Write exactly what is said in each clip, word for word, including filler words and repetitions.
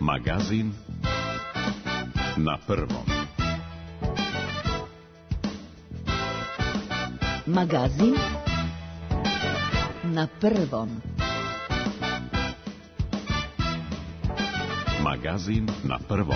Magazin na prvom. Magazin na prvom. Magazin na prvom.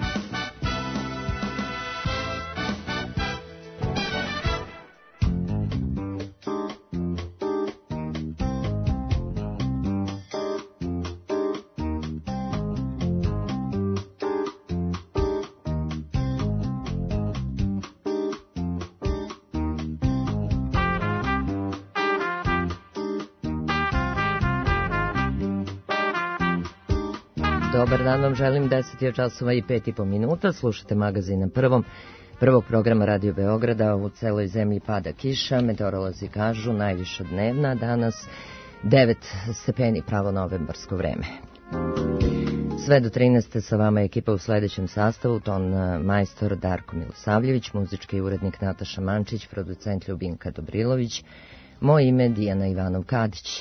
Dobar dan vam želim, deset je časova i pet i po minuta, slušate Magazin na prvom, prvog programa Radio Beograda. U celoj zemlji pada kiša, meteorolozi kažu najviša dnevna, danas devet stepeni, pravo novembarsko vreme. Sve do trinaeste sa vama je ekipa u sledećem sastavu: ton majstor Darko Milosavljević, muzički urednik Nataša Mančić, producent Ljubinka Dobrilović, moje ime Dijana Ivanov-Kadić.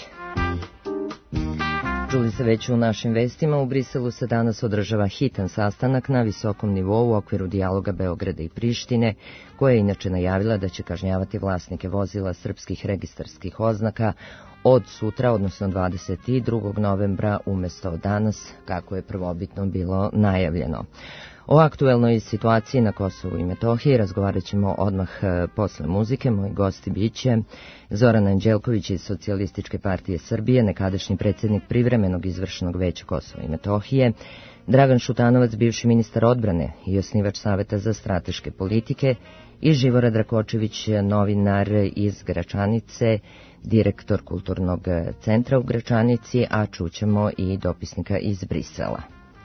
Čuli se već u našim vestima, u Briselu se danas održava hitan sastanak na visokom nivou u okviru dijaloga Beograda i Prištine, koja je inače najavila da će kažnjavati vlasnike vozila srpskih registarskih oznaka od sutra, odnosno dvadeset drugog novembra, umesto danas, kako je prvobitno bilo najavljeno. O aktuelnoj situaciji na Kosovu i Metohiji razgovarat ćemo odmah posle muzike. Moji gosti biće Zoran Anđelković iz Socijalističke partije Srbije, nekadašnji predsjednik privremenog izvršnog veća Kosova i Metohije, Dragan Šutanovac, bivši ministar odbrane i osnivač Saveta za strateške politike, i Živorad Rakočević, novinar iz Gračanice, direktor Kulturnog centra u Gračanici, a čućemo i dopisnika iz Brisela.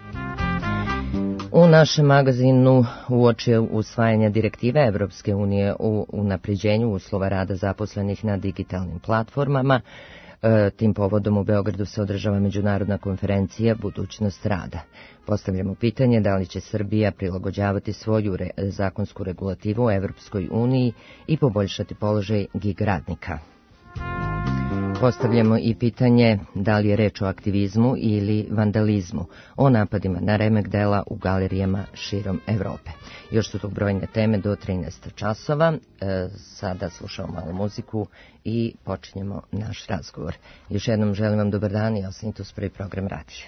U našem magazinu uoči usvajanja direktive Evropske unije u unapređenju uslova rada zaposlenih na digitalnim platformama, tim povodom u Beogradu se održava međunarodna konferencija Budućnost rada. Postavljamo pitanje da li će Srbija prilagođavati svoju re, zakonsku regulativu u Evropskoj uniji i poboljšati položaj gig radnika. Postavljamo i pitanje da li je reč o aktivizmu ili vandalizmu, o napadima na remek dela u galerijama širom Evrope. Još su tu brojne teme do trinaest časova. E, sada slušamo malo muziku i počinjemo naš razgovor. Još jednom želim vam dobar dan i ostanite uz prvi program radija.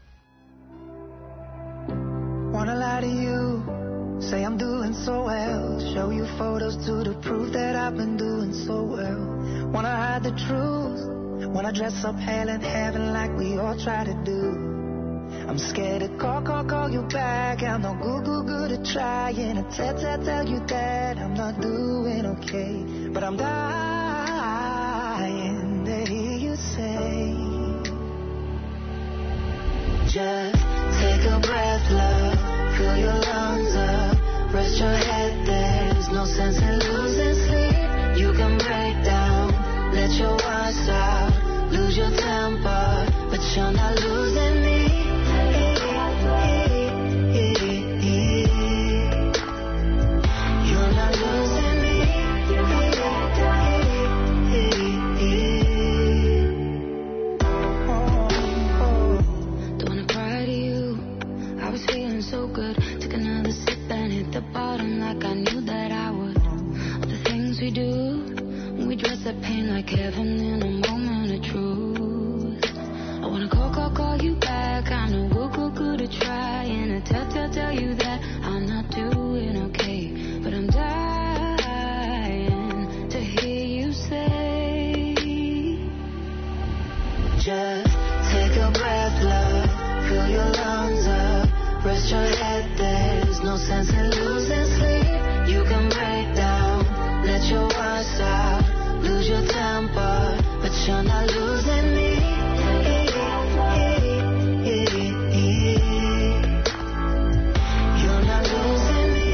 Wanna lie to you, say I'm doing so well, show you photos to the proof that I've been doing so well. Wanna hide the truth, wanna dress up hell and heaven like we all try to do. I'm scared to call, call, call you back, I'm no good, good, good at trying to tell, tell, tell you that I'm not doing okay. But I'm dying to hear you say, just take a breath, love, fill your lungs up, rest your head, there's no sense in losing sleep. You can break down, let your words out, lose your temper, but you're not losing me. You're not losing me. Don't wanna cry to you, I was feeling so good, took another sip and hit the bottom like I knew that I would. All the things we do, we dress up pain like heaven in a moment of truth. I wanna call, call, call you back, I'm no good, good, good at trying to tell, tell, tell you that I'm not doing okay. But I'm dying to hear you say, just take a breath, love, fill your lungs up, rest your head, there's no sense in losing sleep. You can break down, let your words out, lose your temper, but you're not losing me. You're not losing me.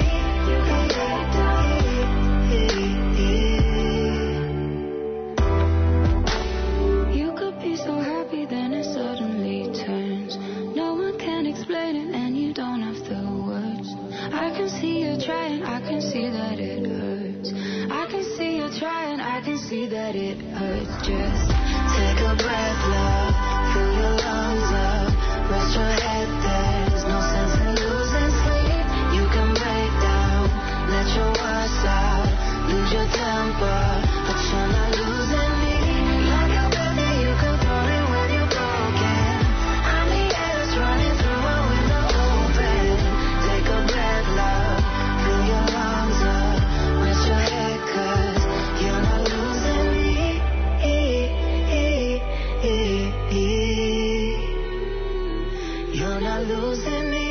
You could be so happy, then it suddenly turns. No one can explain it, and you don't have the words. I can see you trying, I can see that it hurts. I can see you trying, I can see that it hurts. Just take a breath, love, fill your lungs up, rest your head, there's no sense in losing sleep. You can break down, let your words out, lose your temper, but you're not losing me. Like a baby, you can throw it when you're broken. I'm the air that's running through a window open. Take a breath, love, fill your lungs up, rest your head, cause you're not losing me. You're not losing me.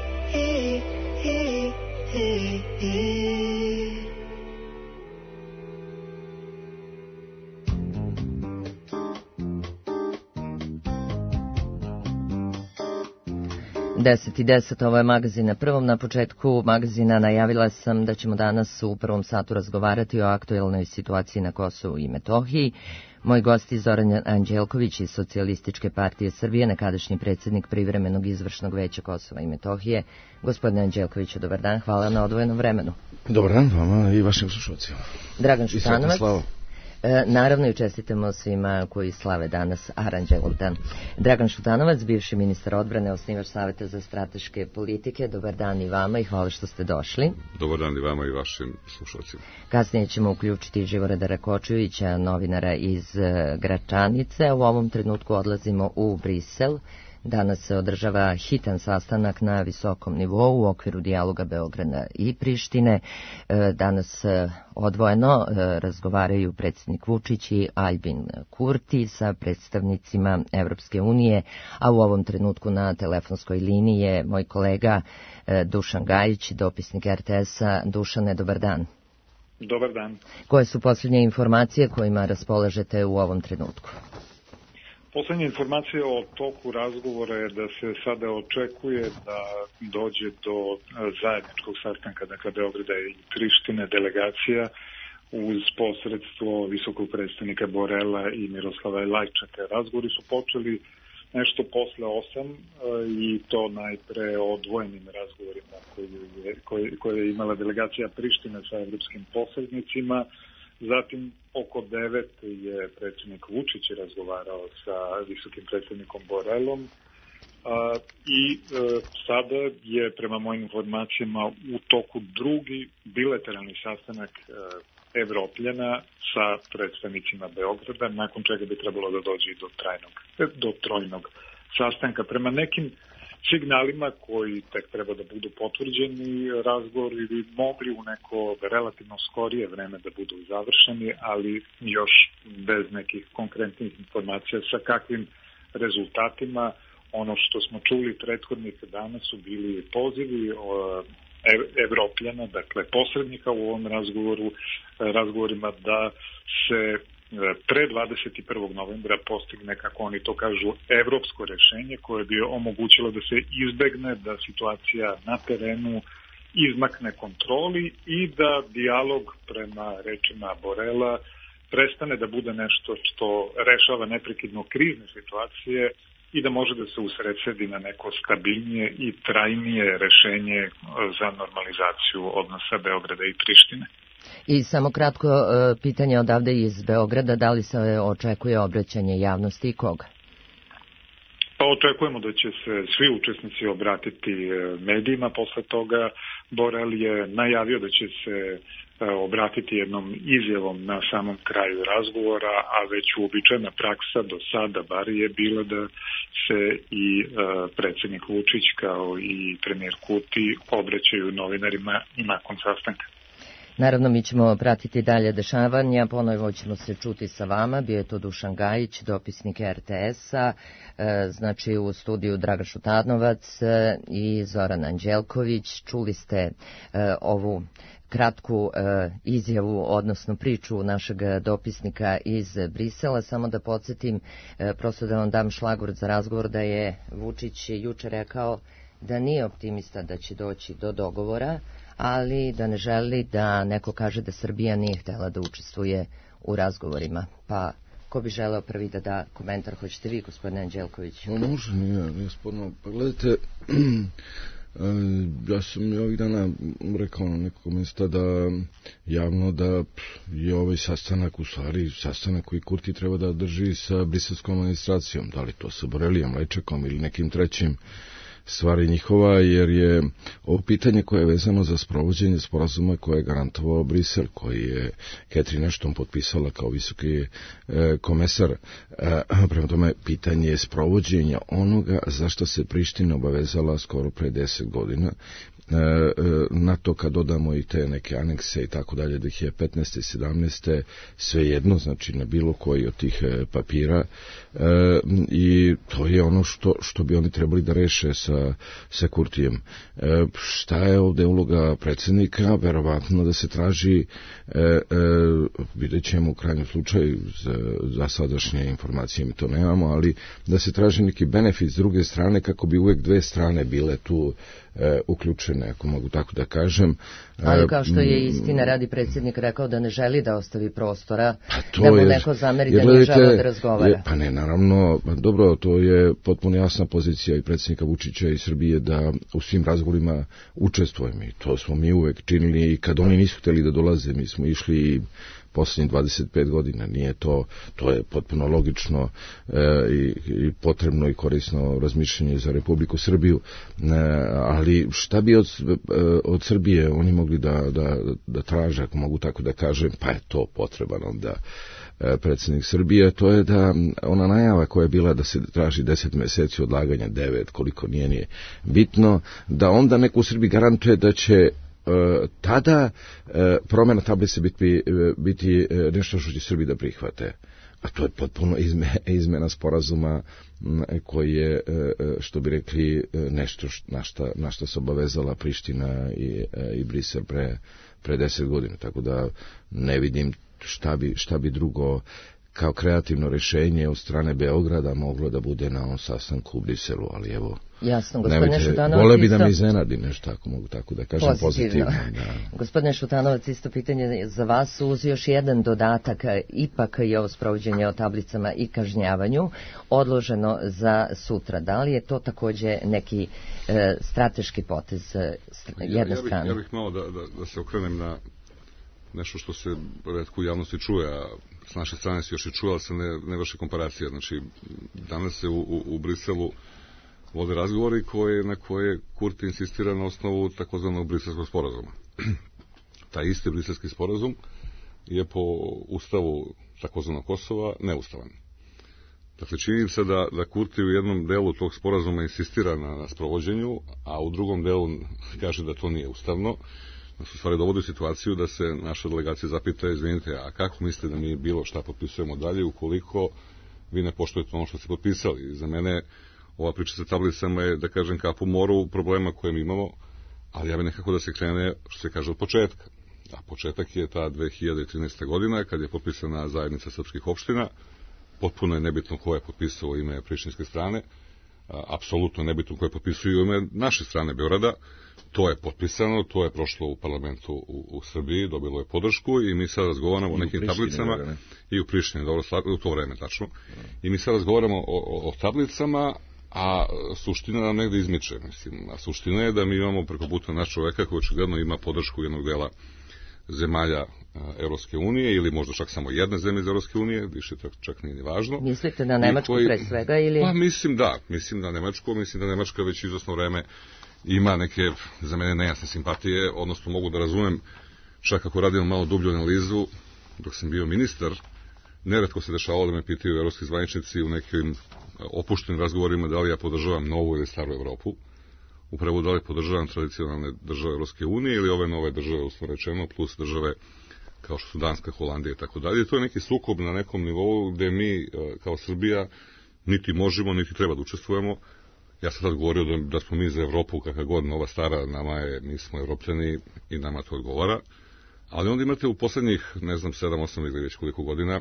deset i deset, ovo je magazin na prvom. Na početku magazina najavila sam da ćemo danas u prvom satu razgovarati o aktuelnoj situaciji na Kosovu i Metohiji. Moj gost je Zoran Anđelković iz Socijalističke partije Srbije, nekadašnji predsjednik Privremenog izvršnog veća Kosova i Metohije. Gospodine Anđelkoviću, dobar dan, hvala na odvojenom vremenu. Dobar dan vama i vašim slušalcima. Dragan Šutanovac. E, naravno i čestitamo svima koji slave danas Aranđelov. Dragan Šutanovac, bivši ministar odbrane, osnivač Saveta za strateške politike. Dobar dan i vama i hvala što ste došli. Dobar dan i vama i vašim slušalcima. Kasnije ćemo uključiti Živorada Rakočevića, novinara iz Gračanice. U ovom trenutku odlazimo u Brisel. Danas se održava hitan sastanak na visokom nivou u okviru dijaloga Beograda i Prištine. Danas odvojeno razgovaraju predsjednik Vučić i Aljbin Kurti sa predstavnicima Evropske unije, a u ovom trenutku na telefonskoj liniji je moj kolega Dušan Gajić, dopisnik R T S-a. Dušane, dobar dan. Dobar dan. Koje su posljednje informacije kojima raspolažete u ovom trenutku? Poslednja informacija o toku razgovora je da se sada očekuje da dođe do zajedničkog sastanka, dakle Beograda i Prištine, delegacija uz posredstvo visokog predstavnika Borela i Miroslava Lajčaka. Razgovori su počeli nešto posle osam i to najpre odvojenim razgovorima koje je, koje, koje je imala delegacija Prištine sa evropskim posrednicima. Zatim oko devet je predsjednik Vučić razgovarao sa visokim predstavnikom Borelom a, i e, sada je prema mojim informacijama u toku drugi bilateralni sastanak e, Evropljana sa predstavnicima Beograda, nakon čega bi trebalo da dođe do trajnog, do trojnog sastanka. Prema nekim signalima koji tek treba da budu potvrđeni, razgovori bi mogli u neko relativno skorije vreme da budu završeni, ali još bez nekih konkretnih informacija sa kakvim rezultatima. Ono što smo čuli prethodnih dana su bili pozivi Evropljana, dakle posrednika u ovom razgovoru, razgovorima da se pre dvadeset prvog novembra postigne, kako oni to kažu, evropsko rešenje koje bi omogućilo da se izbegne da situacija na terenu izmakne kontroli i da dijalog, prema rečima Borela, prestane da bude nešto što rešava neprekidno krizne situacije i da može da se usredsedi na neko stabilnije i trajnije rešenje za normalizaciju odnosa Beograda i Prištine. I samo kratko pitanje odavde iz Beograda, da li se očekuje obraćanje javnosti i koga? Pa očekujemo da će se svi učesnici obratiti medijima. Posle toga Borel je najavio da će se obratiti jednom izjavom na samom kraju razgovora, a već uobičajena praksa do sada bar je bila da se i predsjednik Vučić kao i premijer Kurti obraćaju novinarima i nakon sastanka. Naravno, mi ćemo pratiti dalje dešavanja, ponovo ćemo se čuti sa vama, bio je to Dušan Gajić, dopisnik R T S-a, e, znači u studiju Dragan Šutanovac e, i Zoran Anđelković. Čuli ste e, ovu kratku e, izjavu, odnosno priču našeg dopisnika iz Brisela. Samo da podsjetim, e, prosto da vam dam šlagvort za razgovor, da je Vučić juče rekao da nije optimista da će doći do dogovora, ali da ne želi da neko kaže da Srbija nije htjela da učestvuje u razgovorima. Pa ko bi želeo prvi da da komentar? Hoćete vi, gospodine Anđelković? No, može, nije, nije sporno. Pa gledajte, Ja sam i ovih dana rekao na nekog mjesta da javno da je ovaj sastanak u stvari sastanak koji Kurti treba da drži sa briselskom administracijom, da li to sa Borelijom, Lajčekom ili nekim trećim, stvari njihova, jer je ovo pitanje koje je vezano za sprovođenje sporazuma koje je garantovao Brisel, koji je Catherine Ashton potpisala kao visoki e, komesar. E, prema tome, pitanje je sprovođenja onoga za što se Priština obavezala skoro pre deset godina. Na to kad dodamo i te neke anekse i tako dalje dvije hiljade petnaeste i sedamnaeste sve jedno, znači na bilo koji od tih papira, e, i to je ono što, što bi oni trebali da reše sa, sa Kurtijem. E, šta je ovde uloga predsjednika? Verovatno da se traži, e, e, vidjet ćemo u krajnjem slučaju, za, za sadašnje informacije mi to nemamo, ali da se traži neki benefit s druge strane kako bi uvek dve strane bile tu E, uključene, ako mogu tako da kažem. Ali kao što je istina radi predsjednik rekao da ne želi da ostavi prostora, pa da mu je, neko zameri da nije želeo da razgovara. Je, pa ne, naravno, dobro, to je potpuno jasna pozicija i predsjednika Vučića i Srbije da u svim razgovorima učestvujemo i to smo mi uvek činili i kad oni nisu hteli da dolaze, mi smo išli posljednjih dvadeset pet godina, nije to, to je potpuno logično e, i, i potrebno i korisno razmišljanje za Republiku Srbiju, e, ali šta bi od, od Srbije oni mogli da, da, da traže, ako mogu tako da kažem, pa je to potreban onda e, predsjednik Srbije, to je da ona najava koja je bila da se traži deset meseci odlaganja, devet, koliko nije, nije bitno, da onda neko u Srbiji garantuje da će E, tada e, promjena tablice biti, biti nešto što će Srbi da prihvate. A to je potpuno izme, izmena sporazuma koji je, što bi rekli, nešto na šta, na šta se obavezala Priština i, i Brisel pre, pre deset godina. Tako da ne vidim šta bi, šta bi drugo kao kreativno rješenje od strane Beograda moglo da bude na ovom sastanku u Briselu, ali evo, jasno, gospodine Šutanovac, vole bi da me iznenadi nešto, ako mogu tako da kažem, pozitivno. Da. Gospodine Šutanovac, isto pitanje za vas, uz još jedan dodatak, ipak je ovo sprovođenje o tablicama i kažnjavanju odloženo za sutra. Da li je to takođe neki e, strateški potez jedne ja, ja bih, strane? Ja bih malo da, da, da se okrenem na nešto što se retko u javnosti čuje, a s naše strane se još i čuje, ali se ne, ne vrši komparacija. Znači, danas se u, u, u Briselu vode razgovori koje, na koje Kurti insistira na osnovu takozvanog briselskog sporazuma. Taj isti briselski sporazum je po ustavu takozvanog Kosova neustavan. Dakle, čini se da, da Kurti u jednom delu tog sporazuma insistira na, na sprovođenju, a u drugom delu kaže da to nije ustavno. Da su stvari dovodi u situaciju da se naša delegacija zapita, izvinite, a kako mislite da mi bilo šta potpisujemo dalje ukoliko vi ne poštujete ono što ste potpisali? Za mene ova priča sa tablicama je, da kažem, kap u moru problema koje mi imamo, ali ja bih nekako da se krene, što se kaže, od početka. A početak je ta dve hiljade trinaesta godina, kad je potpisana zajednica srpskih opština. Potpuno je nebitno ko je potpisao ime prištinske strane, apsolutno nebitno ko je potpisao ime naše strane Beograda. To je potpisano, to je prošlo u parlamentu u, u Srbiji, dobilo je podršku i mi sad razgovaramo o nekim tablicama ne? i u Prištini, dobro, u to vreme tačno. I mi sad razgovaramo o, o, o tablicama, a suština nam negde izmiče. Mislim, a suština je da mi imamo preko puta naš čoveka koji očigledno ima podršku jednog dela zemalja Evropske unije ili možda čak samo jedne zemlje iz Evropske unije, više čak, čak nije ni važno. Mislite na Nemačku koji, pre svega ili? Pa mislim da, mislim da Nemačku, mislim da Nemačka već izvesno vreme ima neke, za mene, nejasne simpatije, odnosno mogu da razumem, čak ako radim malo dublju analizu, dok sam bio ministar, neretko se dešavalo da me pitaju evropski zvaničnici u nekim opuštenim razgovorima da li ja podržavam novu ili staru Evropu, upravo da li podržavam tradicionalne države Evropske unije ili ove nove države, uslovno rečeno, plus države kao što su Danska, Holandija i tako dalje. To je neki sukob na nekom nivou gde mi, kao Srbija, niti možemo, niti treba da učestvujemo. Ja sam tad govorio da, da smo mi za Evropu, kakva god nova stara, nama je, mi smo Evropljani i nama to odgovara. Ali onda imate u poslednjih, ne znam, sedam, osam ili već koliko godina,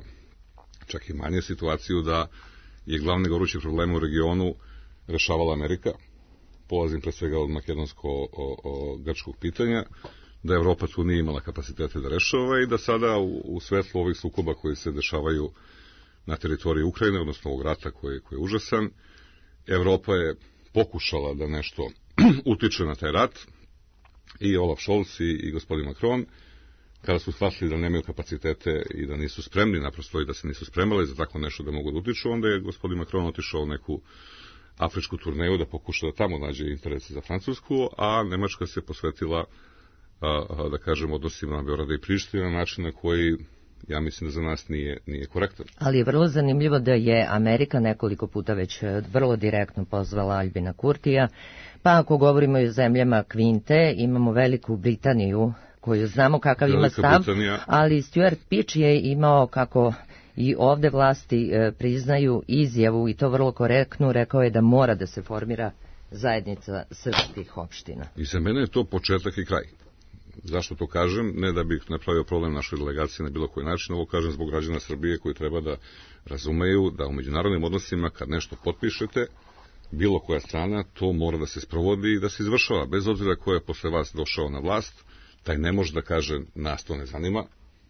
čak i manje situaciju da je glavni gorući problem u regionu rešavala Amerika. Polazim pre svega od makedonsko-grčkog pitanja, da Evropa tu nije imala kapacitete da rešava i da sada u, u svetlu ovih sukoba koji se dešavaju na teritoriji Ukrajine, odnosno ovog rata koji, koji je užasan, Evropa je pokušala da nešto utiče na taj rat, i Olaf Scholz i, i gospodin Macron, kada su shvatili da nemaju kapacitete i da nisu spremni, naprosto i da se nisu spremali za tako nešto da mogu da utiču, onda je gospodin Macron otišao u neku afričku turneju da pokuša da tamo nađe interese za Francusku, a Nemačka se posvetila, a, a, da kažem, odnosima na Beograda i Prištine na način na koji, ja mislim da za nas nije, nije korektan. Ali je vrlo zanimljivo da je Amerika nekoliko puta već vrlo direktno pozvala Albina Kurtija, pa ako govorimo i o zemljama Kvinte, imamo Veliku Britaniju, koju znamo kakav Velika ima stav, Britanija. Ali Stuart Peach je imao, kako i ovde vlasti e, priznaju, izjavu, i to vrlo korektnu, rekao je da mora da se formira zajednica srpskih opština. I za mene je to početak i kraj. Zašto to kažem? Ne da bih napravio problem našoj delegaciji na bilo koji način, ovo kažem zbog građana Srbije koji treba da razumeju da u međunarodnim odnosima kad nešto potpišete, bilo koja strana, to mora da se sprovodi i da se izvršava. Bez obzira ko je posle vas došao na vlast, taj ne može da kaže nas to ne zanima.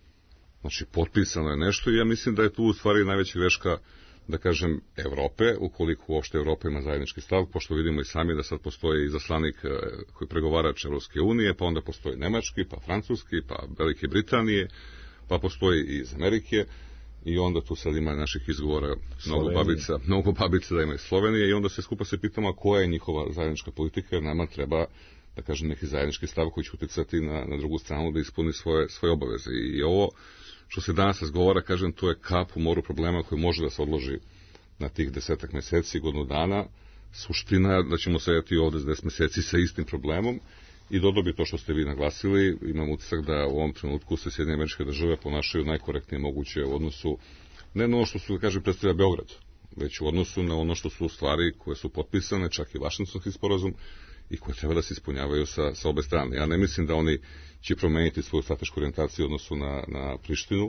Znači, potpisano je nešto i ja mislim da je tu u stvari najveća greška, da kažem, Evrope, ukoliko uopšte Evropa ima zajednički stav, pošto vidimo i sami da sad postoji izaslanik koji pregovarač Evropske unije, pa onda postoji nemački, pa francuski, pa Velike Britanije, pa postoji i iz Amerike, i onda tu sad ima naših izgovora mnogo babica, mnogo babica da ima iz Slovenije, i onda se skupa se pitamo koja je njihova zajednička politika, jer nama treba, da kažem, neki zajednički stav koji će uticati na, na drugu stranu da ispuni svoje, svoje obaveze. I ovo što se danas razgovara, kažem, to je kap u moru problema koji može da se odloži na tih desetak meseci, godinu dana. Suština je da ćemo sedeti ovde za deset meseci sa istim problemom, i dodao bi to što ste vi naglasili. Imam utisak da u ovom trenutku se Sjedinjene Američke Države ponašaju najkorektnije moguće u odnosu, ne na ono što su, da kažem, predstavlja Beograd, već u odnosu na ono što su stvari koje su potpisane, čak i Vašingtonski sporazum, i koje treba da se ispunjavaju sa, sa obe strane. Ja ne mislim da oni će promeniti svoju stratešku orijentaciju u odnosu na, na Prištinu,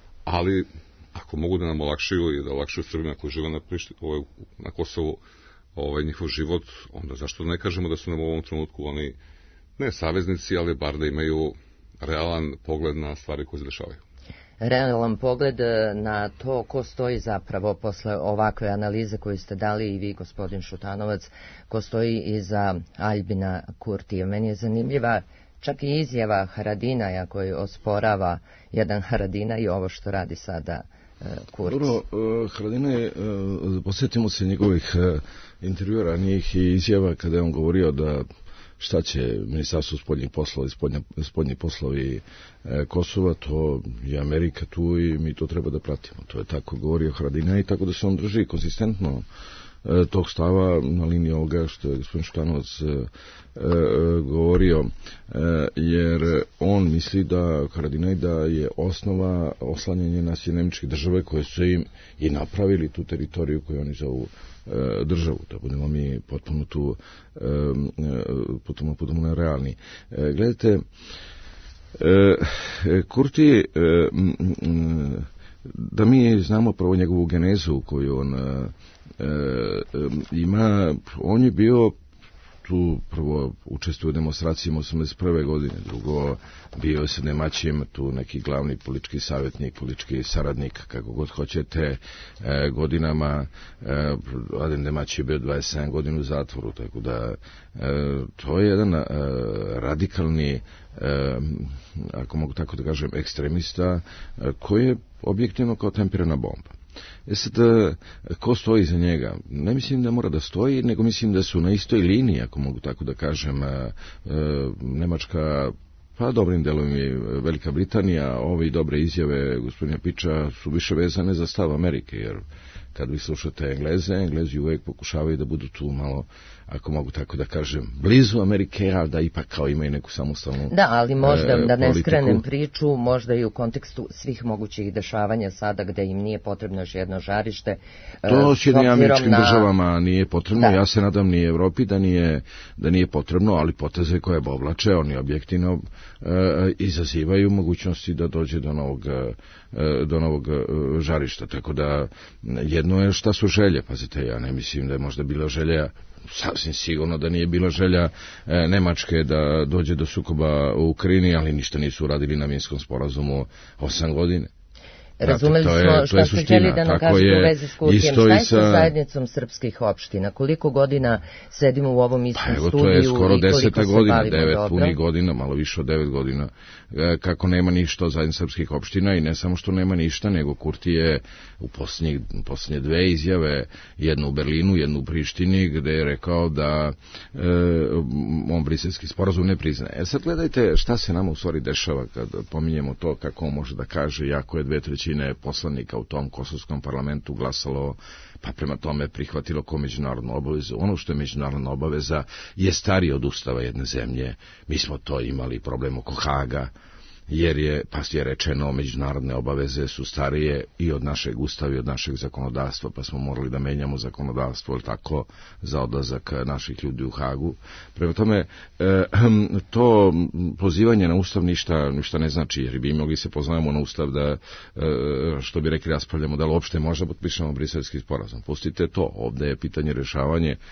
ali ako mogu da nam olakšaju i da olakšaju Srbima koji žive na, Prišti, ovaj, na Kosovu ovaj, njihov život, onda zašto ne kažemo da su nam u ovom trenutku oni ne saveznici, ali bar da imaju realan pogled na stvari koje se dešavaju. Realan pogled na to ko stoji zapravo posle ovakve analize koju ste dali i vi, gospodin Šutanovac, ko stoji iza Albina Kurtija. Meni je zanimljiva čak i izjava Haradinaja koji osporava jedan Haradina i ovo što radi sada uh, Kurti. Dobro, uh, Haradina, uh, posjetimo se njegovih uh, intervjua ranijih i izjava kada je on govorio da šta će Ministarstvo spoljnih poslova i spoljni poslovi e, Kosova, to je Amerika tu i mi to treba da pratimo. To je tako govorio Haradinaj i tako da se on drži konsistentno e, tog stava na liniji ovoga što je gospodin Šutanovac e, e, govorio, e, jer on misli da Haradinaj da je osnova oslanjanje na Sjedinjene Američke Države koje su im i napravili tu teritoriju koju oni zovu državu, da budemo mi potpuno tu potpuno, potpuno realni. Gledajte, Kurti, da mi znamo prvo njegovu genezu koju on ima, on je bio tu prvo učestvuje u demonstracijama osamdeset prve godine, drugo bio se Nemačijem tu neki glavni politički savjetnik, politički saradnik, kako god hoćete, e, godinama, e, Adem Nemač je bio dvadeset sedam godina u zatvoru, tako da e, to je jedan e, radikalni, e, ako mogu tako da kažem, ekstremista, e, koji je objektivno kao tempirana bomba. E sad, ko stoji iza njega? Ne mislim da mora da stoji, nego mislim da su na istoj liniji, ako mogu tako da kažem, Nemačka, pa dobrim delom je Velika Britanija, ove dobre izjave gospodina Piča su više vezane za stav Amerike, jer kad vi slušate Engleze, Englezi uvek pokušavaju da budu tu malo, ako mogu tako da kažem, blizu Amerike, ali da ipak kao imaju neku samostalnu Da, ali možda, e, da ne politiku. skrenem priču, možda i u kontekstu svih mogućih dešavanja sada gde im nije potrebno još jedno žarište. To Sjedinjenim Američkim na... državama nije potrebno, da. Ja se nadam ni Evropi da nije, da nije potrebno, ali poteze koje oblače, oni objektivno e, izazivaju mogućnosti da dođe do novog, e, do novog e, žarišta, tako da jedno je šta su želje, pazite, ja ne mislim da je možda bila želja, sasvim sigurno da nije bila želja e, Nemačke da dođe do sukoba u Ukrajini, ali ništa nisu uradili na Minskom sporazumu osam godine. Razumeli to je, smo to šta je ste suština. htjeli da nam Tako kažete je u vezi s Kurtijem. isto Šta i je sa sa- zajednicom srpskih opština? Koliko godina sedimo u ovom istom Pa evo, studiju to je skoro i koliko deseta se godina, bavimo devet dobro? punih godina, malo više od devet godina, e, kako nema ništa od zajednice srpskih opština i ne samo što nema ništa, nego Kurti je u posljednjih, posljednje dve izjave, jednu u Berlinu, jednu u Prištini, gde je rekao da e, on briselski sporazum ne priznaje. E sad gledajte šta se nama u stvari dešava kad pominjemo to kako on može da kaže, jako je dve trećine poslanika u tom kosovskom parlamentu glasalo, pa prema tome prihvatilo ko međunarodnu obavezu. Ono što je međunarodna obaveza je starije od ustava jedne zemlje. Mi smo to imali problem oko Haga, jer je, pa je rečeno, međunarodne obaveze su starije i od našeg ustava i od našeg zakonodavstva, pa smo morali da menjamo zakonodavstvo, ili tako, za odlazak naših ljudi u Hagu. Prema tome, e, to pozivanje na ustav ništa, ništa ne znači, jer bi mogli se pozovemo na ustav da, e, što bi rekli, raspravljamo da li uopšte možda potpišemo briselski sporazum. Pustite to, ovde je pitanje rješavanje e,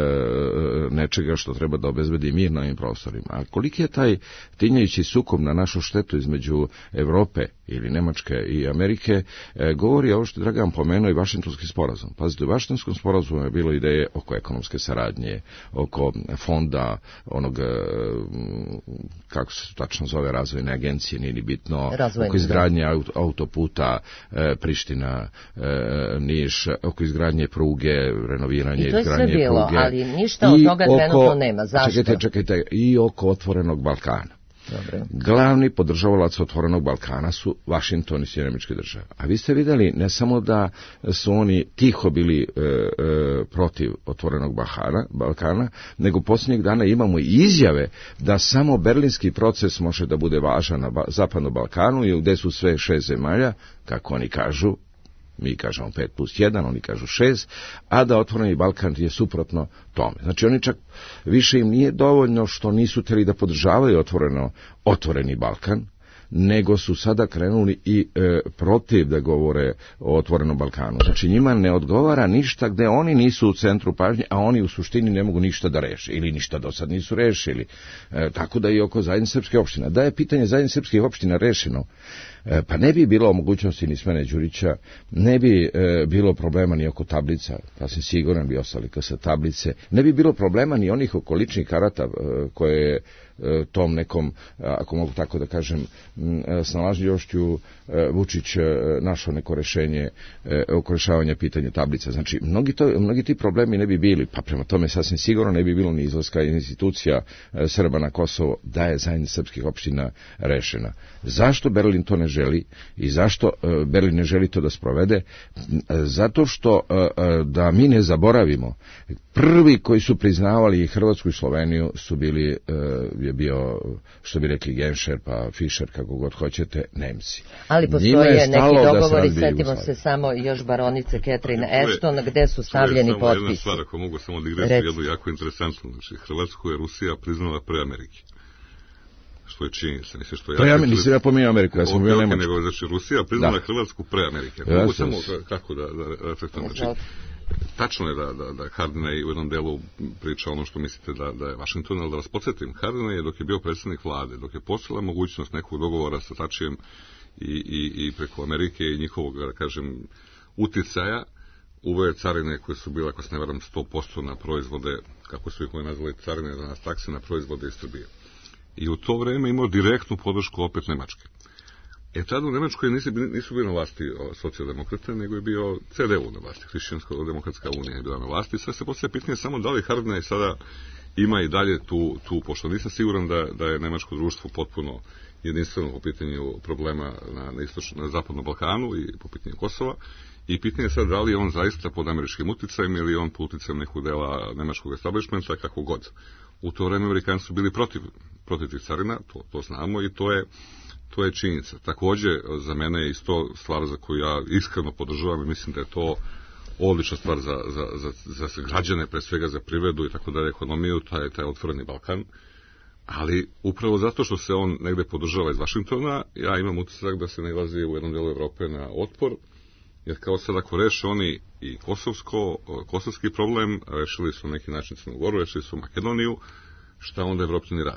nečega što treba da obezbedi mir na ovim prostorima. A koliki je taj tinjajući sukob na našu štetu između Evrope ili Nemačke i Amerike, e, govori ovo što je Dragan pomenuo i Vašingtonski sporazum. Pazite, u Vašingtonskom sporazumu je bilo ideje oko ekonomske saradnje, oko fonda onog, kako se tačno zove, razvojne agencije, nije ni bitno, Razvojne, oko izgradnje auto, autoputa e, Priština, e, Niš, oko izgradnje pruge, renoviranje I to je sve izgradnje bilo, pruge. ali ništa od I toga oko, trenutno nema. Zašto? Čekajte, čekajte, i oko otvorenog Balkana. Dobro. Glavni podržavalac otvorenog Balkana su Vašington i Sjedinjene Američke Države. A vi ste vidjeli, ne samo da su oni tiho bili e, e, protiv otvorenog Balkana, Balkana, nego posljednjeg dana imamo i izjave da samo berlinski proces može da bude važan na ba, zapadnom Balkanu, i gde su sve šest zemalja, kako oni kažu, mi kažemo pet plus jedan, oni kažu šest, a da otvoreni Balkan je suprotno tome. Znači oni čak, više im nije dovoljno što nisu htjeli da podržavaju otvoreno, otvoreni Balkan, nego su sada krenuli i e, protiv da govore o otvorenom Balkanu. Znači njima ne odgovara ništa gde oni nisu u centru pažnje, a oni u suštini ne mogu ništa da reše, ili ništa do sad nisu rešili. E, tako da i oko zajednice srpskih opština. Da je pitanje zajednice srpskih opština rešeno, e, pa ne bi bilo mogućnosti ni Smene Đurića, ne bi e, bilo problema ni oko tablica, pa sam siguran bi ostali kao sa tablice, ne bi bilo problema ni onih okoličnih karata e, koje je tom nekom, ako mogu tako da kažem, snalažljivošću Vučić našao neko rešenje oko rešavanja pitanja tablica. Znači, mnogi, to, mnogi ti problemi ne bi bili, pa prema tome sasvim sigurno ne bi bilo ni izlaska institucija Srba na Kosovo da je zajednica srpskih opština rešena. Zašto Berlin to ne želi i zašto Berlin ne želi to da sprovede? Zato što, da mi ne zaboravimo, prvi koji su priznavali i Hrvatsku i Sloveniju su bili, je bio, što bi rekli, Genscher, pa Fischer, kako god hoćete, Nemci. Ali postoje neki dogovori, setimo se samo još baronice Catherine Ashton, gde su stavljeni potpisi. Samo jedna stvar, ako mogu samo da igrati jednu jako interesantnu. Znači, Hrvatsku je Rusija priznala pre Amerike. Što je činjenica. Mislim, što je pre Amerike, nisam ja pominjao Ameriku, ja sam bio Nemačku. Nego, znači, Rusija priznala Hrvatsku pre Amerike. Ako mogu samo, kako da, da reflektujem, znači, tačno je da, da, da Hardinaj u jednom delu priča ono što mislite da, da je Vašington, ali da vas podsjetim, Hardinaj je dok je bio predsjednik vlade, dok je postojala mogućnost nekog dogovora sa Tačijem i, i, i preko Amerike i njihovog, da kažem, uticaja, uveo je carine koje su bile, ako se ne varam, sto posto na proizvode, kako su ih koje nazvali carine, za nas takse na proizvode iz Srbije. I u to vreme imao direktnu podršku opet Nemačke. E tada u Nemačkoj nisu, nisu bili na vlasti socijaldemokrate, nego je bio C D U na vlasti, Hrišćansko-demokratska unija je bila na vlasti. Sve se poslije pitanje samo da li Hardinaj sada ima i dalje tu, tu pošto nisam siguran da, da je nemačko društvo potpuno jedinstveno po pitanju problema na, na, istoč, na zapadnom Balkanu i po pitanju Kosova. I pitanje je sad da li je on zaista pod američkim uticajem ili on pod uticajem nekog dela nemačkog establishmenta, kako god. U to vreme Amerikanci su bili protiv, protiv tih carina, to, to znamo i to je To je činjenica. Takođe, za mene je isto stvar za koju ja iskreno podržavam i mislim da je to odlična stvar za, za, za, za građane, pre svega za privredu i tako da ekonomiju, taj, taj otvoreni Balkan. Ali upravo zato što se on negde podržava iz Vašingtona, ja imam utisak da se nailazi u jednom delu Evrope na otpor, jer kao sad ako reše oni i kosovsko, kosovski problem, rešili su neki način Crnu Goru, rešili su Makedoniju, šta onda Evropljani radi?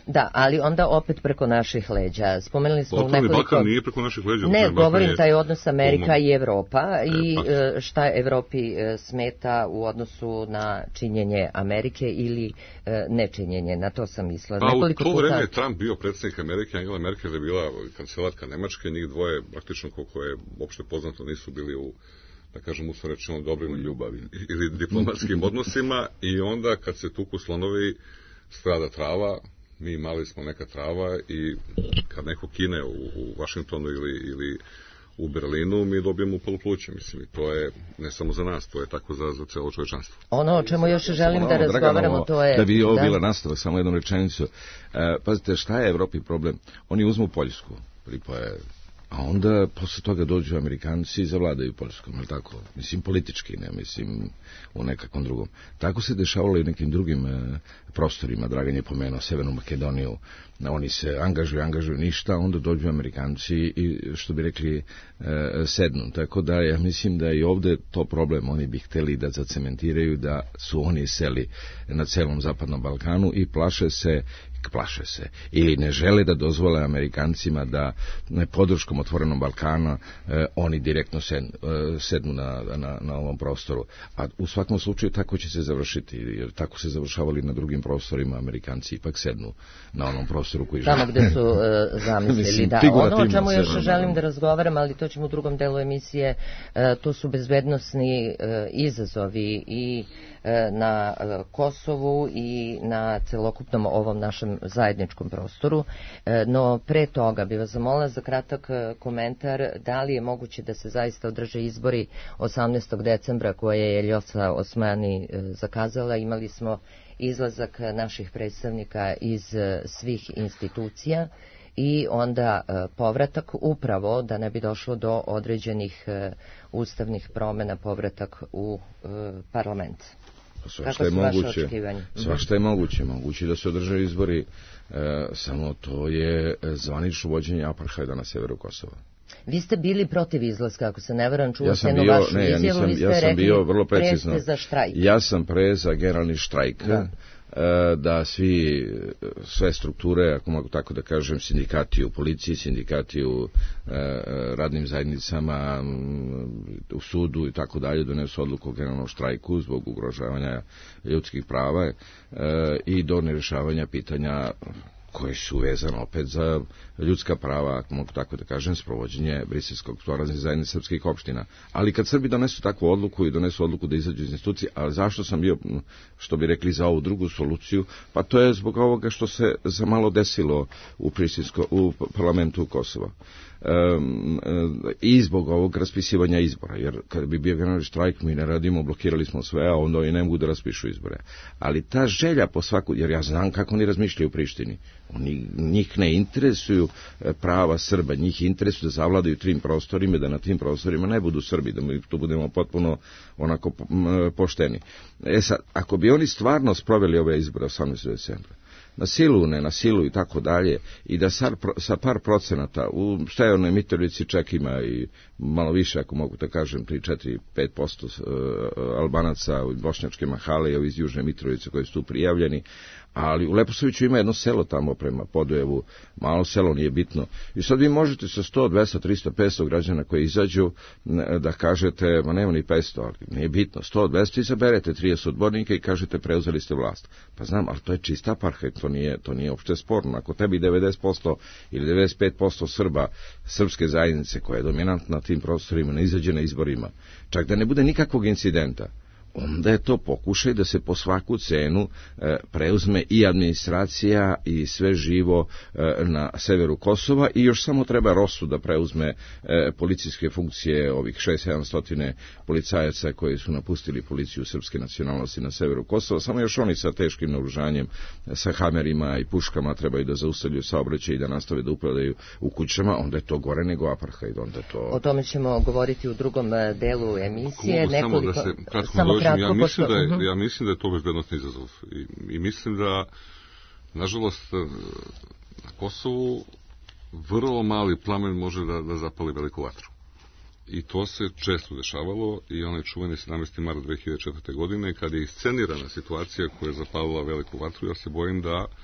Da, ali onda opet preko naših leđa. Spomenuli smo Otvoreni u nekoliko... Balkan nije preko naših leđa. Ne, govorim je... taj odnos Amerika i Evropa e, i pa... šta Evropi smeta u odnosu na činjenje Amerike ili nečinjenje. Na to sam mislila. Pa nekoliko u to puta... vreme je Trump bio predsjednik Amerike, Angela Merkel je bila kancelarka Nemačke, njih dvoje, praktično koliko je opšte poznato, nisu bili u, da kažem, usvorečeno dobrim ljubavi ili diplomatskim odnosima, i onda kad se tuku slonovi strada trava, mi mali smo neka trava, i kad neko kine u, u Vašingtonu ili, ili u Berlinu, mi dobijemo upalu pluća, mislim, i to je ne samo za nas, to je tako za, za celo čovečanstvo. Ono o čemu još želim da razgovaramo, to je... Da bi ovo bila nastavak, samo jednom rečenicu. E, pazite, šta je Evropi problem? Oni uzmu Poljsku, pripoje, a onda posle toga dođu Amerikanci i zavladaju Poljskom, ali tako? Mislim, politički, ne mislim u nekakvom drugom. Tako se dešavalo i u nekim drugim e, prostorima. Dragan je pomenuo Severnu Makedoniju, oni se angažuju, angažuju ništa, onda dođu Amerikanci i, što bi rekli, e, sednu. Tako da ja mislim da i ovde to problem. Oni bi hteli da zacementiraju da su oni seli na celom Zapadnom Balkanu i plaše se plaše se ili ne žele da dozvole Amerikancima da ne podrškom otvorenom Balkana eh, oni direktno sednu, eh, sednu na, na, na ovom prostoru. A u svakom slučaju tako će se završiti, jer tako se završavali na drugim prostorima, Amerikanci ipak sednu na onom prostoru koji žele. Tamo gde su eh, zamislili. Mislim, da. Ono o čemu još želim da razgovaram, ali to ćemo u drugom delu emisije, eh, to su bezbednosni eh, izazovi i eh, na eh, Kosovu i na celokupnom ovom našem zajedničkom prostoru, no pre toga bi vas zamolila za kratak komentar da li je moguće da se zaista održe izbori osamnaestog decembra koje je Ljosa Osmani zakazala. Imali smo izlazak naših predstavnika iz svih institucija i onda povratak upravo da ne bi došlo do određenih ustavnih promena, povratak u parlament. Svašta je moguće, svašta je moguće, moguće da se održaju izbori, e, samo to je zvanično vođenje apartheida na severu Kosova. Vi ste bili protiv izlaska, ako se ne varam, čuo ja sam bio, vašu ne, ja izjavu, nisam, vi ste ja sam rekli bio vrlo precizno, pre za štrajk. Ja sam pre za generalni štrajk, da. da svi, sve strukture, ako mogu tako da kažem, sindikati u policiji, sindikati u radnim zajednicama, u sudu i tako dalje, donesu odluku o generalnom štrajku zbog ugrožavanja ljudskih prava i do nerešavanja pitanja koji su vezani opet za ljudska prava, ako mogu tako da kažem, sprovođenje Briselskog sporazuma zajednice srpskih opština. Ali kad Srbi donesu takvu odluku i donesu odluku da izađu iz institucije, ali zašto sam bio, što bi rekli, za ovu drugu soluciju, pa to je zbog ovoga što se za malo desilo u, Prištinsko, u parlamentu Kosova. Um, i zbog ovog raspisivanja izbora, jer kada bi bio generalni štrajk, mi ne radimo, blokirali smo sve, a onda i ne mogu da raspišu izbore. Ali ta želja po svaku, jer ja znam kako oni razmišljaju u Prištini, oni, njih ne interesuju prava Srba, njih interesuju da zavladaju tim prostorima, da na tim prostorima ne budu Srbi, da mi tu budemo potpuno onako pošteni. E sad, ako bi oni stvarno sproveli ove izbore osamnaestog decembra, na silu, ne na silu i tako dalje, i da sa, sa par procenata u Stejanoj Mitrovici čak ima i malo više, ako mogu da kažem, tri, četiri, pet posto Albanaca u bošnjačke mahale i iz Južne Mitrovice koji su tu prijavljeni, ali u Leposaviću ima jedno selo tamo prema Podujevu, malo selo, nije bitno. I sad vi možete sa sto, dvesta, trista, petsto građana koji izađu da kažete, ma nema ni petsto, ali nije bitno, sto, dvesta i zaberete trideset odbornika i kažete preuzeli ste vlast. Pa znam, ali to je čista apartheid, to nije, to nije uopšte sporno. Ako tebi devedeset posto ili devedeset pet posto Srba, srpske zajednice koja je dominantna na tim prostorima, ne izađe na izborima, čak da ne bude nikakvog incidenta, onda je to pokušaj da se po svaku cenu e, preuzme i administracija i sve živo e, na severu Kosova i još samo treba Rosu da preuzme e, policijske funkcije ovih šest sedam stotine policajaca koji su napustili policiju srpske nacionalnosti na severu Kosova, samo još oni sa teškim naoružanjem, sa hamerima i puškama trebaju da zaustavljaju saobraćaj i da nastave da upravljaju u kućama, onda je to gore nego apartheid, onda to... O tome ćemo govoriti u drugom delu emisije. Nekoliko... Samo da se kratko samo Ja mislim, da je, ja mislim da je to bezbednostni izazov I, i mislim da, nažalost, na Kosovu vrlo mali plamen može da, da zapali veliku vatru. I to se često dešavalo i onaj čuveni sedamnaesti marta dve hiljade četvrte. godine kad je iscenirana situacija koja je zapalila veliku vatru, ja se bojim da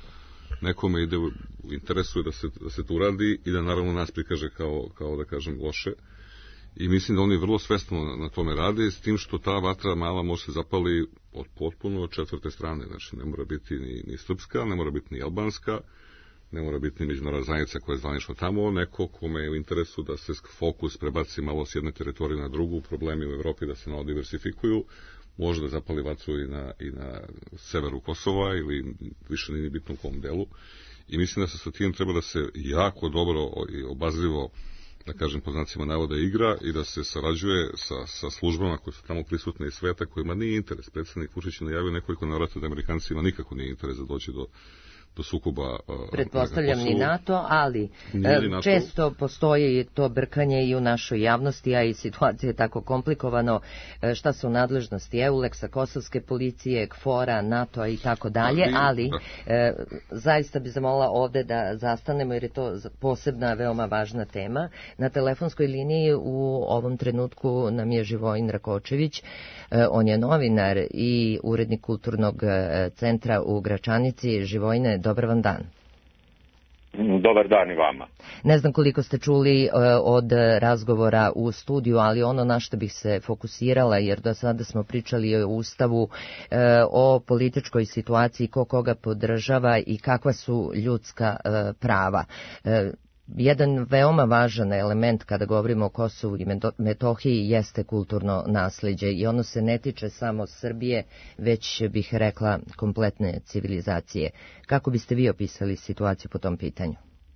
nekome ide u interesu da se, da se to uradi i da naravno nas prikaže kao, kao da kažem loše. I mislim da oni vrlo svesno na, na tome rade, s tim što ta vatra mala može se zapali od potpuno od četvrte strane. Znači ne mora biti ni, ni srpska, ne mora biti ni albanska, ne mora biti ni međunarodna zajednica koja je zvanično tamo, neko kome je u interesu da se fokus prebaci malo s jedne teritorije na drugu, problemi u Evropi da se malo diversifikuju, može da zapali vatru i na, i na severu Kosova ili više nije bitno u kom delu. I mislim da se sa tim treba da se jako dobro i obazrivo, da kažem po znacima navoda, igra i da se sarađuje sa, sa službama koje su tamo prisutne iz sveta, kojima nije interes. Predsjednik Vučić je najavio nekoliko navrata da Amerikancima nikako nije interes da doći do do sukoba. Pretpostavljam ni NATO, ali NATO. Često postoji to brkanje i u našoj javnosti, a i situacija je tako komplikovano, šta su nadležnosti EULEX-a, kosovske policije, KFOR-a, NATO-a i tako dalje, ali e, zaista bi zamolila ovde da zastanemo jer je to posebna, veoma važna tema. Na telefonskoj liniji u ovom trenutku nam je Živojin Rakočević, e, on je novinar i urednik Kulturnog centra u Gračanici. Živojine, dobar vam dan. Dobar dan i vama. Ne znam koliko ste čuli uh, od razgovora u studiju, ali ono na što bih se fokusirala, jer do sada smo pričali o Ustavu, uh, o političkoj situaciji, ko koga podržava i kakva su ljudska uh, prava. Uh, Jedan veoma važan element kada govorimo o Kosovu i Metohiji jeste kulturno naslijeđe i ono se ne tiče samo Srbije, već bih rekla kompletne civilizacije. Kako biste vi opisali situaciju po tom pitanju?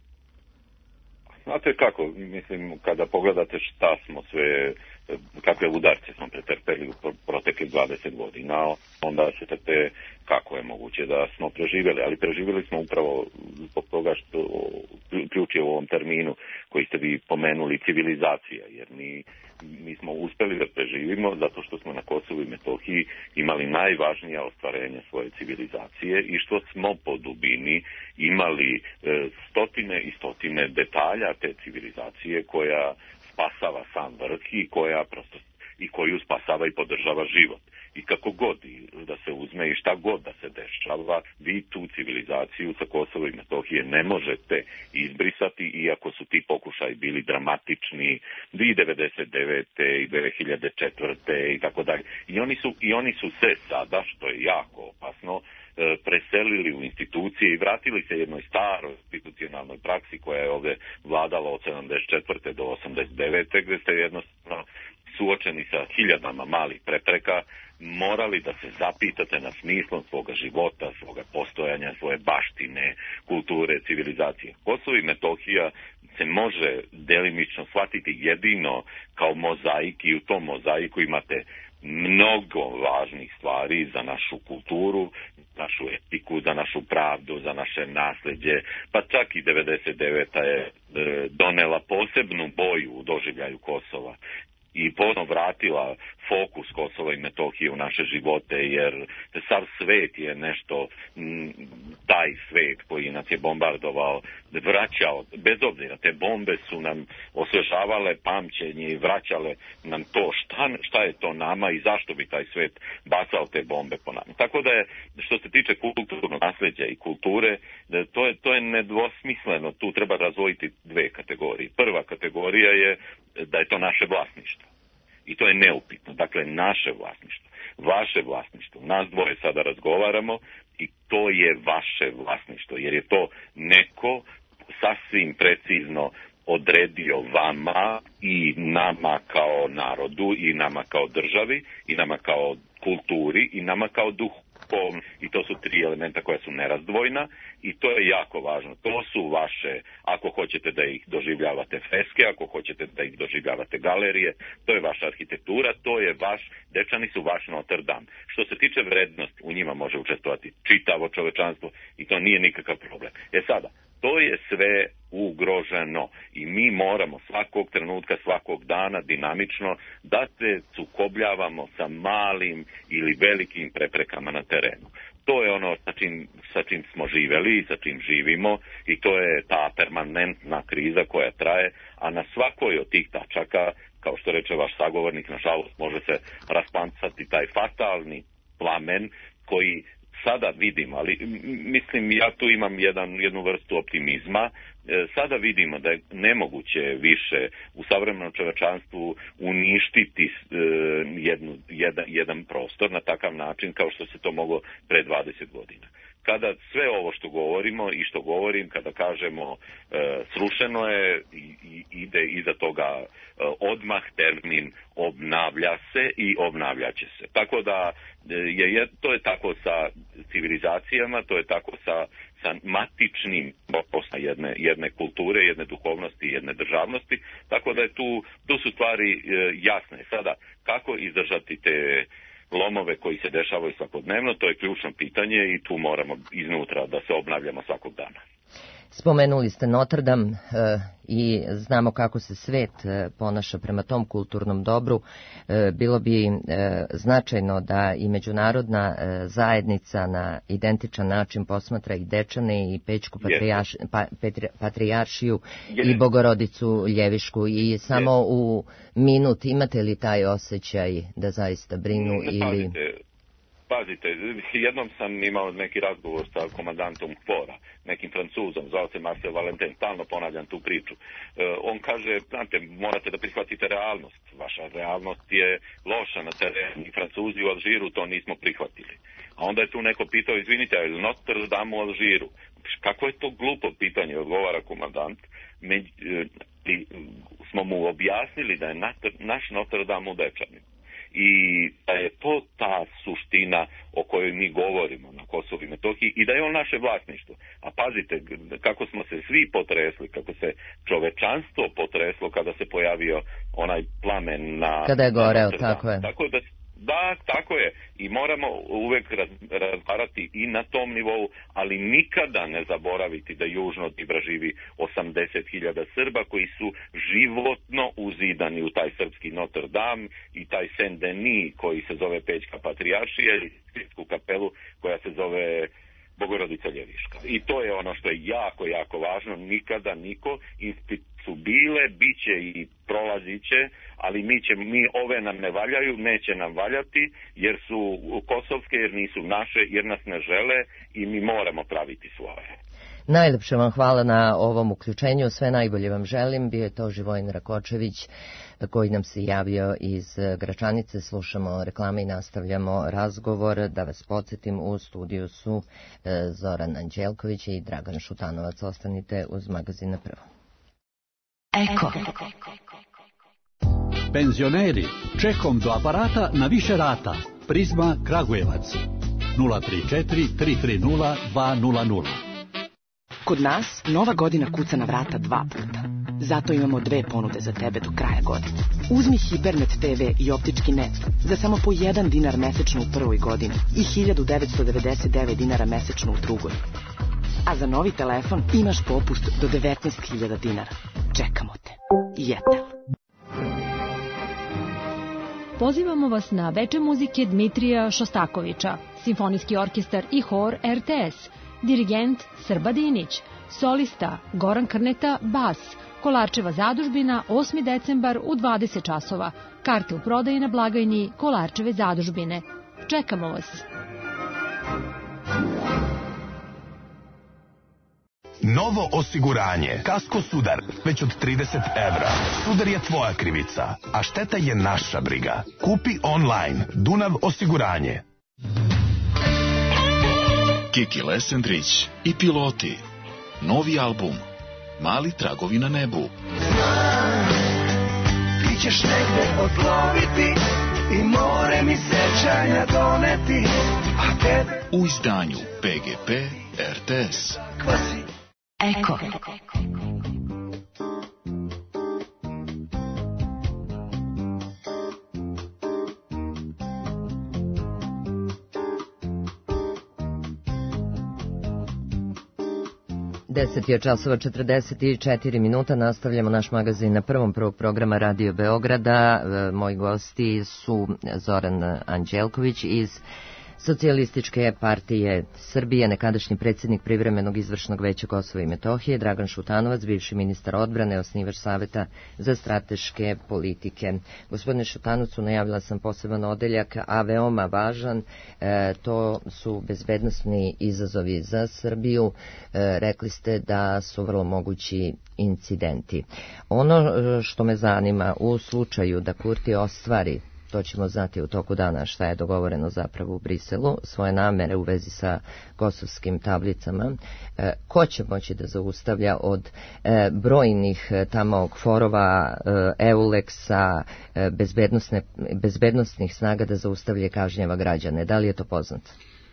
Znate kako, mislim, kada pogledate šta smo sve, kakve udarce smo pretrpeli u proteklih dvadeset godina, onda ćete kako je moguće da smo preživjeli, ali preživjeli smo upravo zbog toga što ključ je u ovom terminu koji ste vi pomenuli, civilizacija, jer mi, mi smo uspjeli da preživimo zato što smo na Kosovu i Metohiji imali najvažnija ostvarenja svoje civilizacije i što smo po dubini imali e, stotine i stotine detalja te civilizacije koja spasava sam vrh i koja prosto i koju spasava i podržava život. I kako god da se uzme i šta god da se dešava, vi tu civilizaciju sa Kosova i Metohije ne možete izbrisati, iako su ti pokušaji bili dramatični i devedeset devete i dve hiljade četvrte i tako dalje. I oni su i oni su se sada, što je jako opasno, preselili u institucije i vratili se jednoj staroj institucionalnoj praksi koja je ovdje vladala od sedamdeset četvrte do osamdeset devete gdje ste jednostavno suočeni sa hiljadama malih prepreka, morali da se zapitate na smislom svoga života, svoga postojanja, svoje baštine, kulture, civilizacije. Kosovo i Metohija se može delimično shvatiti jedino kao mozaik i u tom mozaiku imate mnogo važnih stvari za našu kulturu, našu etiku, za našu pravdu, za naše nasljeđe, pa čak i devedeset deveta je donela posebnu boju u doživljaju Kosova i ponovno vratila fokus Kosova i Metohije u naše živote, jer sav svet je nešto, taj svet koji nas je bombardovao, vraćao, bez obzira, te bombe su nam osvežavale pamćenje i vraćale nam to šta, šta je to nama i zašto bi taj svet bacao te bombe po nama. Tako da je, što se tiče kulturnog nasljeđa i kulture, to je, to je nedvosmisleno, tu treba razvojiti dve kategorije. Prva kategorija je da je to naše vlasništvo. I to je neupitno. Dakle, naše vlasništvo. Vaše vlasništvo. Nas dvoje sada razgovaramo i to je vaše vlasništvo. Jer je to neko sasvim precizno odredio vama i nama kao narodu i nama kao državi i nama kao kulturi i nama kao duhu. I to su tri elementa koja su nerazdvojna i to je jako važno. To su vaše, ako hoćete da ih doživljavate freske, ako hoćete da ih doživljavate galerije, to je vaša arhitektura, to je vaš, Dečani su vaš Notre Dame. Što se tiče vrednosti, u njima može učestvovati čitavo čovečanstvo i to nije nikakav problem. E sada, to je sve ugroženo i mi moramo svakog trenutka, svakog dana dinamično da se sukobljavamo sa malim ili velikim preprekama na terenu. To je ono sa čim, sa čim smo živeli i sa čim živimo i to je ta permanentna kriza koja traje, a na svakoj od tih tačaka, kao što reče vaš sagovornik, nažalost može se raspancati taj fatalni plamen koji sada vidimo, ali mislim ja tu imam jedan, jednu vrstu optimizma, sada vidimo da je nemoguće više u savremenom čovečanstvu uništiti jednu, jedan, jedan prostor na takav način kao što se to moglo pre dvadeset godina. Kada sve ovo što govorimo i što govorim, kada kažemo e, srušeno je, i, ide iza toga e, odmah termin obnavlja se i obnavljaće se. Tako da je, je, to je tako sa civilizacijama, to je tako sa, sa matičnim posla jedne, jedne kulture, jedne duhovnosti, jedne državnosti, tako da je tu, tu su stvari e, jasne. Sada, kako izdržati te lomove koji se dešavaju svakodnevno, to je ključno pitanje i tu moramo iznutra da se obnavljamo svakog dana. Spomenuli ste Notre Dame e, i znamo kako se svet e, ponaša prema tom kulturnom dobru. E, bilo bi e, značajno da i međunarodna e, zajednica na identičan način posmatra i Dečane i Pećku patrijarš, pa, petri, patrijaršiju Jeste. I Bogorodicu Ljevišku. I samo Jeste. U minut imate li taj osjećaj da zaista brinu ne, ili... Pazite, jednom sam imao neki razgovor sa komandantom Kvora, nekim Francuzom, zvao se Marcel Valentin, stalno ponavljam tu priču. E, on kaže, znate, morate da prihvatite realnost. Vaša realnost je loša na terenu i Francuzi u Alžiru to nismo prihvatili. A onda je tu neko pitao, izvinite, je li Notre Dame u Alžiru? Kako je to glupo pitanje, odgovara komandant. Među, e, smo mu objasnili da je naš Notre Dame u Dečanima. I da je to ta suština o kojoj mi govorimo na Kosovu i Metohiji i da je on naše vlasništvo. A pazite kako smo se svi potresli, kako se čovečanstvo potreslo kada se pojavio onaj plamen na... Kada je goreo, tako je. Tako da, da, tako je. I moramo uvek razgovarati i na tom nivou, ali nikada ne zaboraviti da južno od Ibra živi osamdeset hiljada Srba koji su životno uzidani u taj srpski Notre Dame i taj Saint-Denis koji se zove Pećka patrijaršija i Svetsku kapelu koja se zove Bogorodica Ljeviška. I to je ono što je jako, jako važno. Nikada niko, su bile, bit će i prolazit će, ali mi, će, mi ove nam ne valjaju, neće nam valjati, jer su kosovske, jer nisu naše, jer nas ne žele i mi moramo praviti svoje. Najlepše vam hvala na ovom uključenju, sve najbolje vam želim. Bio je to Živojin Rakočević koji nam se javio iz Gračanice. Slušamo reklame i nastavljamo razgovor. Da vas podsjetim, u studiju su Zoran Anđelković i Dragan Šutanovac. Ostanite uz magazin na prvo. Eko. Penzioneri, čekom do aparata na više rata. Prizma Kragujevac. nula tri četiri tri tri nula dva nula nula. Kod nas Nova godina kuca na vrata dva puta. Zato imamo dve ponude za tebe do kraja godine. Uzmi Hipernet te ve i optički net za samo po jedan dinar mesečno u prvoj godini i hiljadu devetsto devedeset devet dinara mesečno u drugoj. A za novi telefon imaš popust do devetnaest hiljada dinara. Čekamo te. Jetel. Pozivamo vas na veče muzike Dmitrija Šostakovića, simfonijski orkestar i hor er te es, dirigent Srba Dinić, solista Goran Krneta, bas, Kolarčeva zadužbina, osmi decembar u dvadeset časova. Karte u prodaji na blagajni Kolarčeve zadužbine. Čekamo vas. Novo osiguranje. Kasko Sudar. Već od trideset evra. Sudar je tvoja krivica, a šteta je naša briga. Kupi online. Dunav osiguranje. Kiki Lesendrić i Piloti. Novi album. Mali tragovi na nebu. Znam, ti ćeš negde odloviti i more mi sećanja doneti, a tebe... U izdanju pe ge pe er te es. Kvasi. Eko. deset je časova četrdeset četiri minuta, nastavljamo naš magazin na prvom prvog programa Radio Beograda. Moji gosti su Zoran Anđelković iz Socijalističke partije Srbije, nekadašnji predsjednik Privremenog izvršnog veća Kosova i Metohije, Dragan Šutanovac, bivši ministar odbrane, osnivač Saveta za strateške politike. Gospodine Šutanovcu, najavila sam poseban odeljak, a veoma važan, e, to su bezbednosni izazovi za Srbiju. E, rekli ste da su vrlo mogući incidenti. Ono što me zanima, u slučaju da Kurti ostvari, to ćemo znati u toku dana šta je dogovoreno zapravo u Briselu, svoje namere u vezi sa kosovskim tablicama, e, ko će moći da zaustavlja od e, brojnih e, tamo kforova, e, Euleksa, e, bezbednosne, bezbednostnih snaga da zaustavlja i kažnjava građane? Da li je to poznato?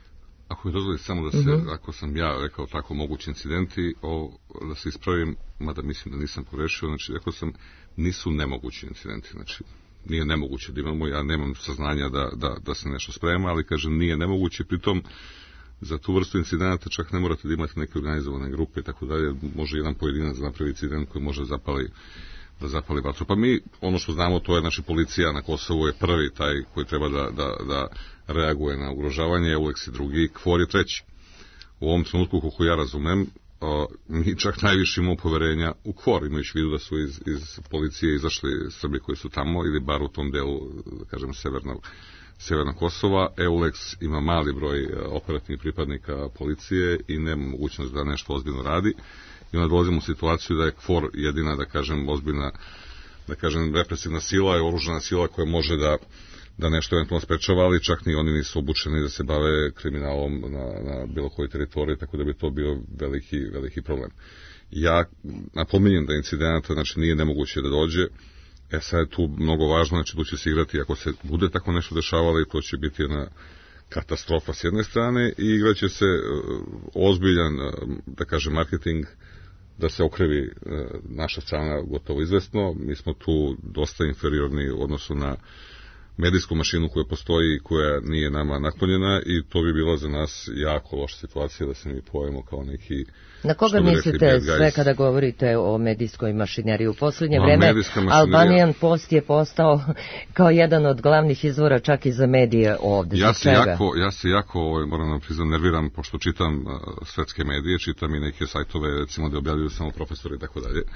Ako mi dozvolite samo da se, uh-huh. ako sam ja rekao tako mogući incidenti, o, da se ispravim, mada mislim da nisam pogrešio, znači rekao sam nisu nemogući incidenti, znači nije nemoguće da imamo, ja nemam saznanja da, da, da se nešto sprema, ali kažem nije nemoguće, pritom za tu vrstu incidenta čak ne morate da imate neke organizovane grupe i tako dalje, može jedan pojedinac da napravi incident koji može zapali, da zapali vatru. Pa mi, ono što znamo, to je naša policija na Kosovu je prvi taj koji treba da, da, da reaguje na ugrožavanje, Euleks je drugi, KFOR je treći. U ovom trenutku, kako ja razumem, O, mi čak najviše imamo poverenja u KFOR, imajući vidu da su iz, iz policije izašli Srbi koji su tamo, ili bar u tom delu, da kažem, severnog, severnog Kosova. Euleks ima mali broj operativnih pripadnika policije i nema mogućnost da nešto ozbiljno radi. I onda dolazimo u situaciju da je KFOR jedina, da kažem, ozbiljna, da kažem, represivna sila i oružana sila koja može da da nešto eventualno sprečava, ali čak ni oni nisu obučeni da se bave kriminalom na, na bilo kojoj teritoriji, tako da bi to bio veliki, veliki problem. Ja napominjem da incidenta, znači, nije nemoguće da dođe, e sad je tu mnogo važno, znači tu će se igrati, ako se bude tako nešto dešavalo, to će biti jedna katastrofa s jedne strane i igraće se ozbiljan, da kažem, marketing, da se okrevi naša strana gotovo izvesno. Mi smo tu dosta inferiorni u odnosu na medijsku mašinu koja postoji i koja nije nama naklonjena i to bi bila za nas jako loša situacija da se mi pojemo kao neki... Na koga mislite sve kada govorite o medijskoj mašineriji? U posljednje vreme Albanian Post je postao kao jedan od glavnih izvora čak i za medije ovde. Ja se jako, ja se jako, moram vam priznam, nerviram pošto čitam uh, svetske medije, čitam i neke sajtove, recimo da objavljuju samo profesori i tako dalje.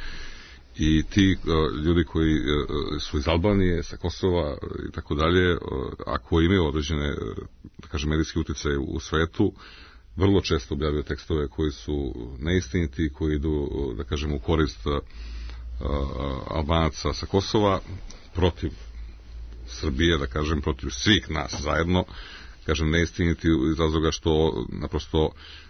I ti uh, ljudi koji uh, su iz Albanije, sa Kosova i tako dalje, uh, ako imaju određene, da kažem, medijski utjecaje u svetu, vrlo često objavljaju tekstove koji su neistiniti, koji idu, da kažem, u korist uh, Albanaca sa Kosova, protiv Srbije, da kažem, protiv svih nas zajedno, kažem, neistiniti iz razloga što naprosto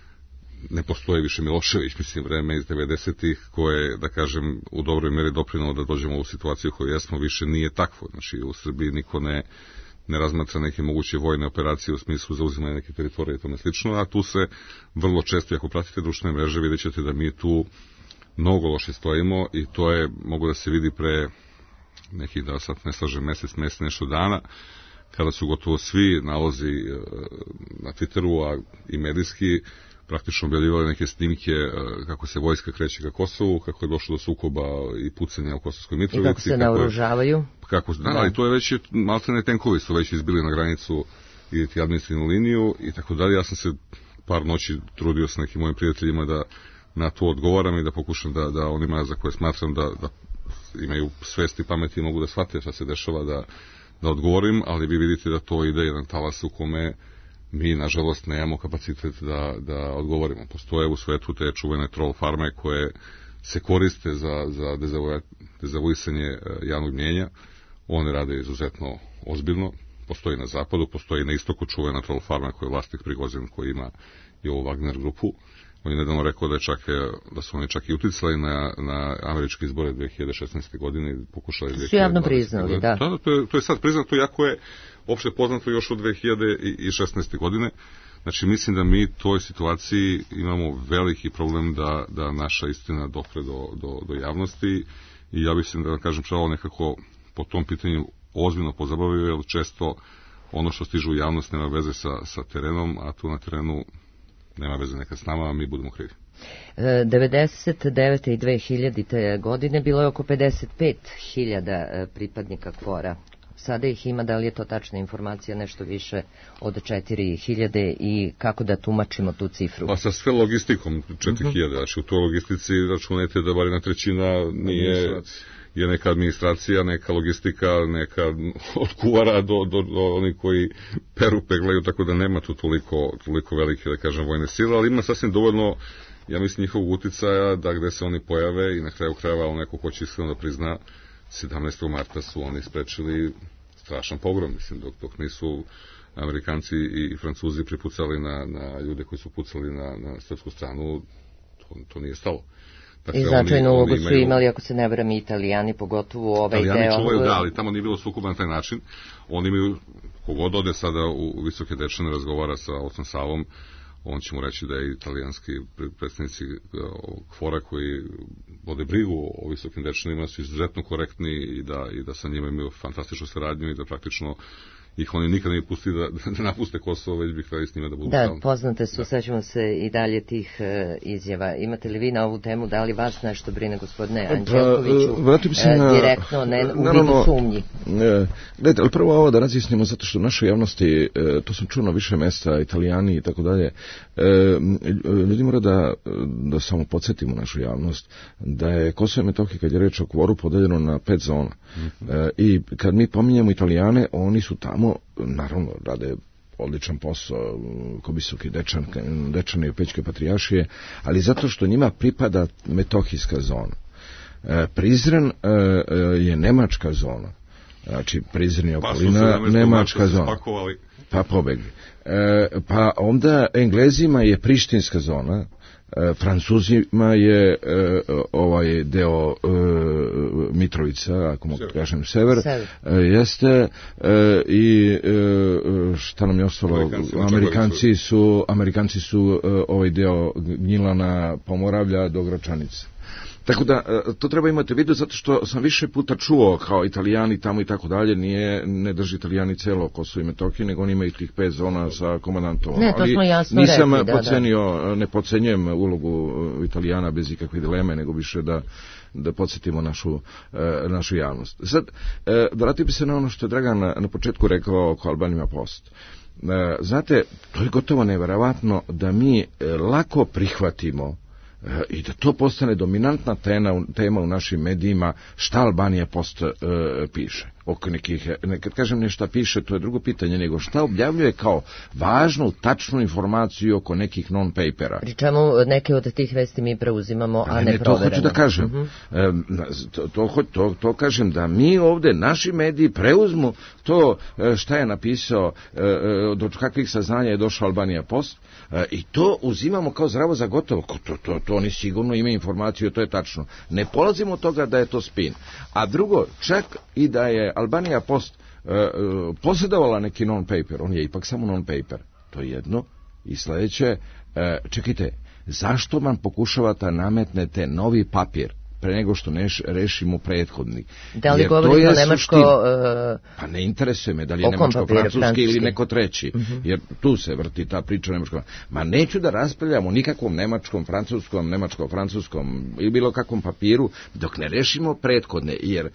ne postoji više Milošević, mislim, vreme iz devedesetih koje, da kažem, u dobroj meri doprinalo da dođemo u situaciju koju jesmo, više nije takvo. Znači, u Srbiji niko ne, ne razmatra neke moguće vojne operacije u smislu zauzimanja neke teritorije i tome slično, a tu se vrlo često, ako pratite društvene mreže, vidjet ćete da mi tu mnogo loše stojimo i to je, mogu da se vidi pre nekih, da sad ne slažem, mesec, mesec, nešto dana, kada su gotovo svi nalozi na Twitteru, a i medijski, praktično objavljivali neke snimke kako se vojska kreće ka Kosovu, kako je došlo do sukoba i pucanja u Kosovskoj Mitrovici. I kako se naoružavaju. Kako, da, ali to je već, maltene tenkovi su već izbili na granicu i ti administrativnu liniju i tako dalje. Ja sam se par noći trudio sa nekim mojim prijateljima da na to odgovaram i da pokušam da, da onima za koje smatram da, da imaju svest i pameti i mogu da shvate šta se dešava da, da odgovorim, ali vi vidite da to ide jedan talas u kome mi, nažalost, nemamo kapacitet da, da odgovorimo. Postoje u svetu te čuvene troll farme koje se koriste za, za dezavuisanje javnog mnjenja. One rade izuzetno ozbiljno. Postoji na zapadu, postoji na istoku čuvena troll farma koja je vlasnik Prigozin, koji ima i ovu Wagner grupu. On je nedavno rekao da, je čak, da su oni čak i uticali na, na američke izbore dve hiljade šesnaeste. godine. Pokušali dve hiljade dvadesete. Su javno priznali, da. To, to, je, to je sad priznato, jako je opšte poznato još od dve hiljade šesnaeste. godine. Znači, mislim da mi u toj situaciji imamo veliki problem da, da naša istina dopre do, do, do javnosti i ja mislim da kažem što ovo nekako po tom pitanju ozbiljno pozabavio, jer često ono što stiže u javnost nema veze sa, sa terenom, a tu na terenu nema veze neka s nama, a mi budemo krivi. devedeset devete i dve hiljadite. godine bilo je oko pedeset pet hiljada pripadnika KFOR-a sada ih ima, da li je to tačna informacija, nešto više od četiri hiljade i kako da tumačimo tu cifru? Pa sa sve logistikom četiri hiljade, znači u toj logistici računajte da bar jedna trećina nije... je neka administracija, neka logistika, neka od kuvara do, do, do oni koji peru, peglaju, tako da nema tu toliko, toliko velike, da kažem, vojne sile, ali ima sasvim dovoljno, ja mislim, njihovog uticaja da gde se oni pojave i na kraju krajeva, on neko hoće iskreno da prizna, sedamnaestog marta su oni sprečili strašan pogrom, mislim, dok, dok nisu Amerikanci i Francuzi pripucali na, na ljude koji su pucali na, na srpsku stranu, to, to nije stalo. Dakle, i značajnu ulogu su imali, ako se ne varam, i Italijani, pogotovo ovaj deo. Italijani čuvaju, da, ali tamo nije bilo sukoba na taj način. Oni imaju, kogod ode sada u Visoke Dečane, razgovara sa Ocom Savom, on će mu reći da je italijanski predstavnici kvora koji vode brigu o Visokim Dečanima su izuzetno korektni i da, i da sa njima imaju fantastičnu saradnju i da praktično ih oni nikada ne pusti da, da napuste Kosovo, već bi htjeli s njima da budu da, stalno. Poznate su, sećamo se i dalje tih uh, izjava. Imate li vi na ovu temu, da li vas nešto brine, gospodine Anđelkoviću, pa, uh, direktno, ne u vidu sumnji? Ne, gledajte, ali prvo ovo da razjasnimo, zato što u našoj javnosti, uh, to sam čuo na više mesta, Italijani i tako dalje, ljudi mora da, da samo podsjetimo našu javnost, da je Kosovo i Metohija, kad je reč o kvoru, podeljeno na pet zona. Mm-hmm. Uh, I kad mi pominjemo Italijane, oni su tamo naravno rade odličan posao, ko Visoki Dečan, Dečane i Pećke patrijaršije, ali zato što njima pripada metohijska zona. E, Prizren e, je nemačka zona. Znači, Prizren je okolina, pa nemačka zona. Pa pobegli. E, pa onda Englezima je prištinska zona, E, Francuzima je e, ovaj deo e, Mitrovica, ako mogu kažem sever, sever. E, jeste e, i e, šta nam je ostalo, Amerikanci, Amerikanci su Amerikanci su e, ovaj deo Gnjilana, Pomoravlja do Gračanice. Tako da, to treba imati u vidu, zato što sam više puta čuo kao Italijani tamo i tako dalje, nije, ne drži Italijani celo Kosovo i Metohiju, nego oni imaju tih pet zona sa komandantom. Ne, to smo jasno nisam rekli, da, pocenio, da. ne pocenjujem ulogu Italijana bez ikakve dileme, nego više da da podsjetimo našu, e, našu javnost. Sad, e, vratio bi se na ono što je Dragan na, na početku rekao oko Albanima Post. E, znate, to je gotovo neverovatno da mi e, lako prihvatimo i da to postane dominantna tema, tema u našim medijima, šta Albanija Post e, piše. Oko nekih, ne, kad kažem nešto piše, to je drugo pitanje, nego šta objavljuje kao važnu, tačnu informaciju oko nekih non-papera. Pri čemu neke od tih vesti mi preuzimamo, a ne, ne provereno. To hoću da kažem. Uh-huh. e, to, to, to, to kažem da mi ovde, naši mediji, preuzmu to šta je napisao, e, do kakvih saznanja je došao Albanija Post, e, i to uzimamo kao zdravo za gotovo. To, to, to oni sigurno imaju informaciju, to je tačno. Ne polazimo od toga da je to spin. A drugo, čak i da je Albanija Post uh, uh, posjedovala neki non-paper, on je ipak samo non-paper, to je jedno. I sljedeće, uh, čekajte, zašto vam pokušavate nametnete novi papir pre nego što neš, rešimo prethodnik? Da li govorimo nemačko... Uh, pa ne interesuje me da li je nemačko, francuski ili neko treći, uh-huh. Jer tu se vrti ta priča nemačko. Ma neću da raspravljamo nikakvom nemačkom, francuskom, nemačko-francuskom ili bilo kakvom papiru dok ne rešimo prethodne, jer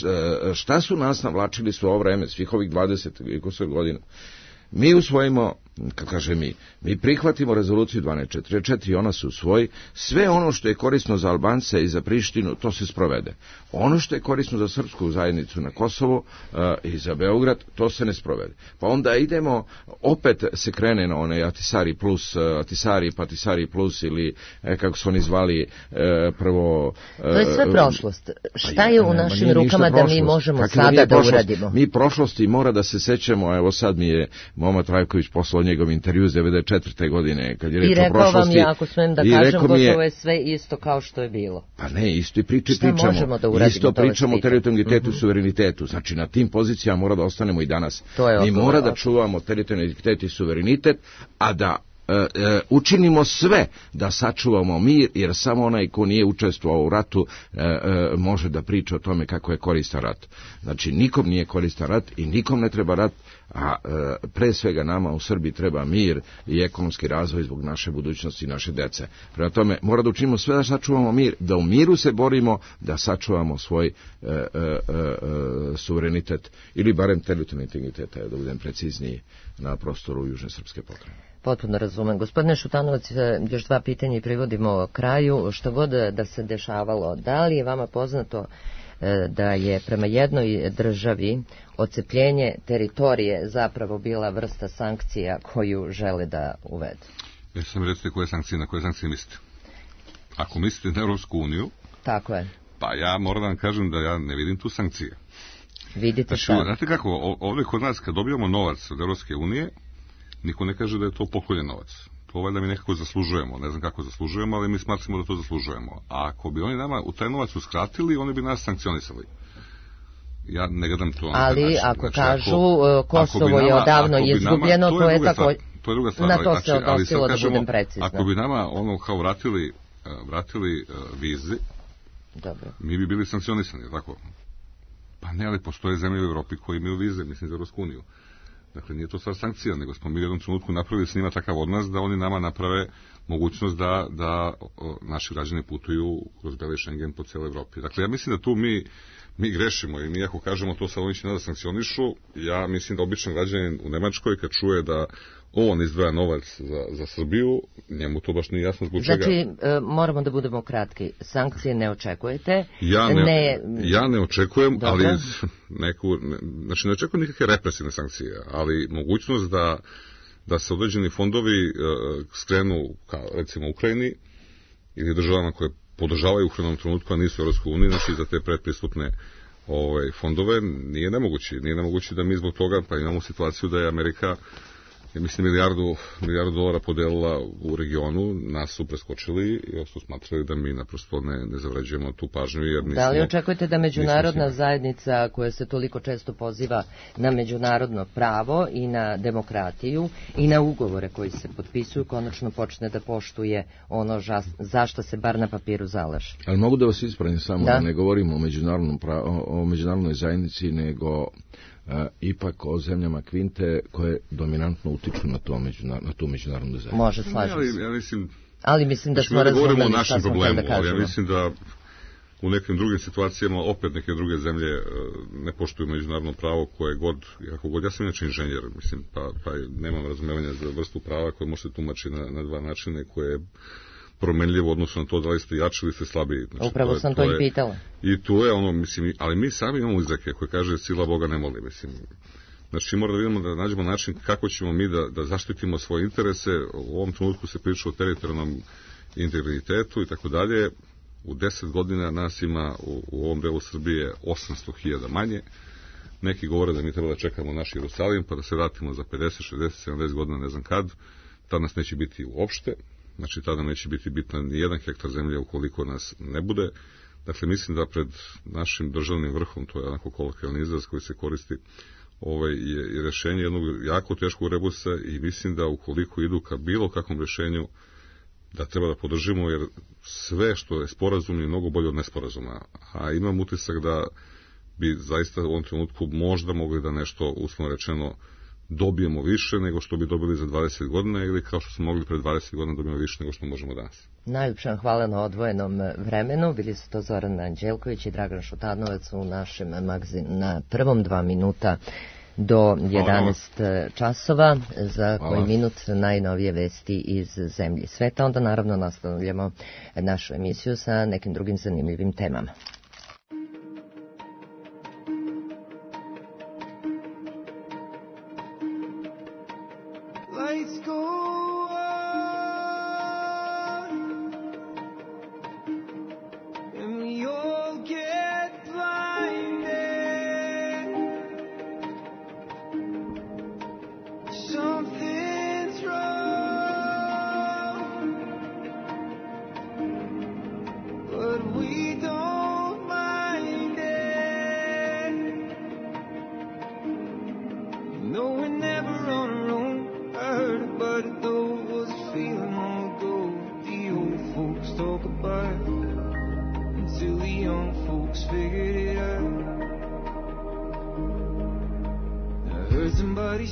šta su nas navlačili svo ovo vreme, svih ovih dvadeset godina? Mi usvojimo, kad kaže mi, mi prihvatimo rezoluciju dvanaest četrdeset četiri, ona se usvoji, sve ono što je korisno za Albance i za Prištinu, to se sprovede. Ono što je korisno za srpsku zajednicu na Kosovo uh, i za Beograd, to se ne sprovede. Pa onda idemo, opet se krene na onaj Atisari plus, uh, Atisari, Patisari plus ili, eh, kako su oni zvali, eh, prvo... Uh, to je sve prošlost. Šta je u našim rukama da mi možemo Kakve sada da prošlost? uradimo? Mi prošlosti mora da se sećamo, evo sad mi je Moma Trajković poslao njegov intervju iz devedeset četvrte godine, kad je reč o prošlosti. I rekao vam ja, ako smem da kažem, gotovo je, je sve isto kao što je bilo. Pa ne, isto i priče pričamo. Da isto pričamo o teritorijalnom mm-hmm. suverenitetu. Znači, na tim pozicijama mora da ostanemo i danas. Mi mora da čuvamo teritorijalni integritet i suverenitet, a da e, e, učinimo sve da sačuvamo mir, jer samo onaj ko nije učestvovao u ratu e, e, može da priča o tome kako je koristan rat. Znači, nikom nije koristan rat i nikom ne treba rat, a e, pre svega nama u Srbiji treba mir i ekonomski razvoj zbog naše budućnosti i naše dece. Prema tome, mora da učinimo sve da sačuvamo mir, da u miru se borimo, da sačuvamo svoj e, e, e, suverenitet ili barem teritorijalni integritet, da budem precizniji, na prostoru Južne srpske pokrajine. Potpuno razumem. Gospodine Šutanovac, još dva pitanja i privodimo kraju. Što god da se dešavalo, da li je vama poznato da je prema jednoj državi odcepljenje teritorije zapravo bila vrsta sankcija koju žele da uvedu? Ja sam recite koje sankcije, na koje sankcije mislite. Ako mislite na Europsku uniju, tako je. Pa ja moram da vam kažem da ja ne vidim tu sankcije. Vidite znači, šta? Znate kako, ovdje kod nas kad dobijamo novac od Europske unije, niko ne kaže da je to pokoljen novac. To valjda mi nekako zaslužujemo, ne znam kako zaslužujemo, ali mi smatramo da to zaslužujemo. A ako bi oni nama u taj novac uskratili, oni bi nas sankcionisali. Ja ne gledam to na taj način. Ali ako znači, kažu ako, Kosovo ako je nama, odavno izgubljeno, nama, to, to je je tako... To je druga stvar. Na to znači, se odnosilo, da kažemo, budem precizna. Ako bi nama ono kao vratili, vratili uh, vize, dobro, mi bi bili sankcionisani, tako? Pa ne, ali postoje zemlje u Evropi koji imaju vize, mislim za Evropsku uniju. Dakle, nije to stvar sankcija, nego smo mi u jednom trenutku napravili s njima takav odnos da oni nama naprave mogućnost da, da o, naši građani putuju kroz Beli Schengen po cijeloj Evropi. Dakle, ja mislim da tu mi, mi grešimo i mi ako kažemo to sad oni će nas sankcionišu, ja mislim da običan građanin u Nemačkoj kad čuje da on izdvaja novac za, za Srbiju, njemu to baš nije jasno zbog čega. Znači, e, moramo da budemo kratki. Sankcije ne očekujete? Ja ne, ne... Ja ne očekujem, Dobro. ali neku, ne, znači ne očekujem nikakve represivne sankcije, ali mogućnost da, da se određeni fondovi e, skrenu, kao recimo Ukrajini, ili državama koje podržavaju u Ukrajinom trenutku, a nisu u Europskoj uniji, znači za te predpristupne ovaj, fondove, nije nemoguće. Nije nemoguće da mi zbog toga, pa imamo situaciju da je Amerika, ja mislim, milijardu, milijardu dolara podelila u regionu, nas su preskočili i su smatrali da mi naprosto ne, ne zavređujemo tu pažnju. Jer nismo, da li očekujete da međunarodna zajednica koja se toliko često poziva na međunarodno pravo i na demokratiju i na ugovore koji se potpisuju, konačno počne da poštuje ono ža, zašto se bar na papiru zalaže? Ali mogu da vas ispravim samo, da, da ne govorimo o, međunarodnom pravo, o međunarodnoj zajednici, nego Uh, ipak o zemljama Kvinte koje dominantno utiču na, to međunar, na tu međunarodnu zajednicu. Može, slažem se. Ja, ja mislim, ali mislim da smo razumeli o šta smo htjeli da kažemo. Ali ja mislim da u nekim drugim situacijama opet neke druge zemlje uh, ne poštuju međunarodno pravo koje god, kako god. Ja sam inače inženjer, mislim, pa, pa nemam razumevanja za vrstu prava koje može se tumači na, na dva načine, koje je promenljivo u odnosu na to da li ste jači ili ste slabiji. Znači, upravo to sam je, to, to i pitala. I tu je ono, mislim, ali mi sami imamo izreke koje kaže sila Boga ne moli, mislim. Znači, mora da vidimo da nađemo način kako ćemo mi da, da zaštitimo svoje interese. U ovom trenutku se priča o teritorijalnom integritetu i tako dalje. U deset godina nas ima u, u ovom delu Srbije osamsto hiljada manje. Neki govore da mi treba da čekamo naš Jerusalim pa da se vratimo za pedeset, šezdeset, sedamdeset godina, ne znam kad. Tad nas neće biti uopšte. Znači, tada neće biti bitna ni jedan hektar zemlje ukoliko nas ne bude. Dakle, mislim da pred našim državnim vrhom, to je onako kolokvijalni izraz koji se koristi, ovaj, je, je rešenje jednog jako teškog rebusa i mislim da ukoliko idu ka bilo kakvom rešenju, da treba da podržimo, jer sve što je sporazum je mnogo bolje od nesporazuma. A imam utisak da bi zaista u ovom trenutku možda mogli da nešto, uslovno rečeno, dobijemo više nego što bi dobili za dvadeset godina ili kao što smo mogli pred dvadeset godina dobijemo više nego što možemo danas. Najljepša hvala na odvojenom vremenu. Bili su to Zoran Anđelković i Dragan Šutanovac u našem magazinu na prvom, dva minuta do jedanaest časova, za koji minut najnovije vesti iz zemlje i sveta. Onda naravno nastavljamo našu emisiju sa nekim drugim zanimljivim temama. Somebody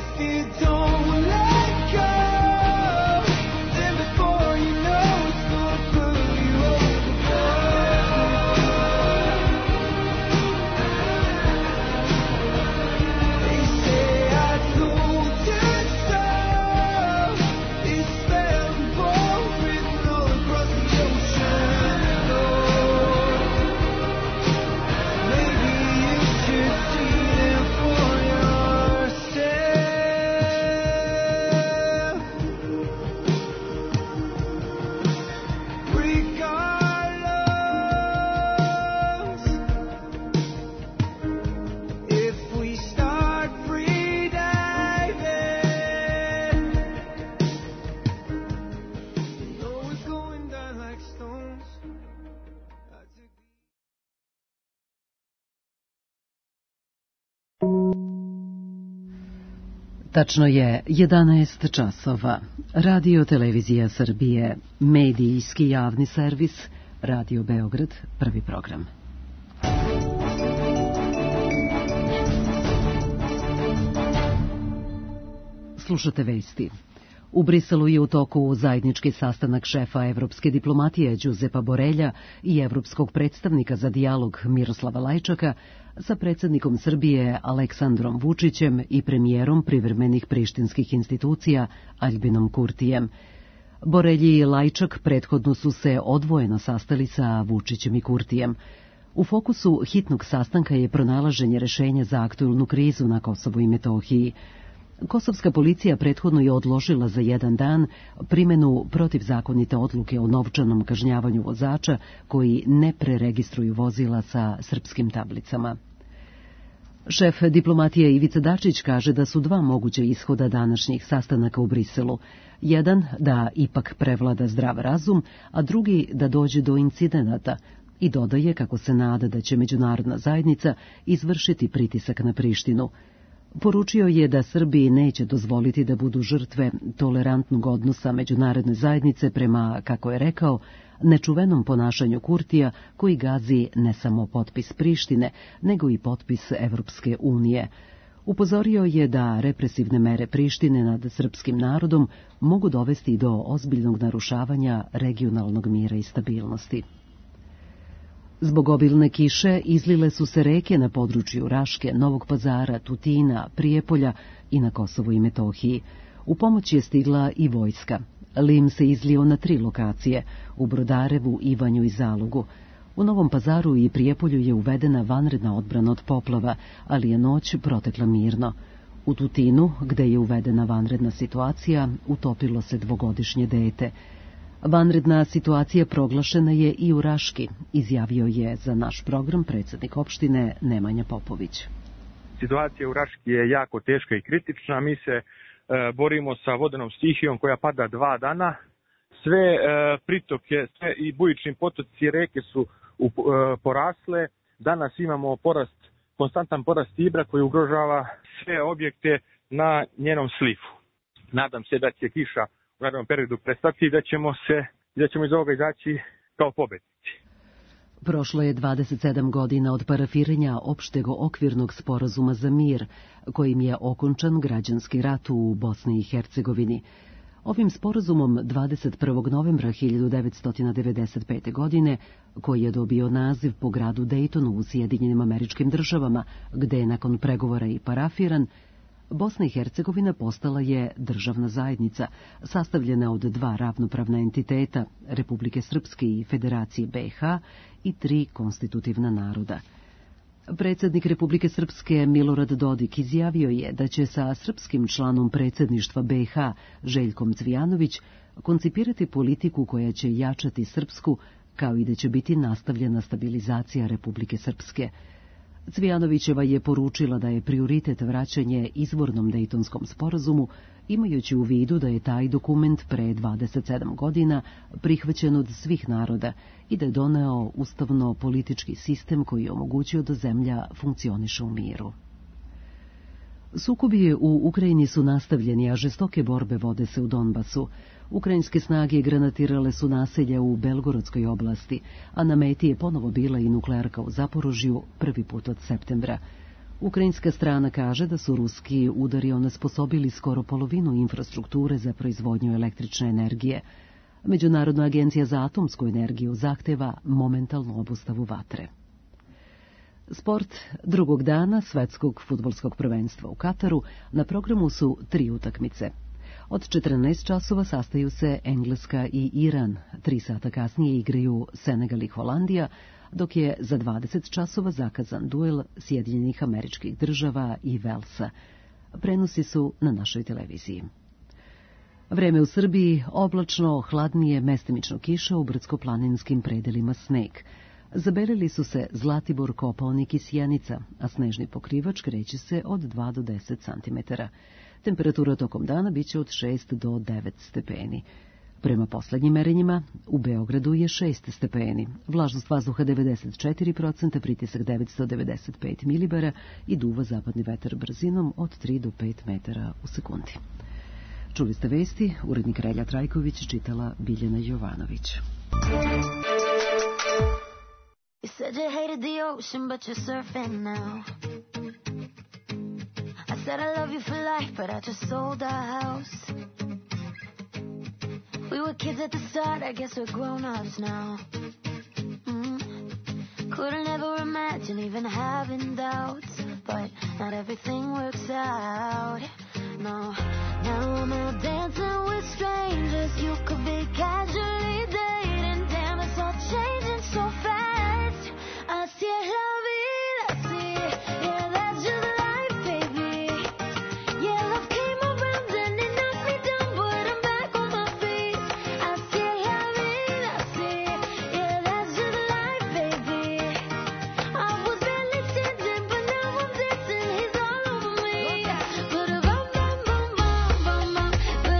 Tačno je jedanaest časova. Radio Televizija Srbije, medijski javni servis, Radio Beograd, prvi program. Slušate vesti. U Briselu je u toku zajednički sastanak šefa evropske diplomatije Đuzepa Borelja i evropskog predstavnika za dijalog Miroslava Lajčaka sa predsjednikom Srbije Aleksandrom Vučićem i premijerom privremenih prištinskih institucija Aljbinom Kurtijem. Borelji i Lajčak prethodno su se odvojeno sastali sa Vučićem i Kurtijem. U fokusu hitnog sastanka je pronalaženje rešenja za aktuelnu krizu na Kosovu i Metohiji. Kosovska policija prethodno je odložila za jedan dan primjenu protivzakonite odluke o novčanom kažnjavanju vozača koji ne preregistruju vozila sa srpskim tablicama. Šef diplomatije Ivica Dačić kaže da su dva moguća ishoda današnjih sastanaka u Briselu. Jedan da ipak prevlada zdrav razum, a drugi da dođe do incidenata, i dodaje kako se nada da će međunarodna zajednica izvršiti pritisak na Prištinu. Poručio je da Srbiji neće dozvoliti da budu žrtve tolerantnog odnosa međunarodne zajednice prema, kako je rekao, nečuvenom ponašanju Kurtija koji gazi ne samo potpis Prištine, nego i potpis Evropske unije. Upozorio je da represivne mere Prištine nad srpskim narodom mogu dovesti do ozbiljnog narušavanja regionalnog mira i stabilnosti. Zbog obilne kiše izlile su se reke na području Raške, Novog Pazara, Tutina, Prijepolja i na Kosovu i Metohiji. U pomoć je stigla i vojska. Lim se izlio na tri lokacije, u Brodarevu, Ivanju i Zalugu. U Novom Pazaru i Prijepolju je uvedena vanredna odbrana od poplava, ali je noć protekla mirno. U Tutinu, gde je uvedena vanredna situacija, utopilo se dvogodišnje dete. Vanredna situacija proglašena je i u Raški, izjavio je za naš program predsjednik opštine Nemanja Popović. Situacija u Raški je jako teška i kritična. Mi se e, borimo sa vodenom stihijom koja pada dva dana. Sve e, pritoke sve i bujični potoci reke su u, e, porasle. Danas imamo porast, konstantan porast Ibra koji ugrožava sve objekte na njenom slivu. Nadam se da će kiša u narednom periodu prestati i da ćemo se da ćemo iz ovoga izaći kao pobednici. Prošlo je dvadeset sedam godina od parafiranja opšteg okvirnog sporazuma za mir, kojim je okončan građanski rat u Bosni i Hercegovini. Ovim sporazumom dvadeset prvog novembra hiljadu devetsto devedeset pete. godine, koji je dobio naziv po gradu Dejtonu u Sjedinjenim Američkim Državama, gde je nakon pregovora i parafiran, Bosna i Hercegovina postala je državna zajednica, sastavljena od dva ravnopravna entiteta, Republike Srpske i Federacije be ha i tri konstitutivna naroda. Predsjednik Republike Srpske Milorad Dodik izjavio je da će sa srpskim članom predsjedništva be ha Željkom Cvijanović koncipirati politiku koja će jačati srpsku, kao i da će biti nastavljena stabilizacija Republike Srpske. Cvijanovićeva je poručila da je prioritet vraćanje izvornom Dejtonskom sporazumu, imajući u vidu da je taj dokument pre dvadeset sedam godina prihvaćen od svih naroda i da je doneo ustavno-politički sistem koji je omogućio da zemlja funkcioniše u miru. Sukobi u Ukrajini su nastavljeni, a žestoke borbe vode se u Donbasu. Ukrajinske snage granatirale su naselja u Belgorodskoj oblasti, a na meti je ponovo bila i nuklearka u Zaporožju prvi put od septembra. Ukrajinska strana kaže da su ruski udari onesposobili skoro polovinu infrastrukture za proizvodnju električne energije. Međunarodna agencija za atomsku energiju zahteva momentalnu obustavu vatre. Sport drugog dana svetskog fudbalskog prvenstva u Kataru na programu su tri utakmice. Od četrnaest časova sastaju se Engleska i Iran, tri sata kasnije igraju Senegal i Holandija, dok je za dvadeset časova zakazan duel Sjedinjenih Američkih Država i Velsa. Prenosi su na našoj televiziji. Vreme u Srbiji oblačno, hladnije, mestimično kiša, u brdsko-planinskim predelima sneg. Zabelili su se Zlatibor, Kopaonik i Sjenica, a snežni pokrivač kreće se od dva do deset centimetara. Temperatura tokom dana biće od šest do devet stepeni. Prema poslednjim merenjima, u Beogradu je šest stepeni, vlažnost vazduha devedeset četiri procenta, pritisak devetsto devedeset pet milibara i duva zapadni vetar brzinom od tri do pet metara u sekundi. Čuli ste vesti, urednik Relja Trajković, čitala Biljana Jovanović. You said you hated the ocean, but you're surfing now. I said I love you for life, but I just sold our house. We were kids at the start, I guess we're grown-ups now. Mm. Couldn't ever imagine even having doubts, but not everything works out. No, now I'm out dancing with strangers. You could be casually dating. Damn, it's all changing so fast. Así es la vida, así. Yeah, that's just life, baby. Yeah, love came around and it knocked me down, but I'm back on my feet. Así es la vida, así. Yeah, that's just life, baby. I was barely standing, but now I'm dancing. He's all over me. But a bum bum bum bum bum bum.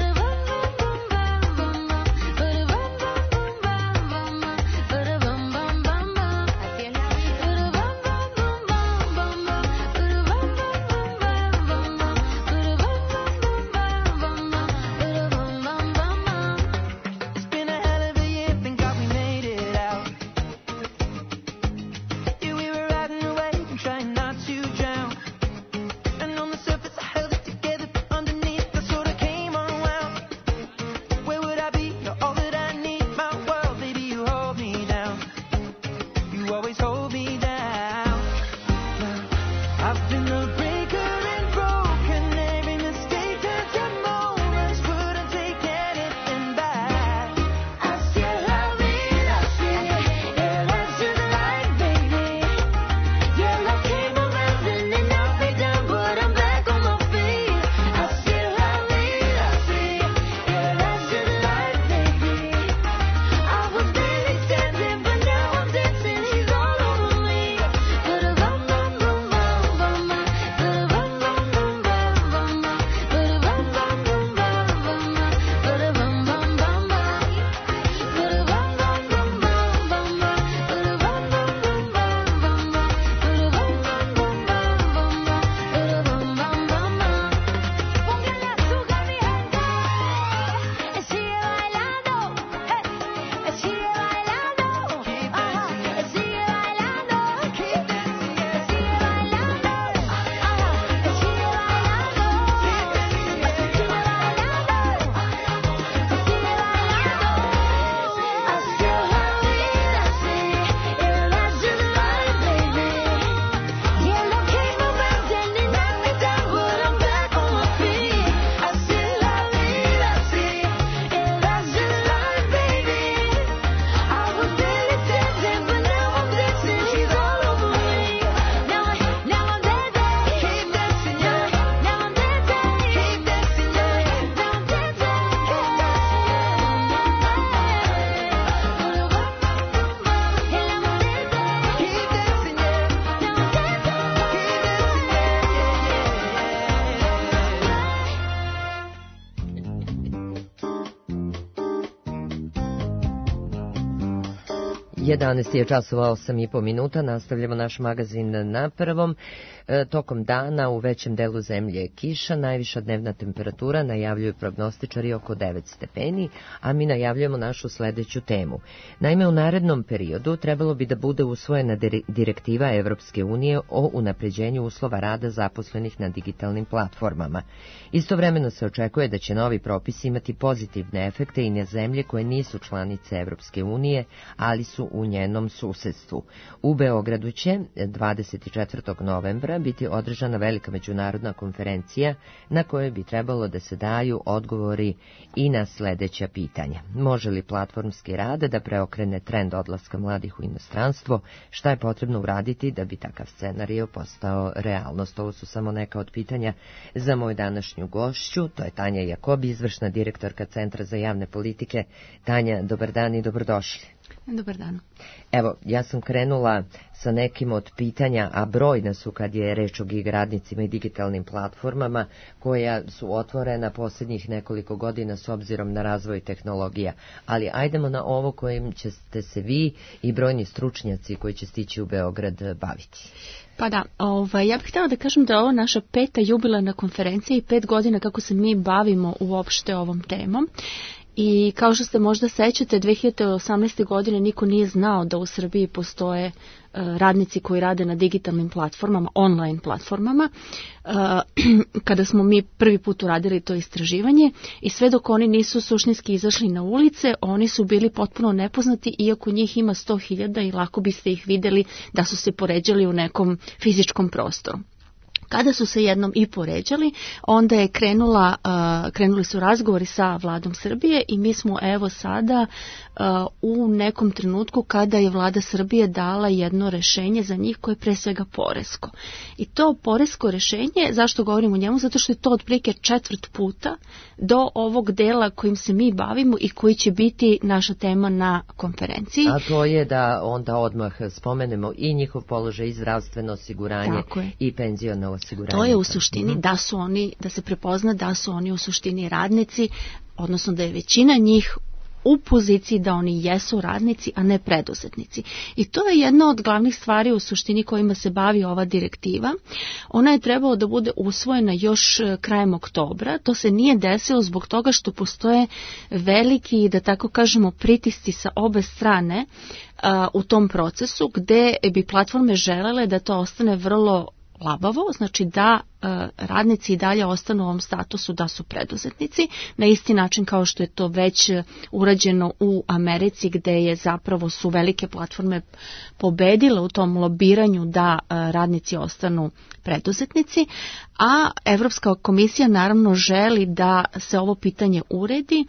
jedanaest je časova osam i po minuta, nastavljamo naš magazin na prvom. E, tokom dana u većem delu zemlje je kiša, najviša dnevna temperatura, najavljuju prognostičari oko devet stepeni, a mi najavljujemo našu sledeću temu. Naime, u narednom periodu trebalo bi da bude usvojena direktiva Evropske unije o unapređenju uslova rada zaposlenih na digitalnim platformama. Istovremeno se očekuje da će novi propisi imati pozitivne efekte i na zemlje koje nisu članice Evropske unije, ali su u njenom susedstvu. U Beogradu će dvadeset četvrtog novembra biti održana velika međunarodna konferencija na kojoj bi trebalo da se daju odgovori i na sledeća pitanja. Može li platformski rad da preokrene trend odlaska mladih u inostranstvo? Šta je potrebno uraditi da bi takav scenario postao realnost? Ovo su samo neka od pitanja za moju današnju gošću. To je Tanja Jakobi, izvršna direktorka Centra za javne politike. Tanja, dobar dan i dobrodošli. Dobar dan. Evo, ja sam krenula sa nekim od pitanja, a brojna su kad je reč o gig radnicima i digitalnim platformama koja su otvorena posljednjih nekoliko godina s obzirom na razvoj tehnologija. Ali ajdemo na ovo kojim ćete se vi i brojni stručnjaci koji će stići u Beograd baviti. Pa da, ovaj, ja bih htjela da kažem da je ovo naša peta jubilarna konferencija i pet godina kako se mi bavimo uopšte ovom temom. I kao što ste možda sećate, dve hiljade osamnaeste. godine niko nije znao da u Srbiji postoje uh, radnici koji rade na digitalnim platformama, online platformama, uh, kada smo mi prvi put uradili to istraživanje i sve dok oni nisu suštinski izašli na ulice, oni su bili potpuno nepoznati, iako njih ima sto hiljada i lako biste ih videli da su se poređali u nekom fizičkom prostoru. Kada su se jednom i poređali, onda je krenula, uh, krenuli su razgovori sa vladom Srbije i mi smo evo sada uh, u nekom trenutku kada je vlada Srbije dala jedno rešenje za njih koje je pre svega poresko. I to poresko rešenje, zašto govorim o njemu? Zato što je to otprilike četvrt puta do ovog dela kojim se mi bavimo i koji će biti naša tema na konferenciji. A to je da onda odmah spomenemo i njihov položaj i zdravstveno osiguranje i penziono osiguranje. To je u suštini da su oni, da se prepozna da su oni u suštini radnici, odnosno da je većina njih u poziciji da oni jesu radnici, a ne preduzetnici. I to je jedna od glavnih stvari u suštini kojima se bavi ova direktiva. Ona je trebalo da bude usvojena još krajem oktobra. To se nije desilo zbog toga što postoje veliki, da tako kažemo, pritisci sa obe strane uh, u tom procesu, gde bi platforme želele da to ostane vrlo labavo, znači da e, radnici i dalje ostanu u ovom statusu da su preduzetnici, na isti način kao što je to već urađeno u Americi, gde je zapravo su velike platforme pobedile u tom lobiranju da e, radnici ostanu preduzetnici, a Evropska komisija naravno želi da se ovo pitanje uredi.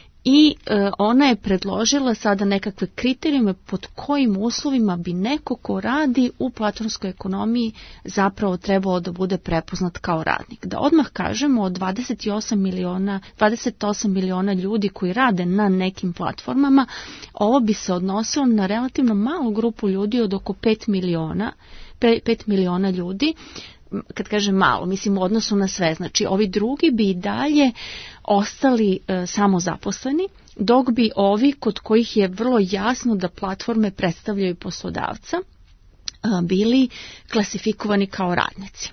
I e, ona je predložila sada nekakve kriterijume pod kojim uslovima bi neko ko radi u platformskoj ekonomiji zapravo trebalo da bude prepoznat kao radnik. Da odmah kažemo, od dvadeset osam miliona, dvadeset osam miliona ljudi koji rade na nekim platformama, ovo bi se odnosilo na relativno malu grupu ljudi od oko pet miliona, pet miliona ljudi. Kad kažem malo, mislim u odnosu na sve, znači ovi drugi bi i dalje ostali e, samozaposleni, dok bi ovi kod kojih je vrlo jasno da platforme predstavljaju poslodavca, e, bili klasifikovani kao radnici.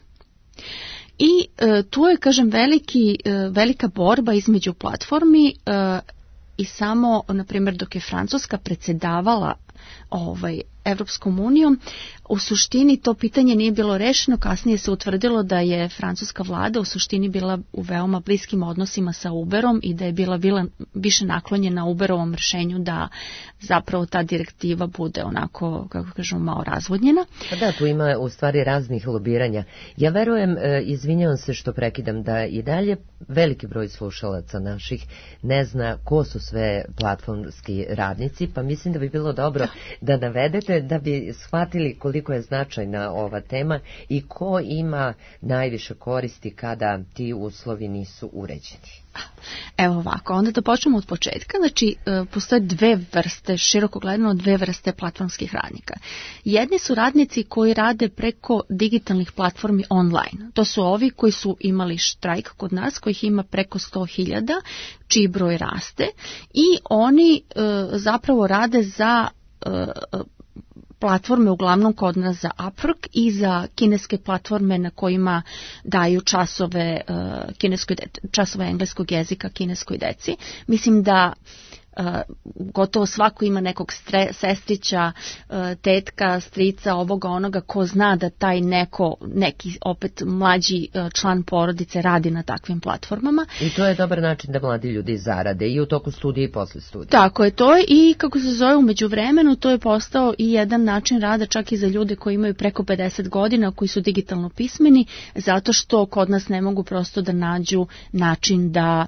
I e, tu je, kažem, veliki, e, velika borba između platformi e, i samo, na primjer, dok je Francuska predsjedavala ovaj, Evropskom unijom, u suštini to pitanje nije bilo rešeno, kasnije se utvrdilo da je francuska vlada u suštini bila u veoma bliskim odnosima sa Uberom i da je bila, bila više naklonjena Uberovom rešenju da zapravo ta direktiva bude onako, kako kažemo, malo razvodnjena. Pa da, tu ima u stvari raznih lobiranja. Ja verujem, izvinjavam se što prekidam, da i dalje veliki broj slušalaca naših ne zna ko su sve platformski radnici, pa mislim da bi bilo dobro da navedete da bi shvatili koliko je značajna ova tema i ko ima najviše koristi kada ti uslovi nisu uređeni. Evo ovako, onda da počnemo od početka. Znači, postoje dve vrste, široko gledano dve vrste platformskih radnika. Jedni su radnici koji rade preko digitalnih platformi online. To su ovi koji su imali štrajk kod nas, kojih ima preko sto hiljada, čiji broj raste, i oni e, zapravo rade za platforme uglavnom kod nas za Upwork i za kineske platforme na kojima daju časove, kineskoj, časove engleskog jezika kineskoj deci. Mislim da Uh, gotovo svako ima nekog stre, sestrića, uh, tetka, strica, ovoga onoga ko zna da taj neko, neki opet mlađi uh, član porodice radi na takvim platformama. I to je dobar način da mladi ljudi zarade i u toku studija i posle studija. Tako je to i kako se zove u međuvremenu to je postao i jedan način rada čak i za ljude koji imaju preko pedeset godina koji su digitalno pismeni zato što kod nas ne mogu prosto da nađu način da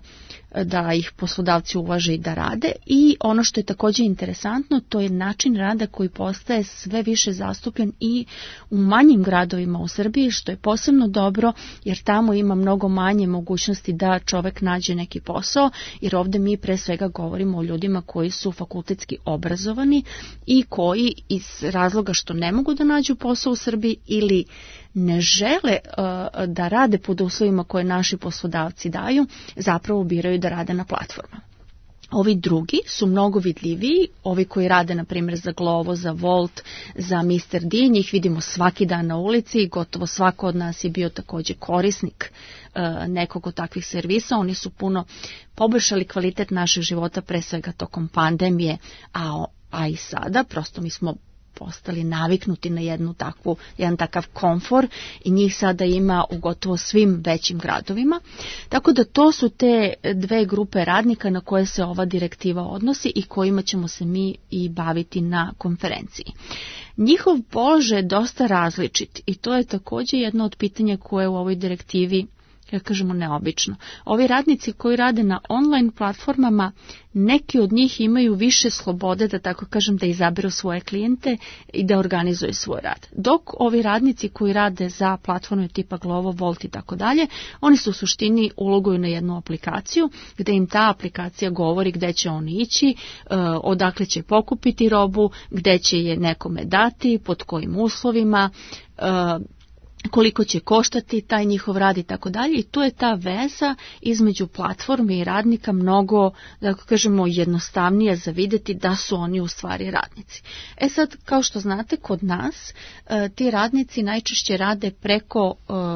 da ih poslodavci uvaže i da rade i ono što je također interesantno to je način rada koji postaje sve više zastupljen i u manjim gradovima u Srbiji što je posebno dobro jer tamo ima mnogo manje mogućnosti da čovek nađe neki posao jer ovdje mi pre svega govorimo o ljudima koji su fakultetski obrazovani i koji iz razloga što ne mogu da nađu posao u Srbiji ili ne žele uh, da rade pod uslovima koje naši poslodavci daju, zapravo biraju da rade na platformama. Ovi drugi su mnogo vidljiviji, ovi koji rade na primjer za Glovo, za Volt, za mister D, njih vidimo svaki dan na ulici, gotovo svako od nas je bio također korisnik uh, nekog od takvih servisa, oni su puno poboljšali kvalitet našeg života pre svega tokom pandemije, a, a i sada, prosto mi smo postali naviknuti na jednu takvu, jedan takav komfor i njih sada ima u gotovo svim većim gradovima. Tako da to su te dve grupe radnika na koje se ova direktiva odnosi i kojima ćemo se mi i baviti na konferenciji. Njihov položaj je dosta različit i to je također jedno od pitanja koje u ovoj direktivi ja kažemo neobično. Ovi radnici koji rade na online platformama, neki od njih imaju više slobode, da tako kažem, da izaberu svoje klijente i da organizuju svoj rad. Dok ovi radnici koji rade za platforme tipa Glovo, Volt i tako dalje, oni su u suštini uloguju na jednu aplikaciju gdje im ta aplikacija govori gdje će oni ići, odakle će pokupiti robu, gdje će je nekome dati, pod kojim uslovima, koliko će koštati taj njihov rad i tako dalje i tu je ta veza između platforme i radnika mnogo, da kažemo, jednostavnija za vidjeti da su oni u stvari radnici. E sad, kao što znate, kod nas ti radnici najčešće rade preko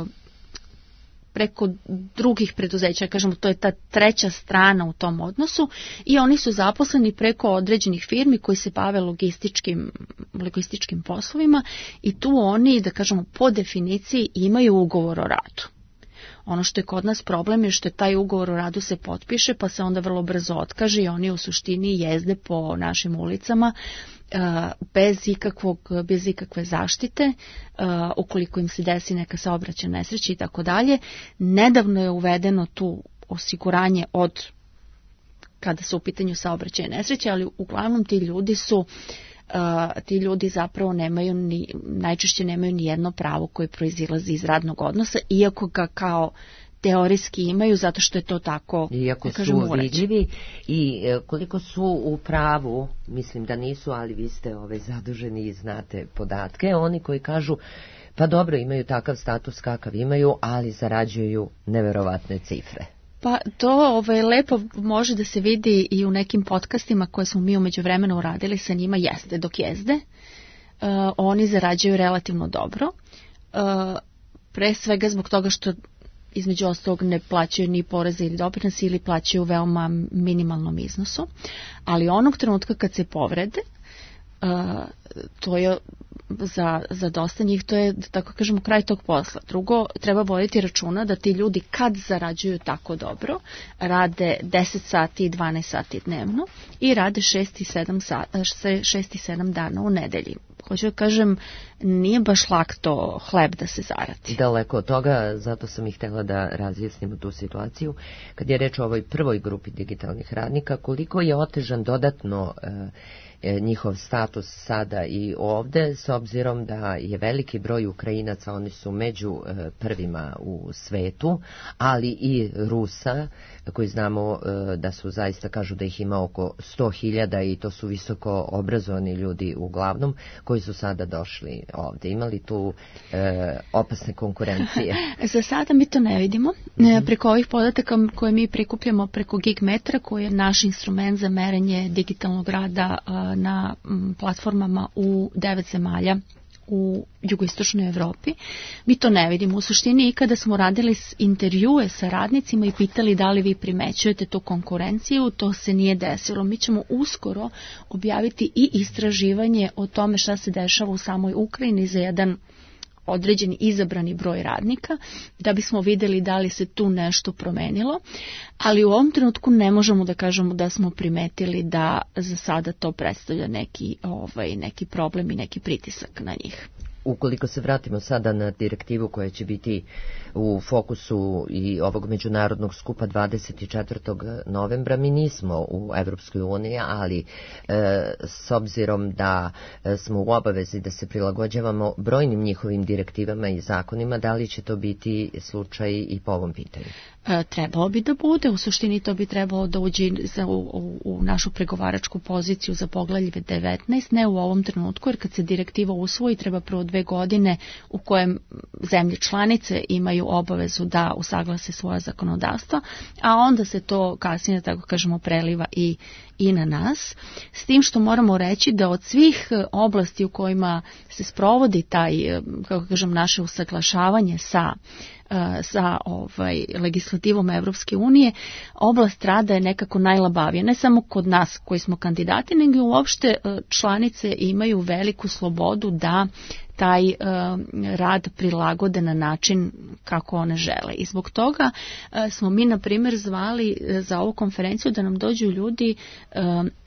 preko drugih preduzeća, kažemo, to je ta treća strana u tom odnosu i oni su zaposleni preko određenih firmi koji se bave logističkim, logističkim poslovima i tu oni, da kažemo, po definiciji imaju ugovor o radu. Ono što je kod nas problem je što je taj ugovor o radu se potpiše pa se onda vrlo brzo otkaže i oni u suštini jezde po našim ulicama bez ikakvog, bez ikakve zaštite, ukoliko im se desi neka saobraćajna nesreća i tako dalje. Nedavno je uvedeno tu osiguranje od kada su u pitanju saobraćajne nesreće, ali uglavnom ti ljudi su Uh, ti ljudi zapravo nemaju ni, najčešće nemaju ni jedno pravo koje proizilazi iz radnog odnosa, iako ga kao teorijski imaju, zato što je to tako, iako da kažem, su vidljivi i koliko su u pravu, mislim da nisu, ali vi ste ove zaduženi i znate podatke, oni koji kažu pa dobro, imaju takav status kakav imaju, ali zarađuju neverovatne cifre. Pa to ovaj, lepo može da se vidi i u nekim podcastima koje smo mi u međuvremenu uradili sa njima, jeste dok jezde. Uh, oni zarađuju relativno dobro. Uh, pre svega zbog toga što između ostalog ne plaćaju ni poreze ili doprinose ili plaćaju u veoma minimalnom iznosu. Ali onog trenutka kad se povrede, uh, to je za, za dosta njih, to je, da tako kažemo, kraj tog posla. Drugo, treba voditi računa da ti ljudi kad zarađuju tako dobro, rade deset sati i dvanaest sati dnevno i rade šest i sedam dana u nedelji. Hoću da kažem, nije baš lak to hleb da se zaradi. Daleko od toga, zato sam i htjela da razjasnimo tu situaciju. Kad je reč o ovoj prvoj grupi digitalnih radnika, koliko je otežan dodatno e, njihov status sada i ovde, s obzirom da je veliki broj Ukrajinaca, oni su među e, prvima u svetu, ali i Rusa, koji znamo e, da su zaista, kažu da ih ima oko sto hiljada i to su visoko obrazovani ljudi uglavnom, koji su sada došli ovde. Imali tu e, opasne konkurencije? Za sada mi to ne vidimo. Mm-hmm. Preko ovih podataka koje mi prikupljamo preko Gigmetra, koji je naš instrument za merenje digitalnog rada na platformama u devet zemalja u jugoistočnoj Evropi. Mi to ne vidimo. U suštini i kada smo radili intervjue sa radnicima i pitali da li vi primećujete tu konkurenciju, to se nije desilo. Mi ćemo uskoro objaviti i istraživanje o tome šta se dešava u samoj Ukrajini za jedan određeni izabrani broj radnika, da bismo vidjeli da li se tu nešto promenilo, ali u ovom trenutku ne možemo da kažemo da smo primetili da za sada to predstavlja neki, ovaj, neki problem i neki pritisak na njih. Ukoliko se vratimo sada na direktivu koja će biti u fokusu i ovog međunarodnog skupa dvadeset četvrtog novembra, mi nismo u Evropskoj uniji, ali e, s obzirom da smo u obavezi da se prilagođavamo brojnim njihovim direktivama i zakonima, da li će to biti slučaj i po ovom pitanju? E, trebalo bi da bude, u suštini to bi trebalo da uđe za, u, u, u našu pregovaračku poziciju za poglavlje devetnaest, ne u ovom trenutku, jer kad se direktiva usvoji treba prvo dve godine u kojem zemlje članice imaju obavezu da usaglase svoje zakonodavstva, a onda se to kasnije, tako kažemo, preliva i, i na nas. S tim što moramo reći da od svih oblasti u kojima se sprovodi taj, kako kažem, naše usaglašavanje sa sa ovaj, legislativom Evropske unije, oblast rada je nekako najlabavija, ne samo kod nas koji smo kandidati, nego i uopšte članice imaju veliku slobodu da taj uh, rad prilagode na način kako one žele. I zbog toga uh, smo mi, na primjer, zvali uh, za ovu konferenciju da nam dođu ljudi uh,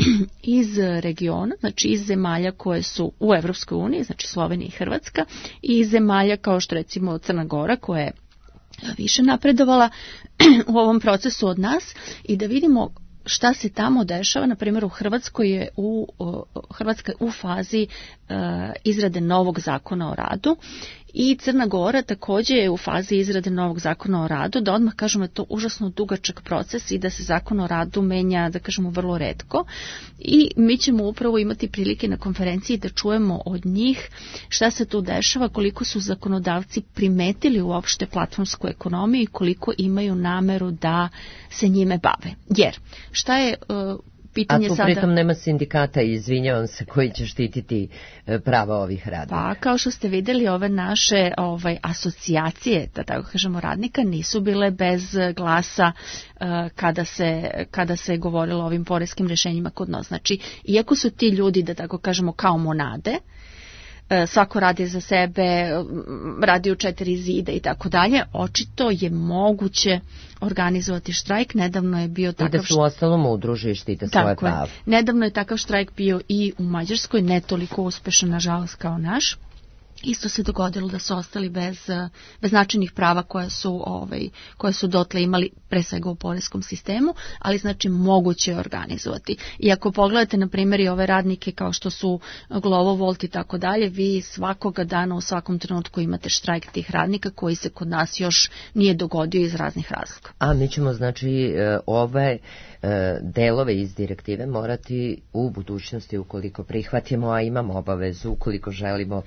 iz regiona, znači iz zemalja koje su u Evropskoj uniji, znači Slovenija i Hrvatska, i iz zemalja kao što recimo Crna Gora, koja je više napredovala u ovom procesu od nas, i da vidimo šta se tamo dešava. Na primjer, u Hrvatskoj je u, Hrvatska u fazi uh, izrade novog zakona o radu, i Crna Gora također je u fazi izrade novog zakona o radu, da odmah kažemo da je to užasno dugačak proces i da se zakon o radu menja, da kažemo, vrlo retko, i mi ćemo upravo imati prilike na konferenciji da čujemo od njih šta se tu dešava, koliko su zakonodavci primetili uopšte platformsku ekonomiju i koliko imaju nameru da se njime bave. Jer šta je uh, pitanje sada... A tu pritom sada... nema sindikata, izvinjavam se, koji će štititi prava ovih radnika. Pa, kao što ste vidjeli, ove naše ovaj, asocijacije, da tako kažemo, radnika, nisu bile bez glasa uh, kada, se, kada se govorilo o ovim poreskim rješenjima kod nas. Znači, iako su ti ljudi, da tako kažemo, kao monade, svako radi za sebe, radi u četiri zida i tako dalje, očito je moguće organizovati štrajk. Nedavno je bio takav... I da su u ostalom udruži i štite svoje pravo. Nedavno je takav štrajk bio i u Mađarskoj, ne toliko uspešan, nažalost, kao naš. Isto se dogodilo da su ostali bez, bez značajnih prava koja su, ovaj, koje su dotle imali, pre svega u poreskom sistemu, ali znači moguće je organizovati. I ako pogledate, na primjer, i ove radnike kao što su Glovo, Volt i tako dalje, vi svakoga dana u svakom trenutku imate štrajk tih radnika koji se kod nas još nije dogodio iz raznih razloga. A mi ćemo, znači, ove delove iz direktive morati u budućnosti, ukoliko prihvatimo, a imamo obavezu, ukoliko želimo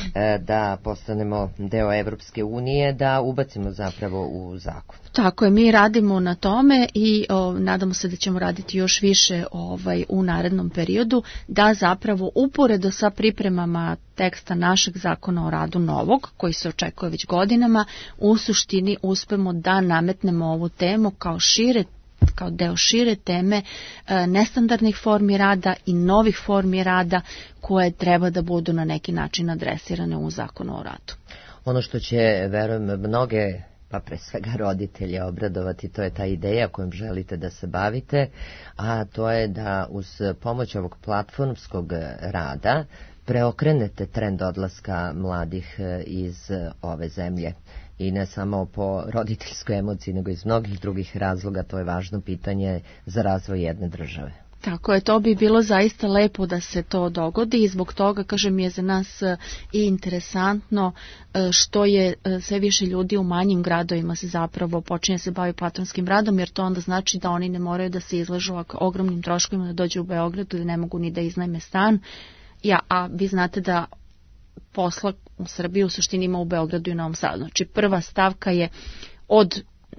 da postanemo deo Evropske unije, da ubacimo zapravo u zakon. Tako je, mi radimo na tome i o, nadamo se da ćemo raditi još više ovaj, u narednom periodu, da zapravo uporedo sa pripremama teksta našeg zakona o radu novog, koji se očekuje već godinama, u suštini uspemo da nametnemo ovu temu kao šire kao deo šire teme e, nestandardnih formi rada i novih formi rada koje treba da budu na neki način adresirane u zakonu o radu. Ono što će, verujem, mnoge, pa pre svega roditelje, obradovati, to je ta ideja kojom želite da se bavite, a to je da uz pomoć ovog platformskog rada preokrenete trend odlaska mladih iz ove zemlje. I ne samo po roditeljskoj emociji, nego iz mnogih drugih razloga. To je važno pitanje za razvoj jedne države. Tako je, to bi bilo zaista lepo da se to dogodi i zbog toga, kažem, je za nas i interesantno što je sve više ljudi u manjim gradovima se zapravo počinje se bavi platformskim radom, jer to onda znači da oni ne moraju da se izlažu ogromnim troškovima da dođu u Beograd ili ne mogu ni da iznajme stan. Ja, a vi znate da posla u Srbiji u suštini ima u Beogradu i Novom Sadu. Znači prva stavka je od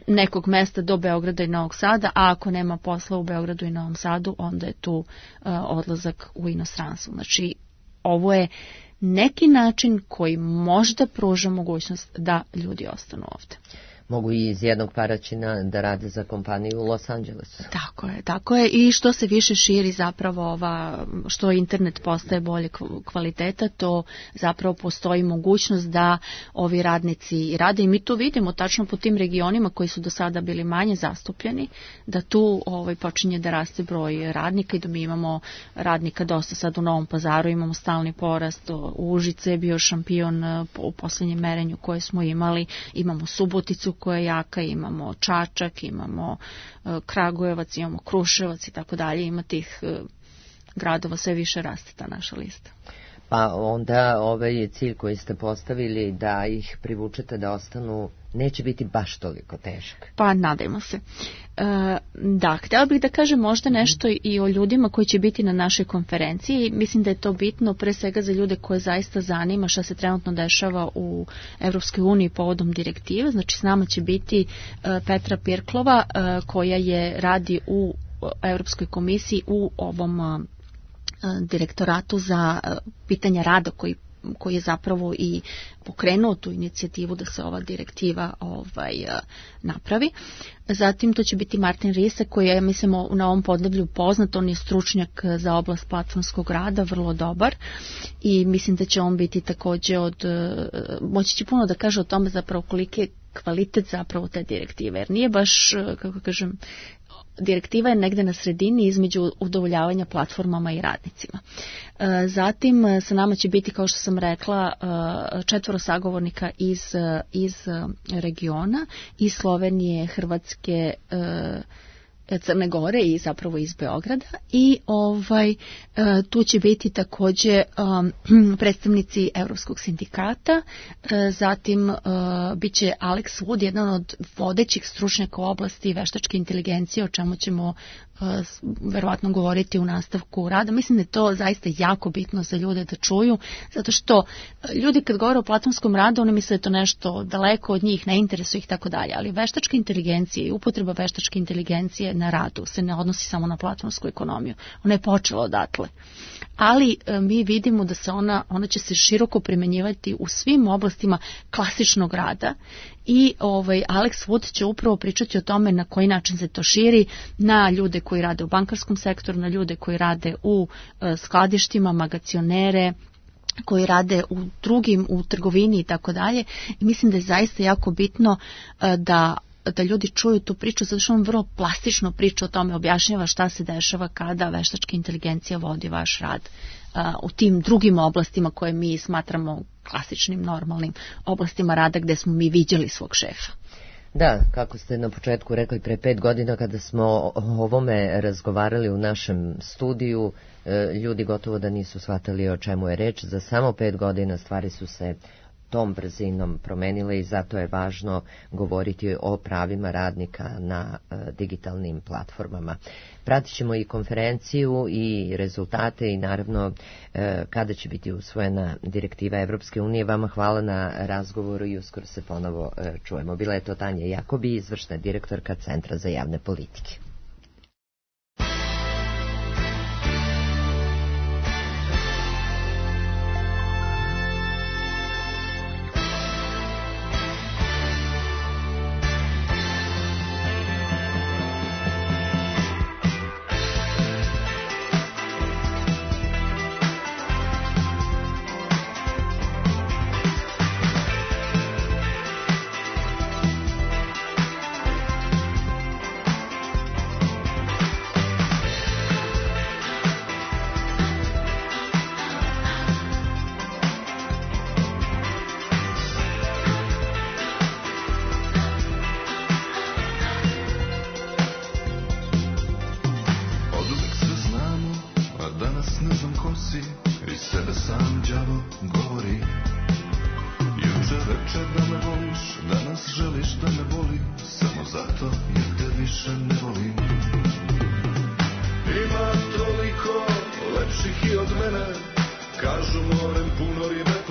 nekog mesta do Beograda i Novog Sada, a ako nema posla u Beogradu i Novom Sadu, onda je tu uh, odlazak u inostranstvo. Znači, ovo je neki način koji možda pruža mogućnost da ljudi ostanu ovde. Mogu i iz jednog Paraćina da rade za kompaniju u Los Angelesu. Tako je, tako je. I što se više širi zapravo ova, što internet postaje bolje kvaliteta, to zapravo postoji mogućnost da ovi radnici rade. I mi to vidimo tačno po tim regionima koji su do sada bili manje zastupljeni, da tu ovaj, počinje da raste broj radnika i da mi imamo radnika dosta sad u Novom Pazaru, imamo stalni porast. U Užice je bio šampion u poslednjem merenju koje smo imali, imamo Suboticu koja je jaka, imamo Čačak, imamo uh, Kragujevac, imamo Kruševac i tako dalje, ima tih uh, gradova, sve više raste ta naša lista. Pa onda ovaj cilj koji ste postavili da ih privučete da ostanu neće biti baš toliko težak. Pa nadajmo se. E, da, htjela bih da kažem možda nešto i o ljudima koji će biti na našoj konferenciji. Mislim da je to bitno pre svega za ljude koje zaista zanima šta se trenutno dešava u Evropskoj uniji povodom direktive. Znači s nama će biti e, Petra Pirklova e, koja je radi u Evropskoj komisiji u ovom e, direktoratu za e, pitanja rada koji koji je zapravo i pokrenuo tu inicijativu da se ova direktiva ovaj, napravi. Zatim to će biti Martin Risa koji je, mislim, na ovom podneblju poznat, on je stručnjak za oblast platformskog rada, vrlo dobar i mislim da će on biti također od, moći će puno da kaže o tome zapravo koliki je kvalitet zapravo te direktive, jer nije baš, kako kažem, direktiva je negde na sredini između udovoljavanja platformama i radnicima. Zatim sa nama će biti, kao što sam rekla, četvoro sagovornika iz, iz regiona, iz Slovenije, Hrvatske, Crne Gore i zapravo iz Beograda i ovaj tu će biti također um, predstavnici Evropskog sindikata, zatim uh, bit će Alex Wood, jedan od vodećih stručnjaka u oblasti veštačke inteligencije, o čemu ćemo uh, verovatno govoriti u nastavku rada. Mislim da je to zaista jako bitno za ljude da čuju, zato što ljudi kad govore o platformskom radu, oni misle da je to nešto daleko od njih, ne interesuje ih tako dalje, ali veštačka inteligencija i upotreba veštačke inteligencije na radu se ne odnosi samo na platformsku ekonomiju. Ona je počela odatle. Ali e, mi vidimo da se ona, ona će se široko primenjivati u svim oblastima klasičnog rada i ovaj, Alex Wood će upravo pričati o tome na koji način se to širi na ljude koji rade u bankarskom sektoru, na ljude koji rade u e, skladištima, magacionere, koji rade u drugim, u trgovini i tako dalje. I mislim da je zaista jako bitno e, da da ljudi čuju tu priču, zato što on vrlo plastično priča o tome, objašnjava šta se dešava kada veštačka inteligencija vodi vaš rad a, u tim drugim oblastima koje mi smatramo klasičnim, normalnim oblastima rada gde smo mi viđali svog šefa. Da, kako ste na početku rekli, pre pet godina kada smo o ovome razgovarali u našem studiju, ljudi gotovo da nisu shvatali o čemu je reč. Za samo pet godina stvari su se tom brzinom promenile i zato je važno govoriti o pravima radnika na e, digitalnim platformama. Pratit ćemo i konferenciju i rezultate i naravno e, kada će biti usvojena direktiva Evropske unije. Vama hvala na razgovoru i uskoro se ponovo e, čujemo. Bila je to Tanja Jakobi, izvršna direktorka Centra za javne politike.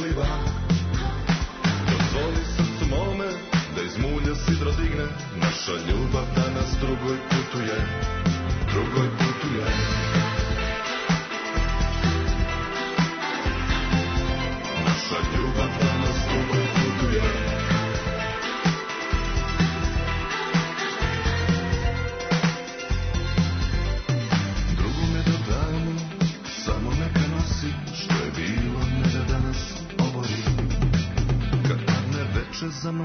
Naša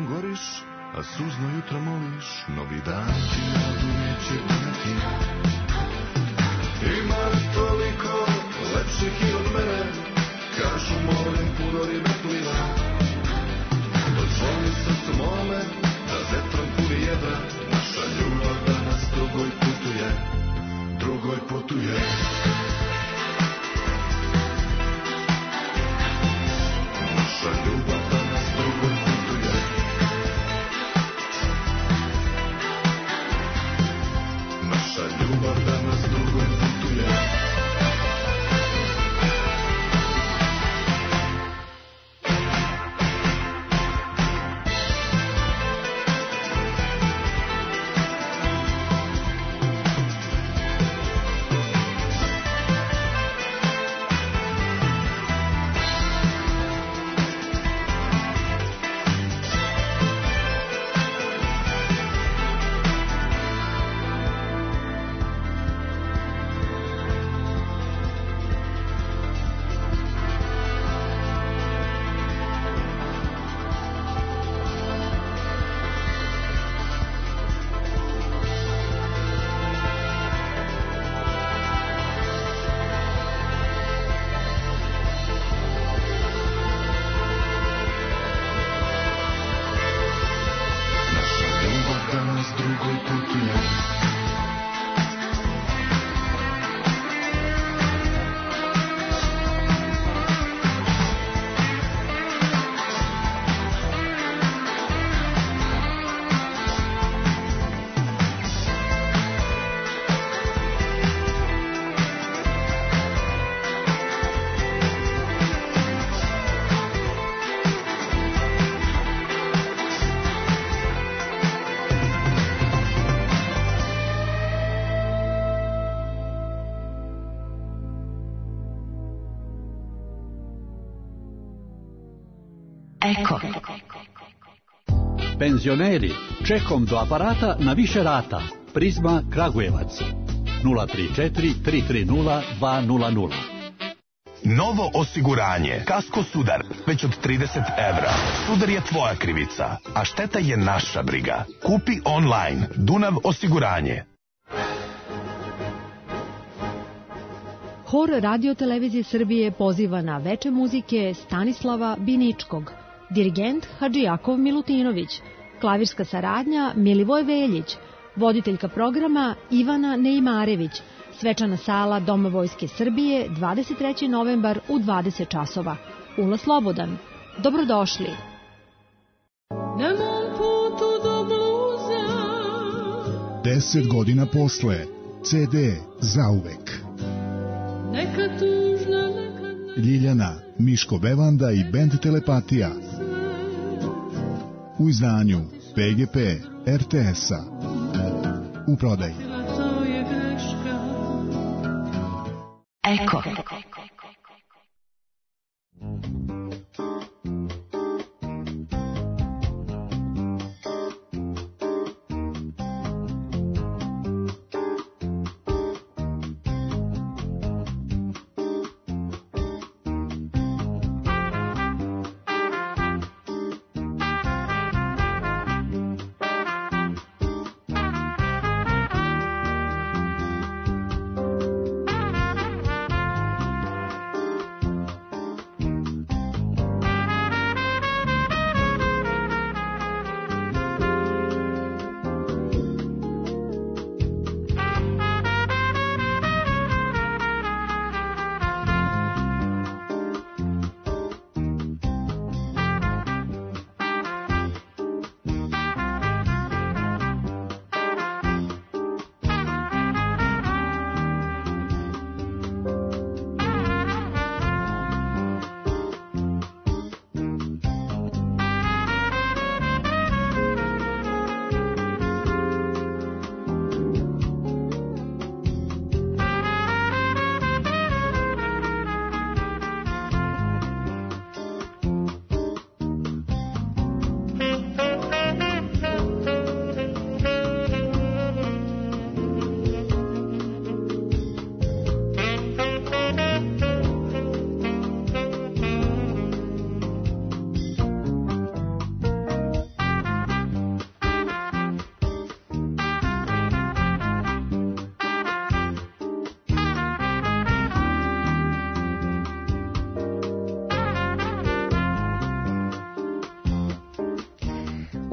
goriš, a suzno jutro moliš, novi dan ti uvijek će doneti. Ima toliko lepših i od mene, kažu molim pudori me pliva. Dozvoli srcu mome, da vetrom puni jedra, naša ljubav danas drugoj putuje, drugoj putuje. Naša ljubav danas drugoj putuje. Naša ljubav danas drugoj putuje. Eko. Penzioneri, čekom do aparata na više rata. Prizma Kragujevac. nula tri četiri tri tri nula dva nula nula. Novo osiguranje. Kasko Sudar. Već od trideset evra. Sudar je tvoja krivica, a šteta je naša briga. Kupi online. Dunav osiguranje. Hor Radio Televizije Srbije poziva na veče muzike Stanislava Biničkog, dirigent Hadžijakov Milutinović, klavirska saradnja Milivoj Veljić, voditeljka programa Ivana Neimarević, svečana sala Doma Vojske Srbije, dvadeset treći novembar u dvadeset časova. Ulaz slobodan. Dobrodošli. Na mom putu do bluza. Deset godina posle. C D zauvek. Neka tužna, neka... Ljiljana, Miško Bevanda i bend Telepatija. U izdanju P G P R T S-a. U prodaji. To je greška. Eko.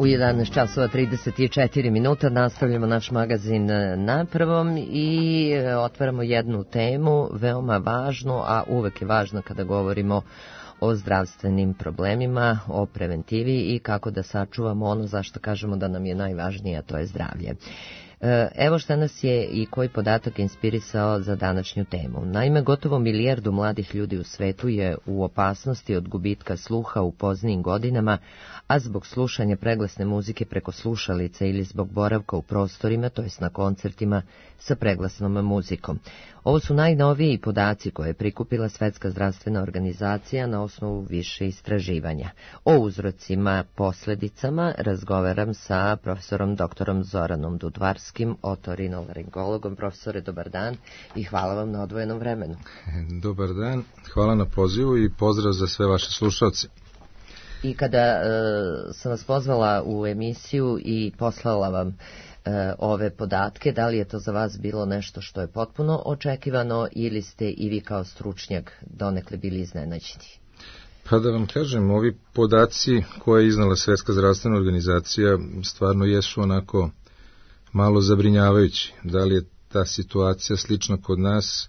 U jedanaest časova trideset četiri minuta nastavljamo naš magazin Na prvom i otvaramo jednu temu, veoma važnu, a uvek je važno kada govorimo o zdravstvenim problemima, o preventivi i kako da sačuvamo ono zašto kažemo da nam je najvažnije, a to je zdravlje. Evo šta nas je i koji podatak inspirisao za današnju temu. Naime, gotovo milijardu mladih ljudi u svetu je u opasnosti od gubitka sluha u poznijim godinama, a zbog slušanja preglasne muzike preko slušalica ili zbog boravka u prostorima, to jest na koncertima sa preglasnom muzikom. Ovo su najnoviji podaci koje je prikupila Svetska zdravstvena organizacija na osnovu više istraživanja. O uzrocima, posledicama razgovaram sa profesorom doktorom Zoranom Dudvarskim, otorinolaringologom. Profesore, dobar dan i hvala vam na odvojenom vremenu. Dobar dan, hvala na pozivu i pozdrav za sve vaše slušalce. I kada e, sam vas pozvala u emisiju i poslala vam e, ove podatke, da li je to za vas bilo nešto što je potpuno očekivano ili ste i vi kao stručnjak donekle bili iznenađeni? Pa da vam kažem, ovi podaci koje je iznala Svetska zdravstvena organizacija stvarno jesu onako malo zabrinjavajući. Da li je ta situacija slična kod nas?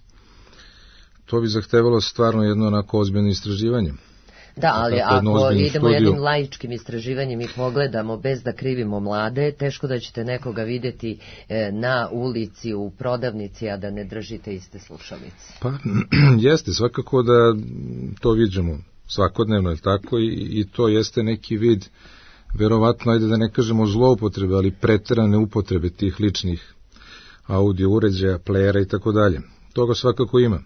To bi zahtevalo stvarno jedno onako ozbiljno istraživanje. Da, ali ako idemo jednim laičkim istraživanjem i pogledamo bez da krivimo mlade, teško da ćete nekoga vidjeti na ulici, u prodavnici, a da ne držite iste slušalice. Pa, jeste, svakako da to viđamo svakodnevno, je tako, i, i to jeste neki vid, verovatno, ajde da ne kažemo zloupotrebe, ali preterane upotrebe tih ličnih audio uređaja, plejera i tako dalje. Toga svakako ima.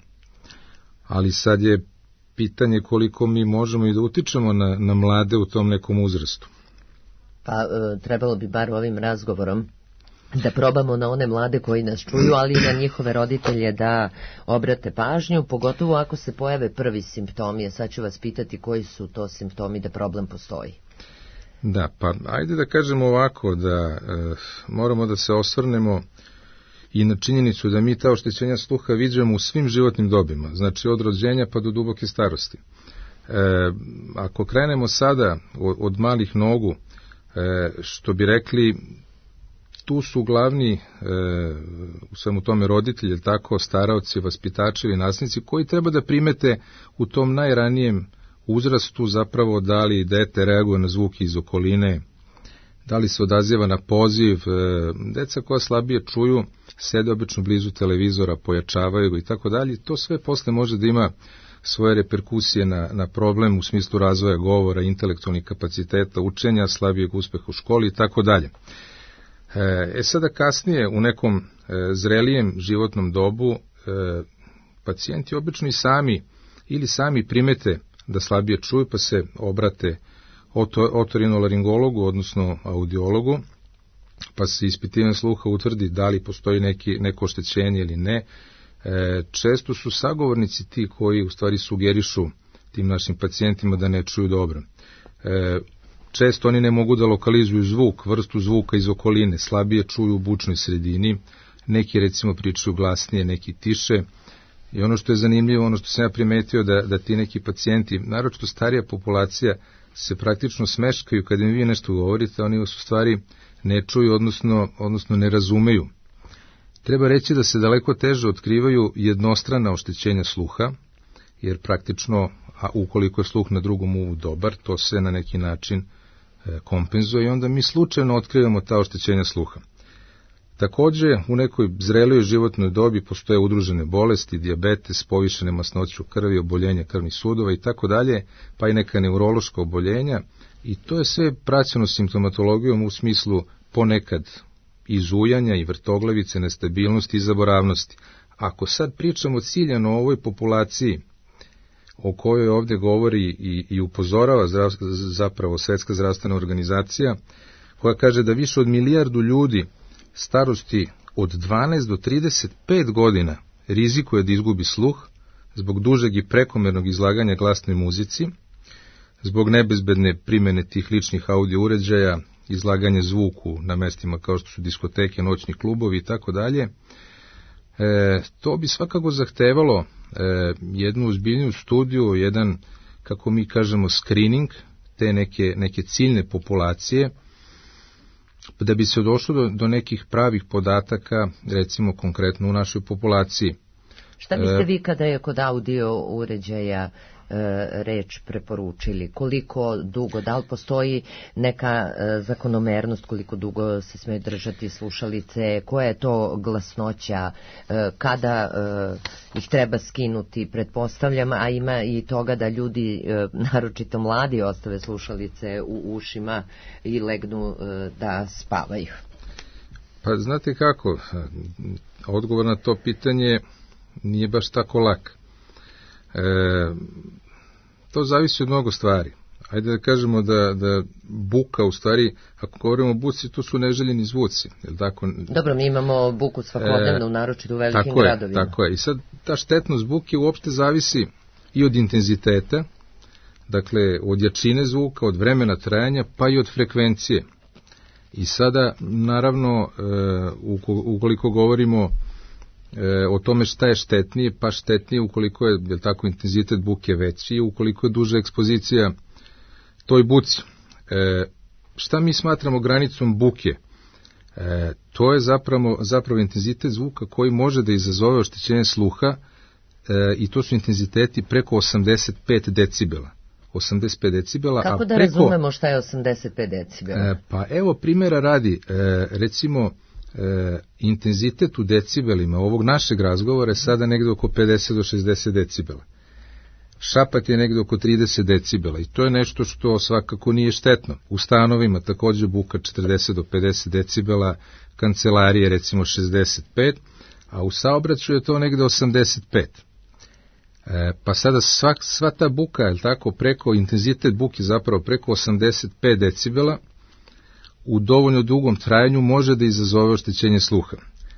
Ali sad je pitanje koliko mi možemo i da utičemo na, na mlade u tom nekom uzrastu. Pa e, trebalo bi bar ovim razgovorom da probamo na one mlade koji nas čuju, ali i na njihove roditelje da obrate pažnju, pogotovo ako se pojave prvi simptomi. Sad ću vas pitati koji su to simptomi da problem postoji. Da, pa ajde da kažemo ovako, da e, moramo da se osvrnemo i na činjenicu da mi ta oštećenja sluha viđamo u svim životnim dobima, znači od rođenja pa do duboke starosti. E, ako krenemo sada od, od malih nogu, e, što bi rekli, tu su glavni e, u svemu tome roditelji, tako, staraoci, vaspitači ili nasljednici, koji treba da primete u tom najranijem uzrastu zapravo da li dete reaguje na zvuke iz okoline, da li se odaziva na poziv. Deca koja slabije čuju sede obično blizu televizora, pojačavaju ga i tako dalje. To sve posle može da ima svoje reperkusije na, na problem u smislu razvoja govora, intelektualnih kapaciteta, učenja, slabijeg uspeha u školi i tako dalje. E sada kasnije u nekom e, zrelijem životnom dobu e, pacijenti obično i sami ili sami primete da slabije čuju pa se obrate otorinolaringologu, odnosno audiologu, pa se ispitivanjem sluha utvrdi da li postoji neki, neko oštećenje ili ne. E, često su sagovornici ti koji u stvari sugerišu tim našim pacijentima da ne čuju dobro. E, često oni ne mogu da lokalizuju zvuk, vrstu zvuka iz okoline, slabije čuju u bučnoj sredini, neki recimo pričaju glasnije, neki tiše. I ono što je zanimljivo, ono što sam ja primetio, da, da ti neki pacijenti, naročito starija populacija, se praktično smeškaju kada im vi nešto govorite, oni u stvari ne čuju, odnosno, odnosno ne razumeju. Treba reći da se daleko teže otkrivaju jednostrana oštećenja sluha, jer praktično, a ukoliko je sluh na drugom uvu dobar, to se na neki način e, kompenzuje i onda mi slučajno otkrivamo ta oštećenja sluha. Takođe, u nekoj zrelijoj životnoj dobi postoje udružene bolesti, dijabetes, povišene masnoće u krvi, oboljenja krvnih sudova i tako dalje, pa i neka neurološka oboljenja, i to je sve praćeno simptomatologijom u smislu ponekad i zujanja i vrtoglavice, nestabilnosti i zaboravnosti. Ako sad pričamo ciljano o ovoj populaciji o kojoj ovdje govori i, i upozorava zdrav, zapravo Svetska zdravstvena organizacija, koja kaže da više od milijardu ljudi starosti od dvanaest do trideset pet godina rizikuje da izgubi sluh zbog dužeg i prekomernog izlaganja glasnoj muzici, zbog nebezbedne primene tih ličnih audio uređaja, izlaganje zvuku na mestima kao što su diskoteke, noćni klubovi i tako dalje. E, to bi svakako zahtevalo e, jednu ozbiljniju studiju, jedan, kako mi kažemo, screening te neke, neke ciljne populacije, da bi se došlo do, do nekih pravih podataka, recimo konkretno u našoj populaciji. Šta biste vi kada je kod audio uređaja reč preporučili? Koliko dugo, da li postoji neka zakonomernost, koliko dugo se smeju držati slušalice, koja je to glasnoća, kada ih treba skinuti, pretpostavljam, a ima i toga da ljudi, naročito mladi, ostave slušalice u ušima i legnu da spavaju? Pa znate kako, odgovor na to pitanje nije baš tako lak. E, to zavisi od mnogo stvari. Ajde da kažemo da, da buka, u stvari, ako govorimo o buci, to su neželjeni zvuci. Jel tako? Dobro, mi imamo buku svakodnevno, e, naročito u velikim tako gradovima. Je, tako je. I sad ta štetnost buke uopšte zavisi i od intenziteta, dakle od jačine zvuka, od vremena trajanja, pa i od frekvencije. I sada, naravno, e, ukoliko govorimo E, o tome šta je štetnije, pa štetnije ukoliko je, je tako, intenzitet buke veći, ukoliko je duža ekspozicija toj buci. E, šta mi smatramo granicom buke? E, to je zapravo, zapravo intenzitet zvuka koji može da izazove oštećenje sluha e, i to su intenziteti preko osamdeset pet decibela. osamdeset pet decibela. Kako a da preko, razumemo šta je osamdeset pet decibela? E, pa evo primjera radi, e, recimo, E, intenzitet u decibelima ovog našeg razgovora je sada negde oko pedeset do šezdeset decibela. Šapat je negde oko trideset decibela i to je nešto što svakako nije štetno. U stanovima takođe buka četrdeset do pedeset decibela, kancelarije recimo šezdeset pet, a u saobraćaju je to negde osamdeset pet. E, pa sada sva, sva ta buka, je tako, preko, intenzitet buke zapravo preko osamdeset pet decibela, u dovoljno dugom trajanju može da izazove oštećenje sluha.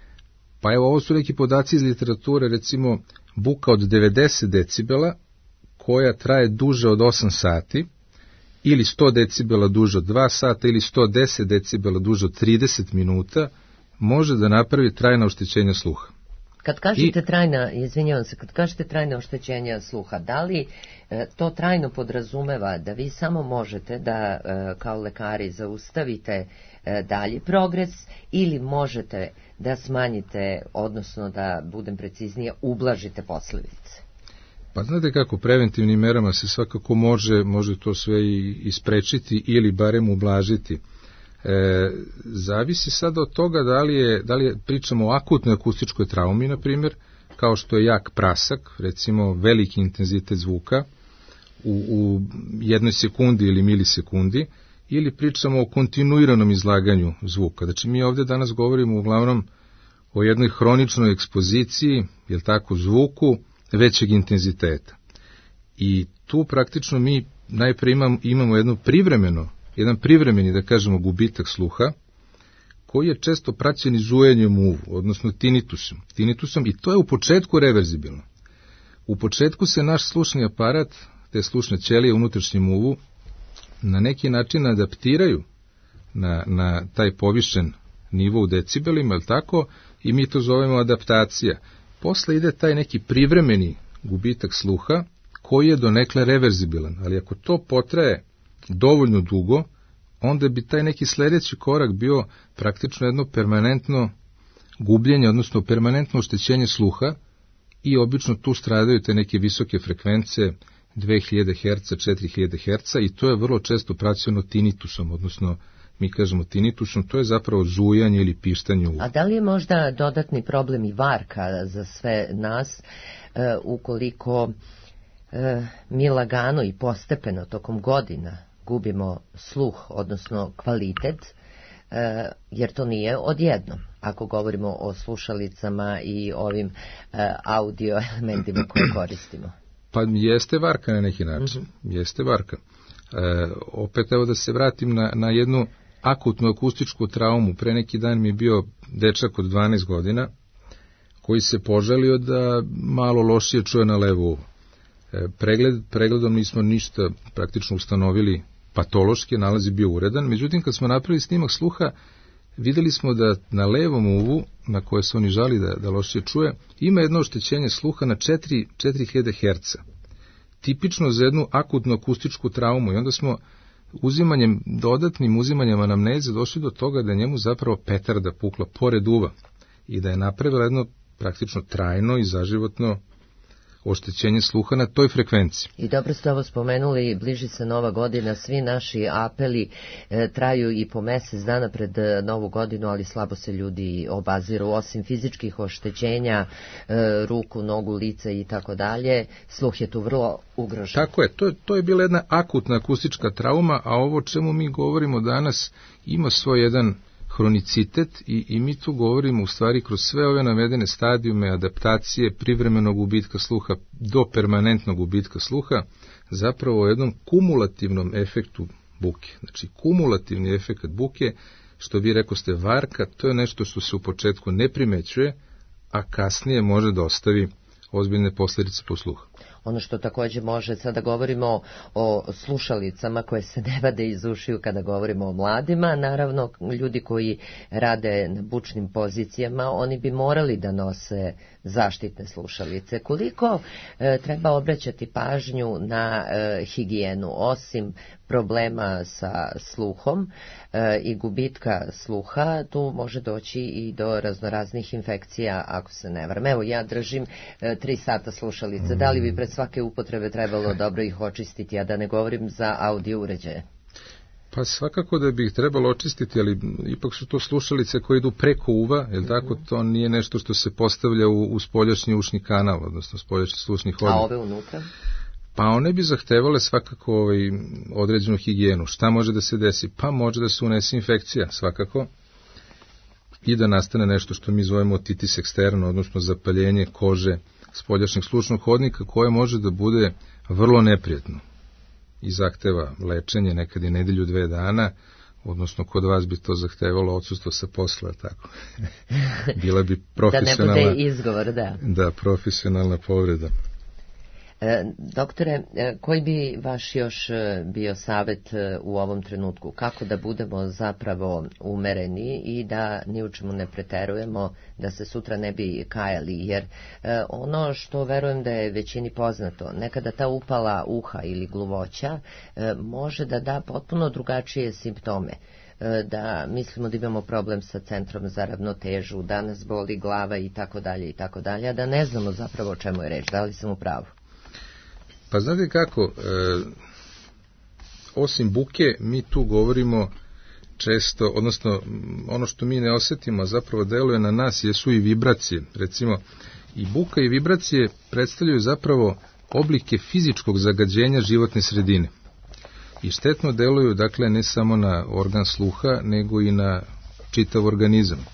Pa evo, ovo su neki podaci iz literature, recimo buka od devedeset decibela, koja traje duže od osam sati, ili sto decibela duže od dva sata, ili sto deset decibela duže od trideset minuta, može da napravi trajna oštećenja sluha. Kad kažete I... trajna, izvinjavam se, kad kažete trajna oštećenja sluha, da li e, to trajno podrazumeva da vi samo možete da e, kao lekari zaustavite e, dalji progres ili možete da smanjite, odnosno da budem preciznije, ublažite posljedice? Pa znate kako, preventivnim merama se svakako može, može to sve i isprečiti ili barem ublažiti. E, zavisi sada od toga da li je, da li je, pričamo o akutnoj akustičkoj traumi, na primjer, kao što je jak prasak, recimo veliki intenzitet zvuka u, u jednoj sekundi ili milisekundi, ili pričamo o kontinuiranom izlaganju zvuka. Znači mi ovdje danas govorimo uglavnom o jednoj hroničnoj ekspoziciji, jel tako, zvuku većeg intenziteta. I tu praktično mi najpre imamo, imamo jedno privremeno jedan privremeni, da kažemo, gubitak sluha, koji je često praćen izujenjem uvu, odnosno tinitusom. tinitusom. I to je u početku reverzibilno. U početku se naš slušni aparat, te slušne ćelije u unutrašnjem uvu, na neki način adaptiraju na, na taj povišen nivo u decibelima, je tako, i mi to zovemo adaptacija. Posle ide taj neki privremeni gubitak sluha, koji je donekle reverzibilan, ali ako to potraje dovoljno dugo, onda bi taj neki sledeći korak bio praktično jedno permanentno gubljenje, odnosno permanentno oštećenje sluha i obično tu stradaju te neke visoke frekvence dve hiljade herca, četiri hiljade herca i to je vrlo često praćeno tinitusom, odnosno mi kažemo tinitusom, to je zapravo zujanje ili pištanje uva. A da li je možda dodatni problem i varka za sve nas e, ukoliko e, mi lagano i postepeno tokom godina gubimo sluh, odnosno kvalitet, e, jer to nije odjednom, ako govorimo o slušalicama i ovim e, audio elementima koje koristimo? Pa jeste varka na neki način, mm-hmm. jeste varka. E, opet evo da se vratim na, na jednu akutnu akustičku traumu. Pre neki dan mi je bio dečak od dvanaest godina koji se požalio da malo lošije čuje na levo uvo. E, pregled, pregledom nismo ništa praktično ustanovili patološki, nalaz je bio uredan, međutim kad smo napravili snimak sluha, videli smo da na levom uvu, na koje se oni žali da, da lošije čuje, ima jedno oštećenje sluha na četiri hiljade herca. Tipično za jednu akutnu akustičku traumu i onda smo uzimanjem, dodatnim uzimanjem anamneze došli do toga da je njemu zapravo petarda pukla pored uva i da je napravila jedno praktično trajno i zaživotno oštećenje sluha na toj frekvenciji. I dobro ste ovo spomenuli, bliži se Nova godina, svi naši apeli e, traju i po mesec dana pred e, Novu godinu, ali slabo se ljudi obaziru, osim fizičkih oštećenja, e, ruku, nogu, lice i tako dalje, sluh je tu vrlo ugrožen. Tako je, to, to je bila jedna akutna akustička trauma, a ovo o čemu mi govorimo danas ima svoj jedan hronicitet i, i mi tu govorimo u stvari kroz sve ove navedene stadijume adaptacije privremenog gubitka sluha do permanentnog gubitka sluha, zapravo o jednom kumulativnom efektu buke. Znači, kumulativni efekt buke, što vi rekoste varka, to je nešto što se u početku ne primećuje, a kasnije može da ostavi ozbiljne posljedice po sluha. Ono što takođe može, sada govorimo o slušalicama koje se ne vade iz ušiju kada govorimo o mladima, naravno ljudi koji rade na bučnim pozicijama, oni bi morali da nose zaštitne slušalice. Koliko e, treba obraćati pažnju na e, higijenu, osim problema sa sluhom e, i gubitka sluha, tu može doći i do raznoraznih infekcija, ako se ne varam. Evo, ja držim e, tri sata slušalice, da li bi pred svake upotrebe trebalo dobro ih očistiti, a da ne govorim za audio uređaje? Pa svakako da bi ih trebalo očistiti, ali ipak su to slušalice koje idu preko uva, jer tako to nije nešto što se postavlja u, u spoljašnji ušni kanal, odnosno spoljašnji slušni hodnik. A ove unutra? Pa one bi zahtevale svakako ovaj, određenu higijenu. Šta može da se desi? Pa može da se unese infekcija, svakako, i da nastane nešto što mi zovemo otitis eksterno, odnosno zapaljenje kože spoljašnjeg slušnog hodnika, koje može da bude vrlo neprijatno i zahteva lečenje, nekad i nedelju, dve dana, odnosno kod vas bi to zahtevalo odsustvo sa posla, tako. Bila bi profesionalna... Da ne bude izgovor, da. Da, profesionalna povreda. E, doktore, koji bi vaš još bio savjet u ovom trenutku? Kako da budemo zapravo umereni i da ni u čemu ne preterujemo, da se sutra ne bi kajali? Jer e, ono što verujem da je većini poznato, nekada ta upala uha ili gluvoća e, može da da potpuno drugačije simptome. Da mislimo da imamo problem sa centrom za ravnotežu, da nas boli glava i tako dalje i tako dalje, a da ne znamo zapravo o čemu je reč. Da li sam u pravu? Pa znate kako, e, osim buke, mi tu govorimo često, odnosno ono što mi ne osetimo, zapravo deluje na nas, jesu i vibracije. Recimo, i buka i vibracije predstavljaju zapravo oblike fizičkog zagađenja životne sredine. I štetno deluju, dakle, ne samo na organ sluha, nego i na čitav organizam.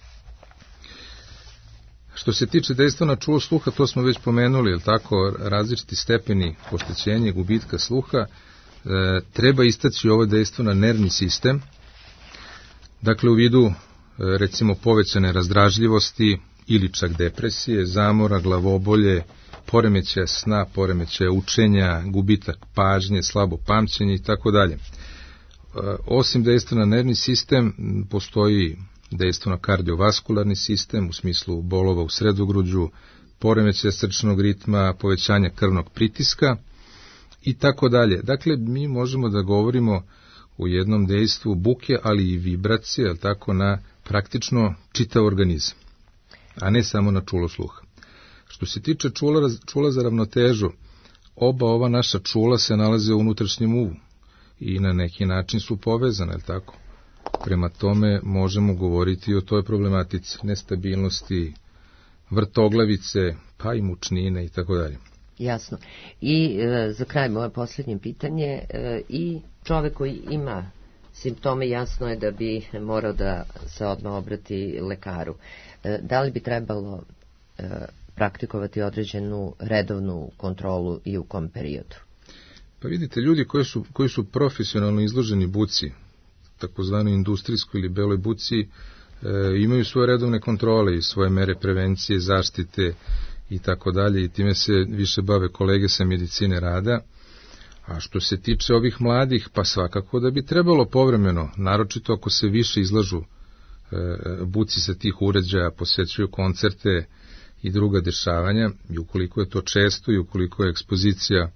Što se tiče dejstva na čulo sluha, to smo već pomenuli, jel tako, različiti stepeni oštećenja i gubitka sluha, e, treba istaći ovo dejstvo na nervni sistem, dakle u vidu e, recimo povećane razdražljivosti ili čak depresije, zamora, glavobolje, poremećaja sna, poremećaja učenja, gubitak pažnje, slabo pamćenje i tako dalje. Osim dejstva na nervni sistem, postoji dejstvo na kardiovaskularni sistem, u smislu bolova u sredogruđu, poremećaja srčanog ritma, povećanja krvnog pritiska i tako dalje. Dakle, mi možemo da govorimo u jednom dejstvu buke, ali i vibracije, ali tako, na praktično čitav organizam, a ne samo na čulo sluha. Što se tiče čula, čula za ravnotežu, oba ova naša čula se nalaze u unutrašnjem uvu i na neki način su povezane, je li tako? Prema tome možemo govoriti o toj problematici nestabilnosti, vrtoglavice, pa i mučnine i tako dalje. Jasno. I e, za kraj moje posljednje pitanje, e, i čovek koji ima simptome, jasno je da bi morao da se odmah obrati lekaru. E, da li bi trebalo e, praktikovati određenu redovnu kontrolu i u kom periodu? Pa vidite, ljudi koji su, koji su profesionalno izloženi buci, takozvanoj industrijskoj ili beloj buci, e, imaju svoje redovne kontrole i svoje mere prevencije, zaštite i tako dalje, i time se više bave kolege sa medicine rada. A što se tiče ovih mladih, pa svakako da bi trebalo povremeno, naročito ako se više izlažu e, buci sa tih uređaja, posećuju koncerte i druga dešavanja, i ukoliko je to često i ukoliko je ekspozicija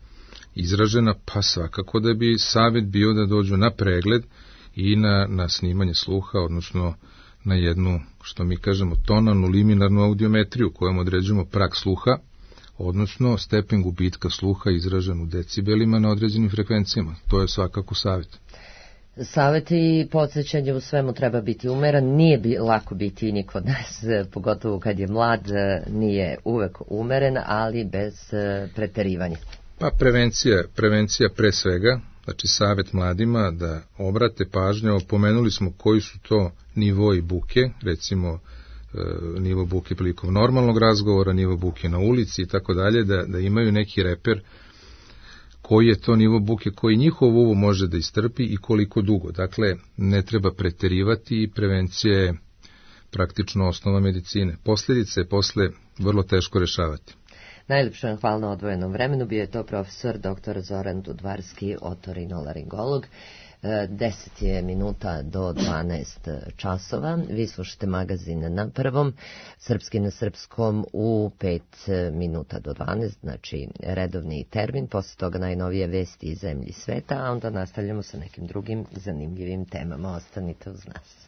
izražena, pa svakako da bi savjet bio da dođu na pregled i na, na snimanje sluha, odnosno na jednu, što mi kažemo, tonalnu liminarnu audiometriju kojom određujemo prag sluha, odnosno stepen gubitka sluha izražen u decibelima na određenim frekvencijama. To je svakako savjet. Savjet i podsjećanje u svemu treba biti umeran. Nije bi, lako biti ni kod nas, pogotovo kad je mlad, nije uvek umeren, ali bez preterivanja. Pa prevencija, prevencija pre svega, znači savjet mladima da obrate pažnju, pomenuli smo koji su to nivoi buke, recimo nivo buke prilikom normalnog razgovora, nivo buke na ulici i tako dalje, da, da imaju neki reper koji je to nivo buke koji njihov uvo može da istrpi i koliko dugo. Dakle, ne treba preterivati i prevencija je praktično osnova medicine. Posljedice je posle vrlo teško rešavati. Najlepše vam hvala na odvojenom vremenu. Bio je to profesor doktor Zoran Dudvarski, otorinolaringolog. deset je minuta do dvanaest časova. Vi slušate magazin Na prvom, Srpski na srpskom u pet minuta do dvanaest, znači redovni termin. Posle toga najnovije vesti iz zemlji i sveta, a onda nastavljamo sa nekim drugim zanimljivim temama. Ostanite uz nas.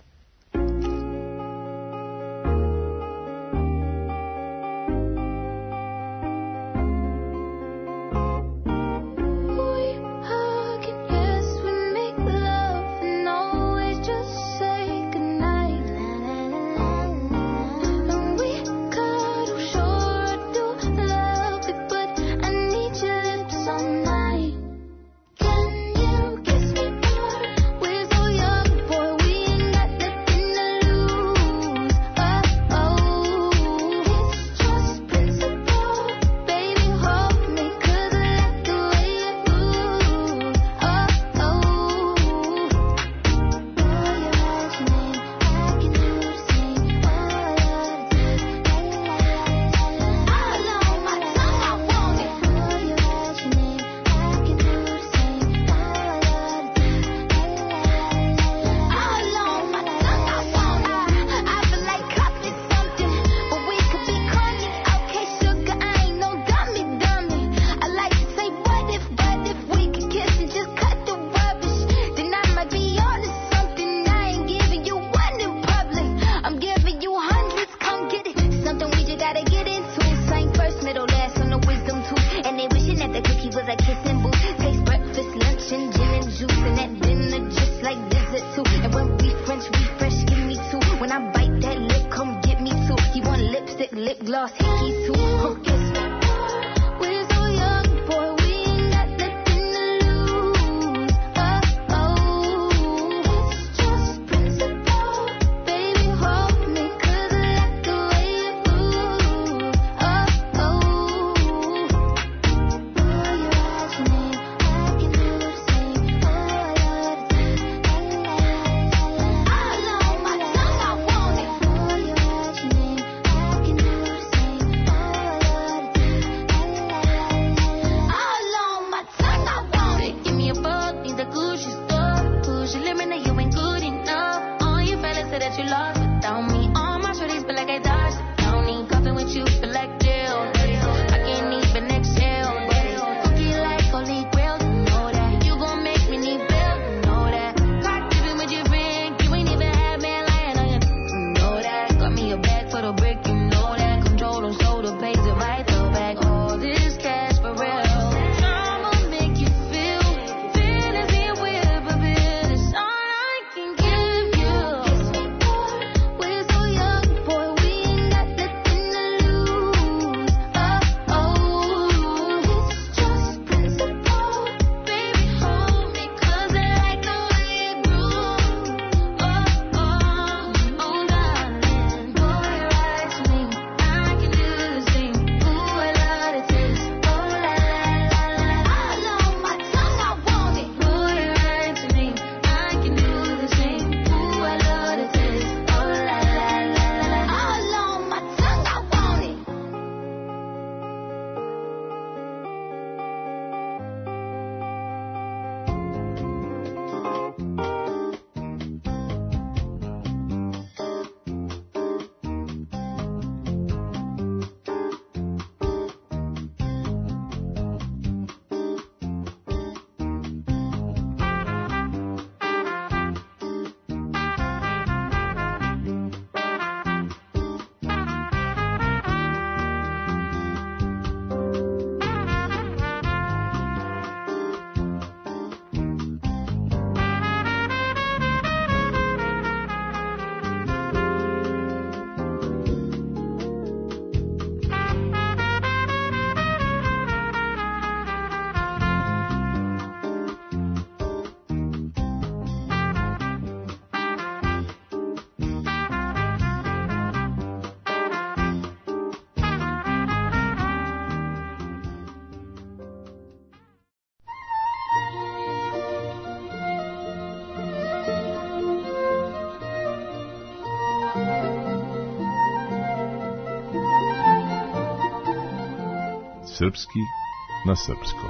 Srpski na srpskom.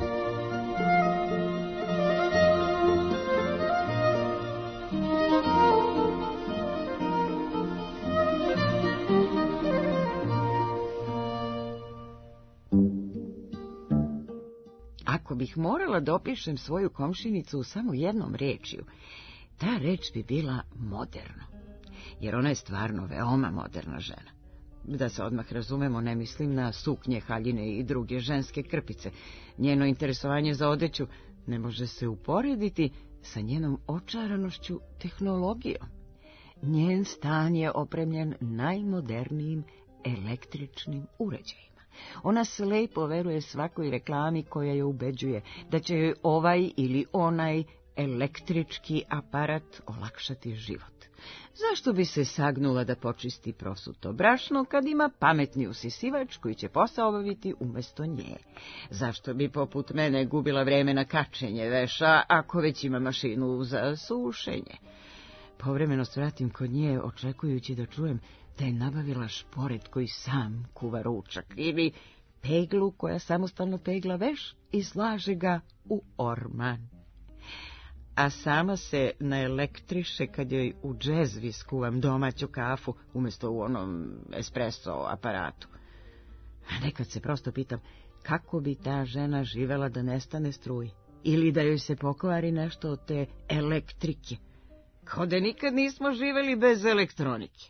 Ako bih morala da opišem svoju komšinicu u samo jednom rečju, ta reč bi bila moderno, jer ona je stvarno veoma moderna žena. Da se odmah razumemo, ne mislim na suknje, haljine i druge ženske krpice. Njeno interesovanje za odeću ne može se uporediti sa njenom očaranošću tehnologijom. Njen stan je opremljen najmodernijim električnim uređajima. Ona slepo veruje svakoj reklami koja je ubeđuje da će joj ovaj ili onaj električki aparat olakšati život. Zašto bi se sagnula da počisti prosuto brašno kad ima pametni usisivač koji će posao obaviti umesto nje? Zašto bi poput mene gubila vreme na kačenje veša ako već ima mašinu za sušenje? Povremeno svratim kod nje očekujući da čujem da je nabavila šporet koji sam kuva ručak ili peglu koja samostalno pegla veš i slaže ga u orman. A sama se naelektriše kad joj u džezvi skuvam domaću kafu umjesto u onom espresso aparatu. A nekad se prosto pitam kako bi ta žena živela da nestane struji ili da joj se pokvari nešto od te elektrike, kao da nikad nismo živeli bez elektronike.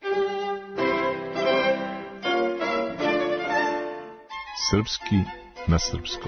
Srpski na srpskom.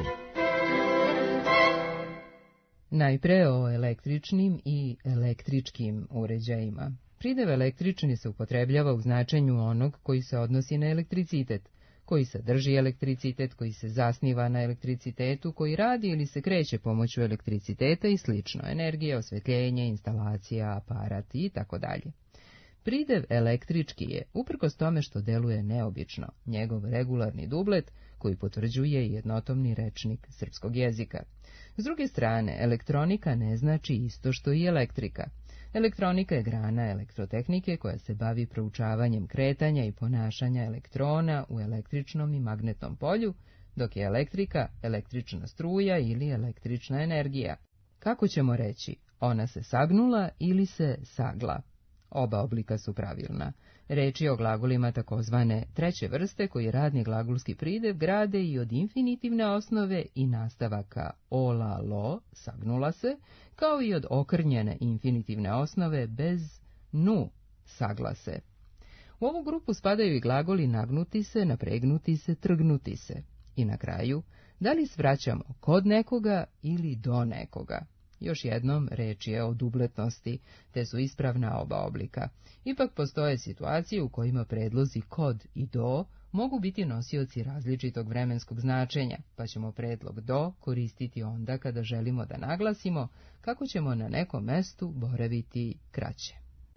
Najpre o električnim i električkim uređajima. Pridev električni se upotrebljava u značenju onog koji se odnosi na elektricitet, koji sadrži elektricitet, koji se zasniva na elektricitetu, koji radi ili se kreće pomoću elektriciteta i slično, energija, osvetljenje, instalacija, aparat i tako dalje. Pridev električki je, uprkos tome što deluje neobično, njegov regularni dublet koji potvrđuje jednotomni rečnik srpskog jezika. S druge strane, elektronika ne znači isto što i elektrika. Elektronika je grana elektrotehnike koja se bavi proučavanjem kretanja i ponašanja elektrona u električnom i magnetnom polju, dok je elektrika električna struja ili električna energija. Kako ćemo reći, ona se sagnula ili se sagla? Oba oblika su pravilna. Reč je o glagolima takozvane treće vrste koji radni glagolski pridev grade i od infinitivne osnove i nastavaka ola, lo, sagnula se, kao i od okrnjene infinitivne osnove bez nu, sagla se. U ovu grupu spadaju i glagoli nagnuti se, napregnuti se, trgnuti se. I na kraju, da li svraćamo kod nekoga ili do nekoga? Još jednom, reč je o dubletnosti, te su ispravna oba oblika. Ipak postoje situacije u kojima predlozi kod i do mogu biti nosioci različitog vremenskog značenja, pa ćemo predlog do koristiti onda kada želimo da naglasimo kako ćemo na nekom mestu boraviti kraće.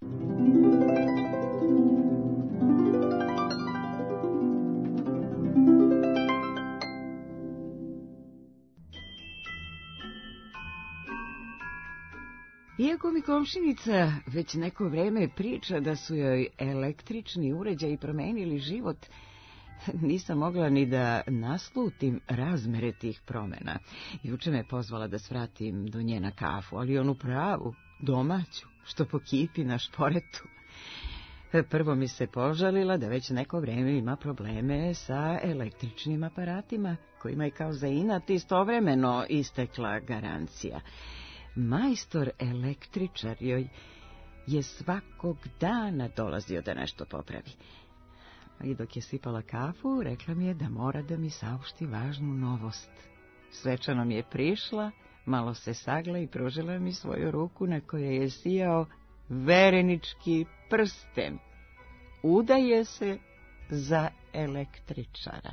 Iako mi komšinica već neko vreme priča da su joj električni uređaji promenili život, nisam mogla ni da naslutim razmere tih promjena. Juče me pozvala da svratim do nje na kafu, ali onu pravu, domaću, što pokipi na šporetu. Prvo mi se požalila da već neko vreme ima probleme sa električnim aparatima, kojima je kao za inat istovremeno istekla garancija. Majstor električar joj je svakog dana dolazio da nešto popravi. I dok je sipala kafu, rekla mi je da mora da mi saopšti važnu novost. Svečano mi je prišla, malo se sagla i pružila mi svoju ruku na kojoj je sijao verenički prsten. Udaje se za električara.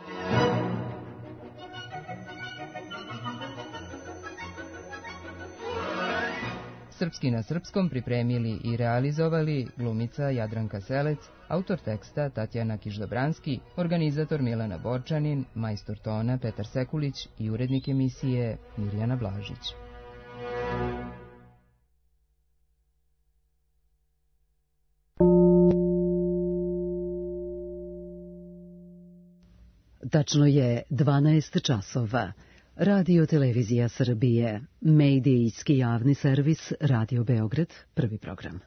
Srpski na srpskom pripremili i realizovali glumica Jadranka Selec, autor teksta Tatjana Kiš-Dobranski, organizator Milena Borčanin, majstor tona Petar Sekulić i urednik emisije Mirjana Blažić. Tačno je dvanaest časova. Radio Televizija Srbije, medijski javni servis Radio Beograd, prvi program.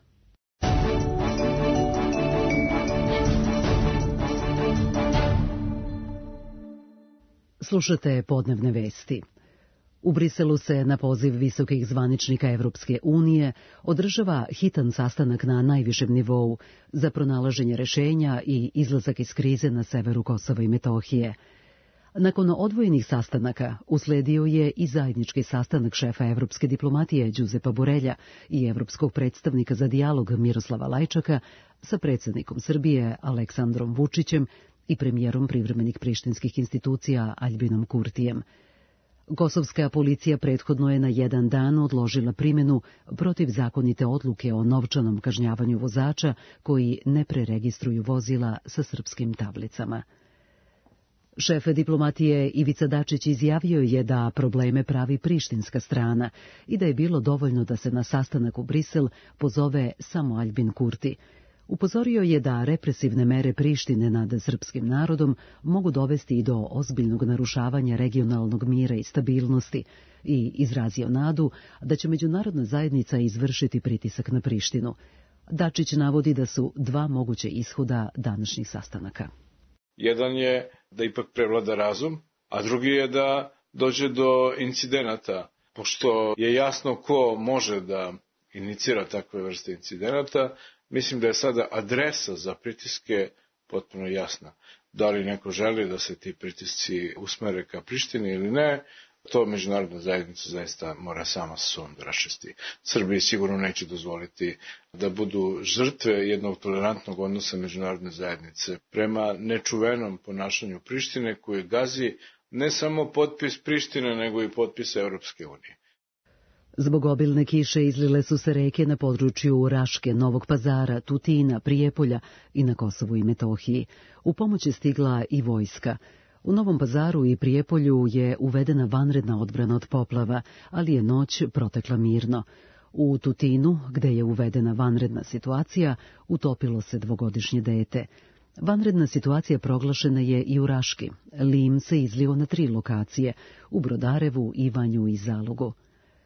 Slušate podnevne vesti. U Briselu se na poziv visokih zvaničnika Evropske unije održava hitan sastanak na najvišem nivou za pronalaženje rešenja i izlazak iz krize na severu Kosova i Metohije. Nakon odvojenih sastanaka usledio je i zajednički sastanak šefa evropske diplomatije Đuzepa Borelja i evropskog predstavnika za dijalog Miroslava Lajčaka sa predsjednikom Srbije Aleksandrom Vučićem i premijerom privremenih prištinskih institucija Aljbinom Kurtijem. Kosovska policija prethodno je na jedan dan odložila primjenu protivzakonite odluke o novčanom kažnjavanju vozača koji ne preregistruju vozila sa srpskim tablicama. Šef diplomatije Ivica Dačić izjavio je da probleme pravi prištinska strana i da je bilo dovoljno da se na sastanak u Brisel pozove samo Aljbin Kurti. Upozorio je da represivne mere Prištine nad srpskim narodom mogu dovesti i do ozbiljnog narušavanja regionalnog mira i stabilnosti i izrazio nadu da će međunarodna zajednica izvršiti pritisak na Prištinu. Dačić navodi da su dva moguće ishoda današnjih sastanaka. Jedan je da ipak prevlada razum, a drugi je da dođe do incidenata, pošto je jasno ko može da inicira takve vrste incidenata. Mislim da je sada adresa za pritiske potpuno jasna. Da li neko želi da se ti pritisci usmere ka Prištini ili ne, to međunarodna zajednica zaista mora sama sa sobom da raščisti. Srbiji sigurno neće dozvoliti da budu žrtve jednog tolerantnog odnosa međunarodne zajednice prema nečuvenom ponašanju Prištine koje gazi ne samo potpis Prištine nego i potpis Evropske unije. Zbog obilne kiše izlile su se reke na području Raške, Novog Pazara, Tutina, Prijepolja i na Kosovu i Metohiji. U pomoć je stigla i vojska. U Novom Pazaru i Prijepolju je uvedena vanredna odbrana od poplava, ali je noć protekla mirno. U Tutinu, gde je uvedena vanredna situacija, utopilo se dvogodišnje dete. Vanredna situacija proglašena je i u Raški. Lim se izlio na tri lokacije, u Brodarevu, Ivanju i Zalogu.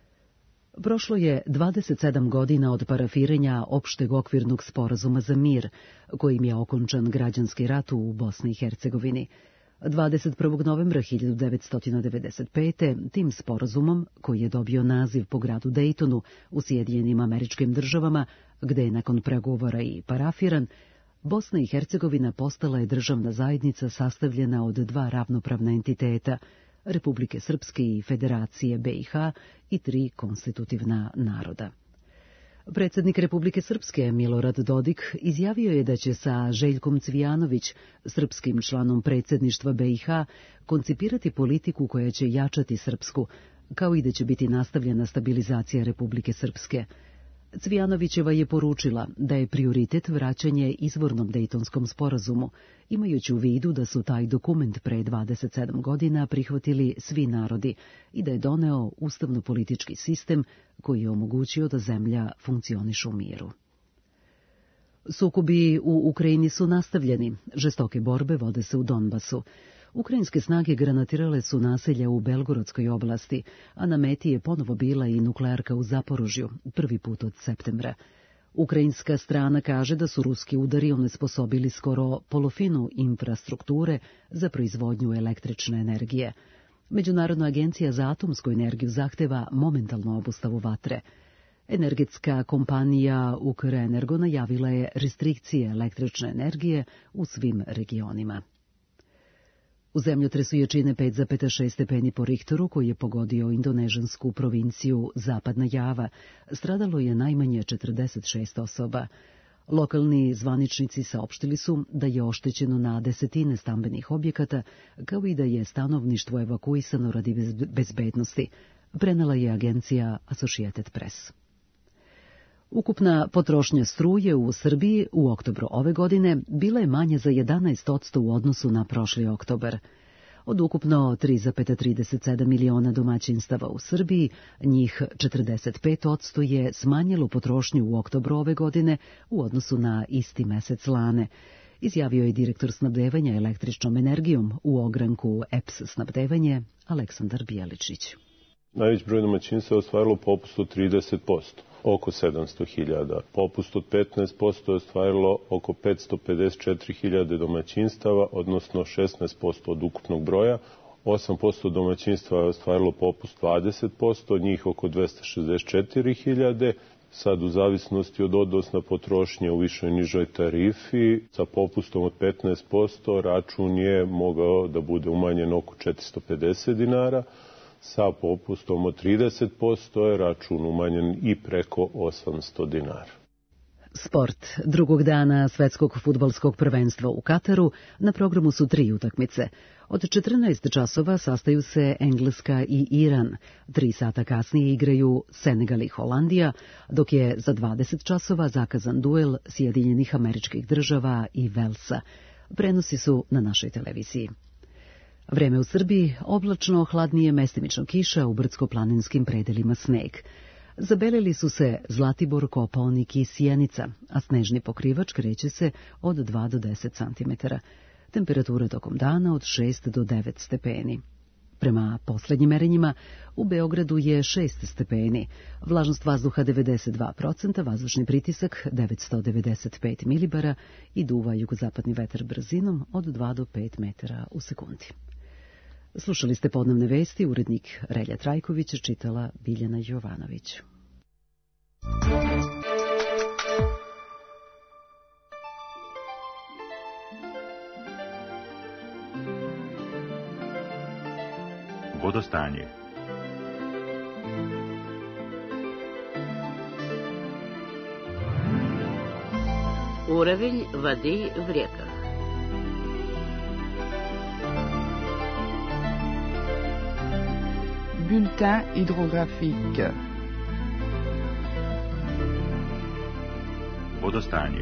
Prošlo je dvadeset sedam godina od parafiranja opšteg okvirnog sporazuma za mir, kojim je okončan građanski rat u Bosni i Hercegovini. dvadeset prvog novembra hiljadu devetsto devedeset pete. tim sporazumom, koji je dobio naziv po gradu Dejtonu u Sjedinjenim Američkim Državama, gde je nakon pregovora i parafiran, Bosna i Hercegovina postala je državna zajednica sastavljena od dva ravnopravna entiteta, Republike Srpske i Federacije B i H i tri konstitutivna naroda. Predsjednik Republike Srpske Milorad Dodik izjavio je da će sa Željkom Cvijanović, srpskim članom predsjedništva B i H, koncipirati politiku koja će jačati Srpsku, kao i da će biti nastavljena stabilizacija Republike Srpske. Cvijanovićeva je poručila da je prioritet vraćanje izvornom Dejtonskom sporazumu, imajući u vidu da su taj dokument pre dvadeset sedam godina prihvatili svi narodi i da je doneo ustavno-politički sistem koji je omogućio da zemlja funkcioniše u miru. Sukobi u Ukrajini su nastavljeni, žestoke borbe vode se u Donbasu. Ukrajinske snage granatirale su naselja u Belgorodskoj oblasti, a na meti je ponovo bila i nuklearka u Zaporožju, prvi put od septembra. Ukrajinska strana kaže da su ruski udari onesposobili skoro polovinu infrastrukture za proizvodnju električne energije. Međunarodna agencija za atomsku energiju zahteva momentalnu obustavu vatre. Energetska kompanija Ukrenergo najavila je restrikcije električne energije u svim regionima. U zemljotresu jačine pet zarez šest stepeni po Richteru, koji je pogodio indonežansku provinciju Zapadna Java, stradalo je najmanje četrdeset šest osoba. Lokalni zvaničnici saopštili su da je oštećeno na desetine stambenih objekata, kao i da je stanovništvo evakuisano radi bezbednosti, prenela je agencija Associated Press. Ukupna potrošnja struje u Srbiji u oktobru ove godine bila je manja za jedanaest posto u odnosu na prošli oktobar. Od ukupno tri zarez trideset sedam miliona domaćinstava u Srbiji, njih četrdeset pet posto je smanjilo potrošnju u oktobru ove godine u odnosu na isti mesec lane. izjavio je direktor snabdevanja električnom energijom u ogranku E P S snabdevanje Aleksandar Bijeličić. Najveći broj domaćinstva je ostvarilo popust od trideset posto, oko sedamsto hiljada. Popust od petnaest posto je ostvarilo oko petsto pedeset četiri hiljade domaćinstava, odnosno šesnaest posto od ukupnog broja. osam posto domaćinstva je ostvarilo popust dvadeset posto, njih oko dvesta šezdeset četiri hiljade. Sad u zavisnosti od odnosna potrošnje u višoj i nižoj tarifi, sa popustom od petnaest posto račun je mogao da bude umanjen oko četiristo pedeset dinara, sa popustom od trideset posto je račun umanjen i preko osamsto dinara. Sport. Drugog dana svetskog fudbalskog prvenstva u Kataru na programu su tri utakmice. Od četrnaest časova sastaju se Engleska i Iran. Tri sata kasnije igraju Senegal i Holandija, dok je za dvadeset časova zakazan duel Sjedinjenih Američkih Država i Velsa. Prenosi su na našoj televiziji. Vreme u Srbiji, oblačno, hladnije, mestimično kiša, u brdsko-planinskim predelima sneg. Zabelili su se Zlatibor, Kopaonik i Sjenica, a snežni pokrivač kreće se od dva do deset centimetara. Temperatura tokom dana od šest do devet stepeni. Prema poslednjim merenjima, u Beogradu je šest stepeni, vlažnost vazduha devedeset dva posto, vazdušni pritisak devetsto devedeset pet milibara i duva jugozapadni vetar brzinom od dva do pet metara u sekundi. Slušali ste podnevne vesti, urednik Relja Trajković, čitala Biljana Jovanović. Vodostanje. Уровень воды в реках. Bulletin hydrographique. Vodostanje.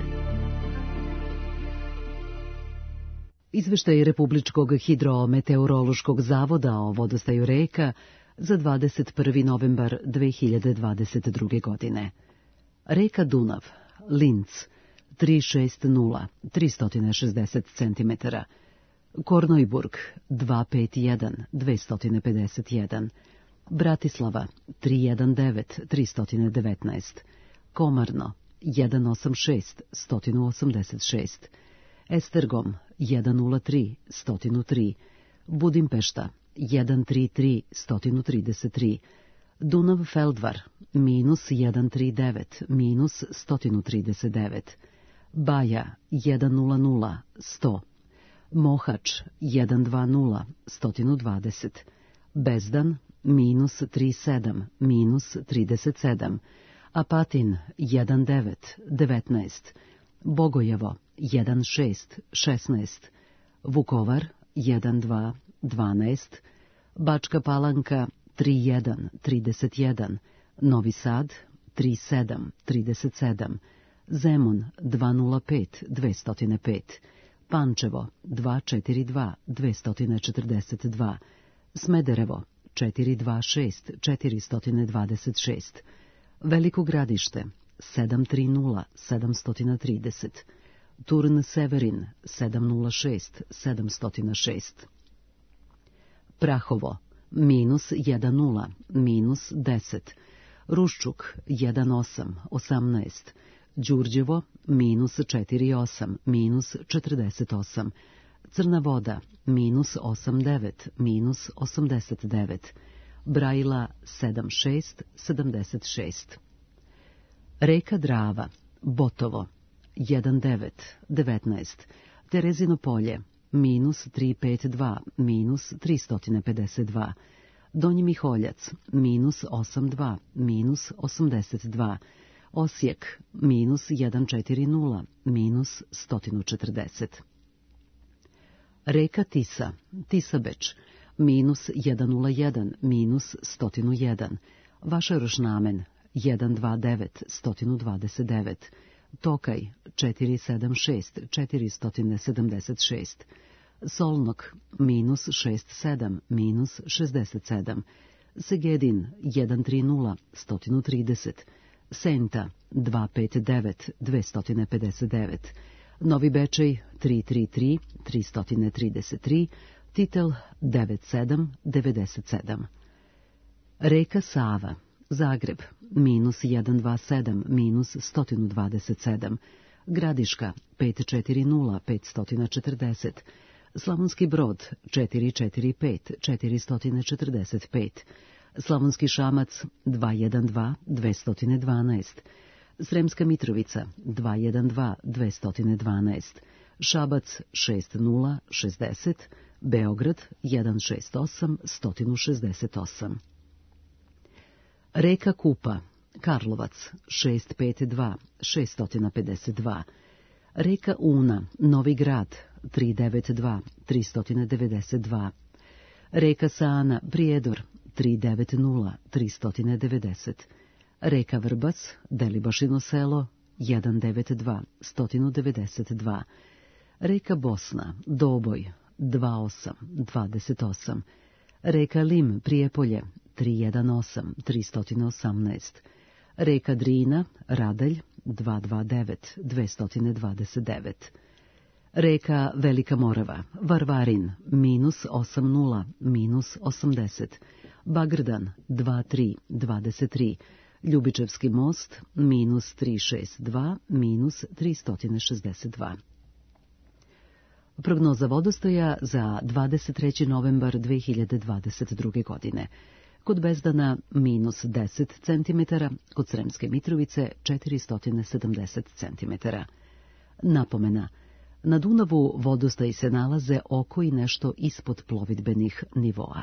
Izveštaj Republičkog hidrometeorološkog zavoda o vodostaju reka za dvadeset prvi novembar dve hiljade dvadeset druge. godine. Reka Dunav, Linz, tristo šezdeset, tristo šezdeset centimetara. Kornojburg, dvesta pedeset jedan, dvesta pedeset jedan. Bratislava, tristo devetnaest, tristo devetnaest. Komarno, sto osamdeset šest, sto osamdeset šest. Estergom, sto nula tri, sto tri. Budimpešta, sto trideset tri, sto trideset tri. Dunav Feldvar, minus sto trideset devet, minus sto trideset devet. Baja, sto nula, sto. Mohač, sto dvadeset, sto dvadeset. Bezdan, minus trideset sedam, minus trideset sedam. Apatin, sto devet, devetnaest. Bogojevo, sto šest, šesnaest. Vukovar, sto dva, dvanaest. Bačka Palanka, trideset jedan, trideset jedan. Novi Sad, trideset sedam, trideset sedam. Zemun, dvesta pet, dvesta pet. Pančevo, dvesta četrdeset dva, dvesta četrdeset dva. Smederevo, četiristo dvadeset šest, četiristo dvadeset šest. Veliko Gradište, sedamsto trideset, sedamsto trideset. Turn Severin, sedamsto nula šest, sedamsto šest. Prahovo, minus nula, minus deset. Ruščuk, sto osam, osamnaest. Đurđevo, minus četrdeset osam, minus četrdeset osam. Crna Voda, minus osamdeset devet, minus osamdeset devet. Brajila, sedamdeset šest, sedamdeset šest. Reka Drava, Botovo, sto devet, devetnaest. Terezino Polje, minus tristo pedeset dva, minus tristo pedeset dva. Donji Miholjac, minus osamdeset dva, minus osamdeset dva. Osijek, minus sto četrdeset, minus sto četrdeset. Reka Tisa, Tisabeč, minus sto nula jedan, minus sto jedan. Vašarošnamen, sto dvadeset devet, sto dvadeset devet. Tokaj, četiristo sedamdeset šest, četiristo sedamdeset šest. Solnok, minus šezdeset sedam, minus šezdeset sedam. Segedin, sto trideset, sto trideset. Senta, dvesta pedeset devet, dvesta pedeset devet. Novi Bečej tri tri tri tri tri tri, Titel devet sedam devet sedam. Reka Sava, Zagreb, minus sto dvadeset sedam, minus sto dvadeset sedam, Gradiška, pet četiri nula pet četrdeset, Slavonski Brod, četiri četiri pet četiri četrdeset pet, Slavonski Šamac, dva jedan dva dve dvanaest, Sremska Mitrovica, dva jedan dva dve dvanaest, Šabac, šest nula šezdeset, Beograd, jedan šest osam sto šezdeset osam. Reka Kupa, Karlovac, šest pet dva šest pedeset dva, Reka Una, Novi Grad, tri devet dva tri devedeset dva, Reka Sana, Prijedor, tri devet nula tri devedeset, Reka Vrbac, Delibašino selo, jedan devet dva sto devedeset dva, Reka Bosna, Doboj, dva osam dvadeset osam, Reka Lim, Prijepolje, tri jedan osam tri osamnaest, Reka Drina, Radelj, dva dva devet dve dvadeset devet, Reka Velika Morava, Varvarin, minus osam nula minus osamdeset, Bagrdan, dva tri dvadeset tri, Ljubičevski most, minus tri šest dva minus tri šezdeset dva. Prognoza vodostaja za dvadeset treći novembar dve hiljade dvadeset druge. godine. Kod Bezdana minus deset centimetara, kod Sremske Mitrovice četiristo sedamdeset centimetara. Napomena, na Dunavu vodostaji se nalaze oko i nešto ispod plovidbenih nivoa.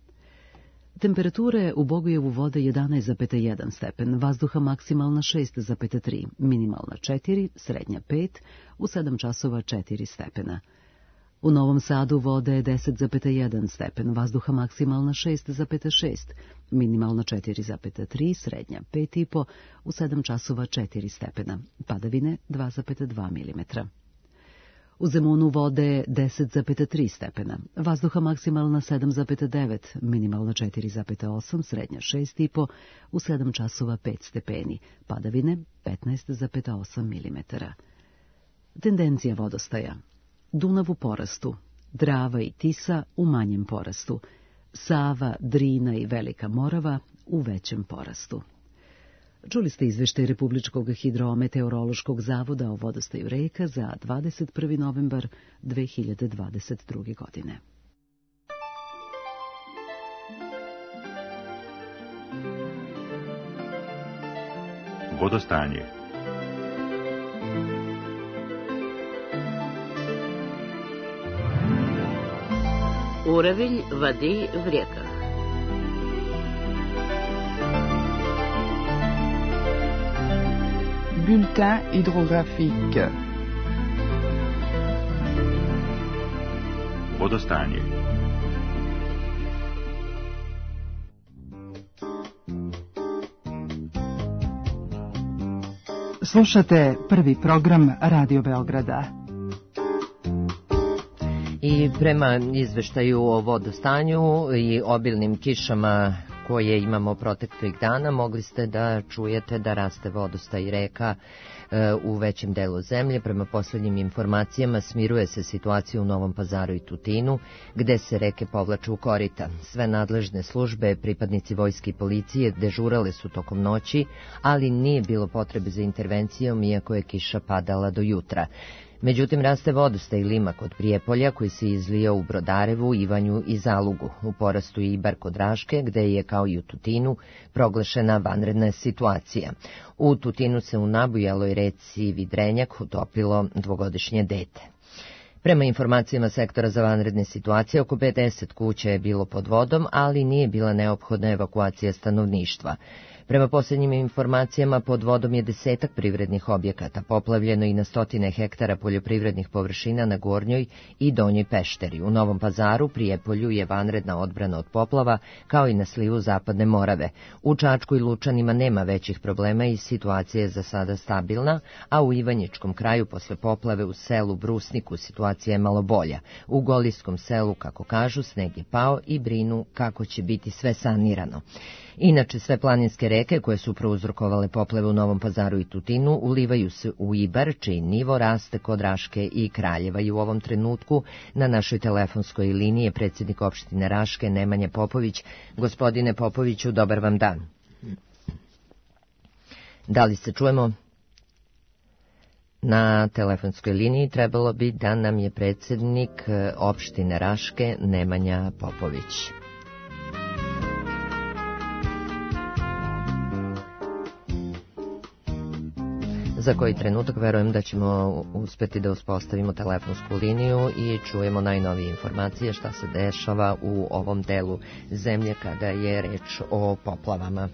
Temperature u Bogojevu vode jedanaest zarez jedan stepen, vazduha maksimalna šest zarez tri, minimalna četiri, srednja pet, u sedam časova četiri stepena. U Novom Sadu vode je deset zarez jedan stepen, vazduha maksimalna šest zarez šest, minimalna četiri zarez tri, srednja pet i po, u sedam časova četiri stepena, padavine dva zarez dva milimetra. U Zemunu vode je deset zarez tri stepena, vazduha maksimalna sedam zarez devet, minimalna četiri zarez osam, srednja šest i po, u sedam časova pet stepeni, padavine petnaest zarez osam milimetara. Tendencija vodostaja. Dunav u porastu, Drava i Tisa u manjem porastu, Sava, Drina i Velika Morava u većem porastu. Čuli ste izveštaj Republičkog hidrometeorološkog zavoda o vodostaju reka za dvadeset prvi novembar dve hiljade dvadeset druge. godine. Vodostanje. Уровень воды в реках. Bulletin hydrographique. Vodostanje. Slušate prvi program Radio Beograda. I prema izveštaju o vodostanju i obilnim kišama koje imamo proteklih dana, mogli ste da čujete da raste vodostaj reka e, u većem delu zemlje. Prema poslednjim informacijama smiruje se situacija u Novom Pazaru i Tutinu, gde se reke povlaču u korita. Sve nadležne službe, pripadnici vojske i policije dežurale su tokom noći, ali nije bilo potrebe za intervencijom, iako je kiša padala do jutra. Međutim, raste vodostaj Lima kod Prijepolja, koji se izlija u Brodarevu, Ivanju i Zalugu. U porastu je Ibar kod Raške, gde je, kao i u Tutinu, proglašena vanredna situacija. U Tutinu se u nabujaloj reci Vidrenjak utopilo dvogodišnje dete. Prema informacijama sektora za vanredne situacije, oko pedeset kuća je bilo pod vodom, ali nije bila neophodna evakuacija stanovništva. Prema posljednjim informacijama, pod vodom je desetak privrednih objekata, poplavljeno i na stotine hektara poljoprivrednih površina na Gornjoj i Donjoj Pešteri. U Novom Pazaru, Prijepolju je vanredna odbrana od poplava, kao i na slivu Zapadne Morave. U Čačku i Lučanima nema većih problema i situacija je za sada stabilna, a u Ivanjičkom kraju posle poplave u selu Brusniku situacija je malo bolja. U Golijskom selu, kako kažu, sneg je pao i brinu kako će biti sve sanirano. Inače, sve planinske reke reke koje su prouzrokovale poplave u Novom Pazaru i Tutinu ulivaju se u Ibar, čiji nivo raste kod Raške i Kraljeva. I u ovom trenutku na našoj telefonskoj liniji je predsjednik opštine Raške Nemanja Popović. Gospodine Popoviću, dobar vam dan. Da li se čujemo? Na telefonskoj liniji trebalo bi da nam je predsjednik opštine Raške Nemanja Popović. Za koji trenutak verujem da ćemo uspeti da uspostavimo telefonsku liniju i čujemo najnovije informacije šta se dešava u ovom delu zemlje kada je reč o poplavama.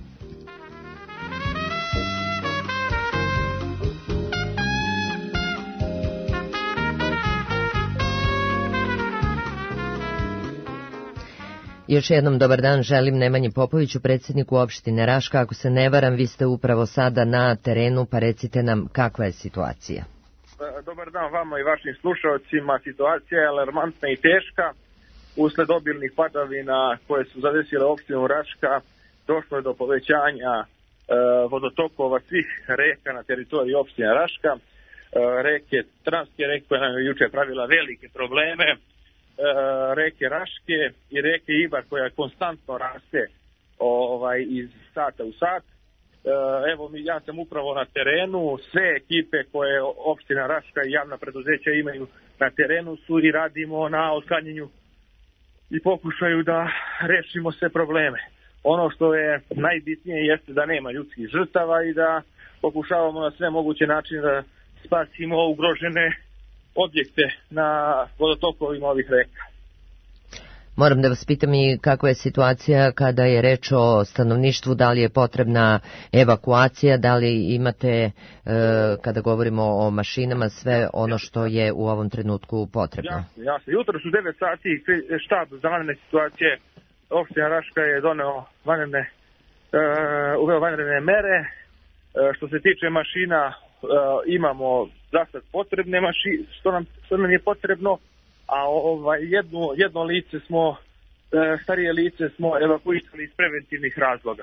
Još jednom dobar dan želim Nemanji Popoviću, predsjedniku opštine Raška. Ako se ne varam, vi ste upravo sada na terenu, pa recite nam kakva je situacija. Dobar dan vama i vašim slušalcima. Situacija je alarmantna i teška. Usled obilnih padavina koje su zadesile opštinu Raška, došlo je do povećanja e, vodotokova svih reka na teritoriji opštine Raška. E, reke, transke reke koje nam je juče pravila velike probleme, reke Raške i reke Ibar koja konstantno raste ovaj, iz sata u sat. Evo, ja sam upravo na terenu, sve ekipe koje opština Raška i javna preduzeća imaju na terenu su i radimo na otklanjanju i pokušaju da rešimo sve probleme. Ono što je najbitnije jeste da nema ljudskih žrtava i da pokušavamo na sve moguće načine da spasimo ugrožene objekte na vodotokovima ovih reka. Moram da vas pitam i kakva je situacija kada je reč o stanovništvu, da li je potrebna evakuacija, da li imate, e, kada govorimo o mašinama, sve ono što je u ovom trenutku potrebno? Jasno, jasno. Jutro su devet sati štab za vanredne situacije opština Raška je doneo vanredne, e, uveo vanredne mere. E, što se tiče mašina, e, imamo za sad potrebne mašine, što nam, što nam je potrebno, a ovaj, jedno, jedno lice smo, e, starije lice smo evakuisali iz preventivnih razloga.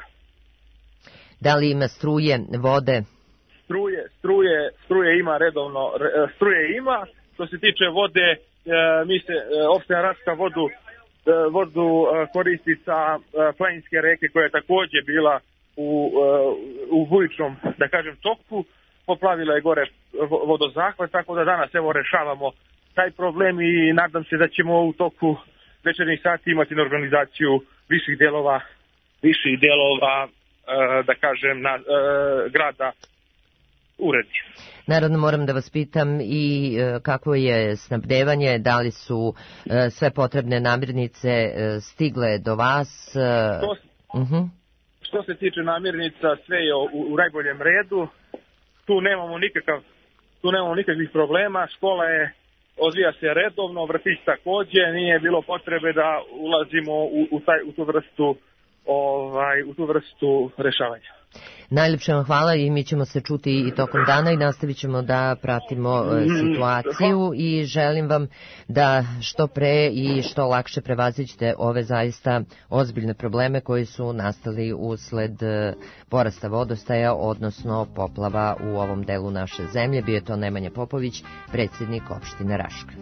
Da li ima struje, vode? Struje, struje, struje ima redovno, struje ima. Što se tiče vode, e, mi se, e, opština Raška vodu, e, vodu e, koristi sa e, planinske reke koja je takođe bila u, e, u bujičnom, da kažem, toku. Poplavila je gore vodozahvat, tako da danas evo rešavamo taj problem i nadam se da ćemo u toku večernjih sati imati na organizaciju viših delova, viših delova, da kažem, na, grada uredi. Naravno moram da vas pitam i kako je snabdevanje, da li su sve potrebne namirnice stigle do vas? Što, uh-huh. što se tiče namirnica, sve je u, u najboljem redu. Tu nemamo nikakav, tu nemamo nikakvih problema, škola je, odvija se redovno, vrtić takođe, nije bilo potrebe da ulazimo u, u, taj, u tu vrstu, ovaj, u tu vrstu rešavanja. Najljepše vam hvala i mi ćemo se čuti i tokom dana i nastavit ćemo da pratimo situaciju i želim vam da što pre i što lakše prevaziđete ove zaista ozbiljne probleme koji su nastali usled porasta vodostaja, odnosno poplava u ovom delu naše zemlje. Bio je to Nemanja Popović, predsjednik opštine Raška.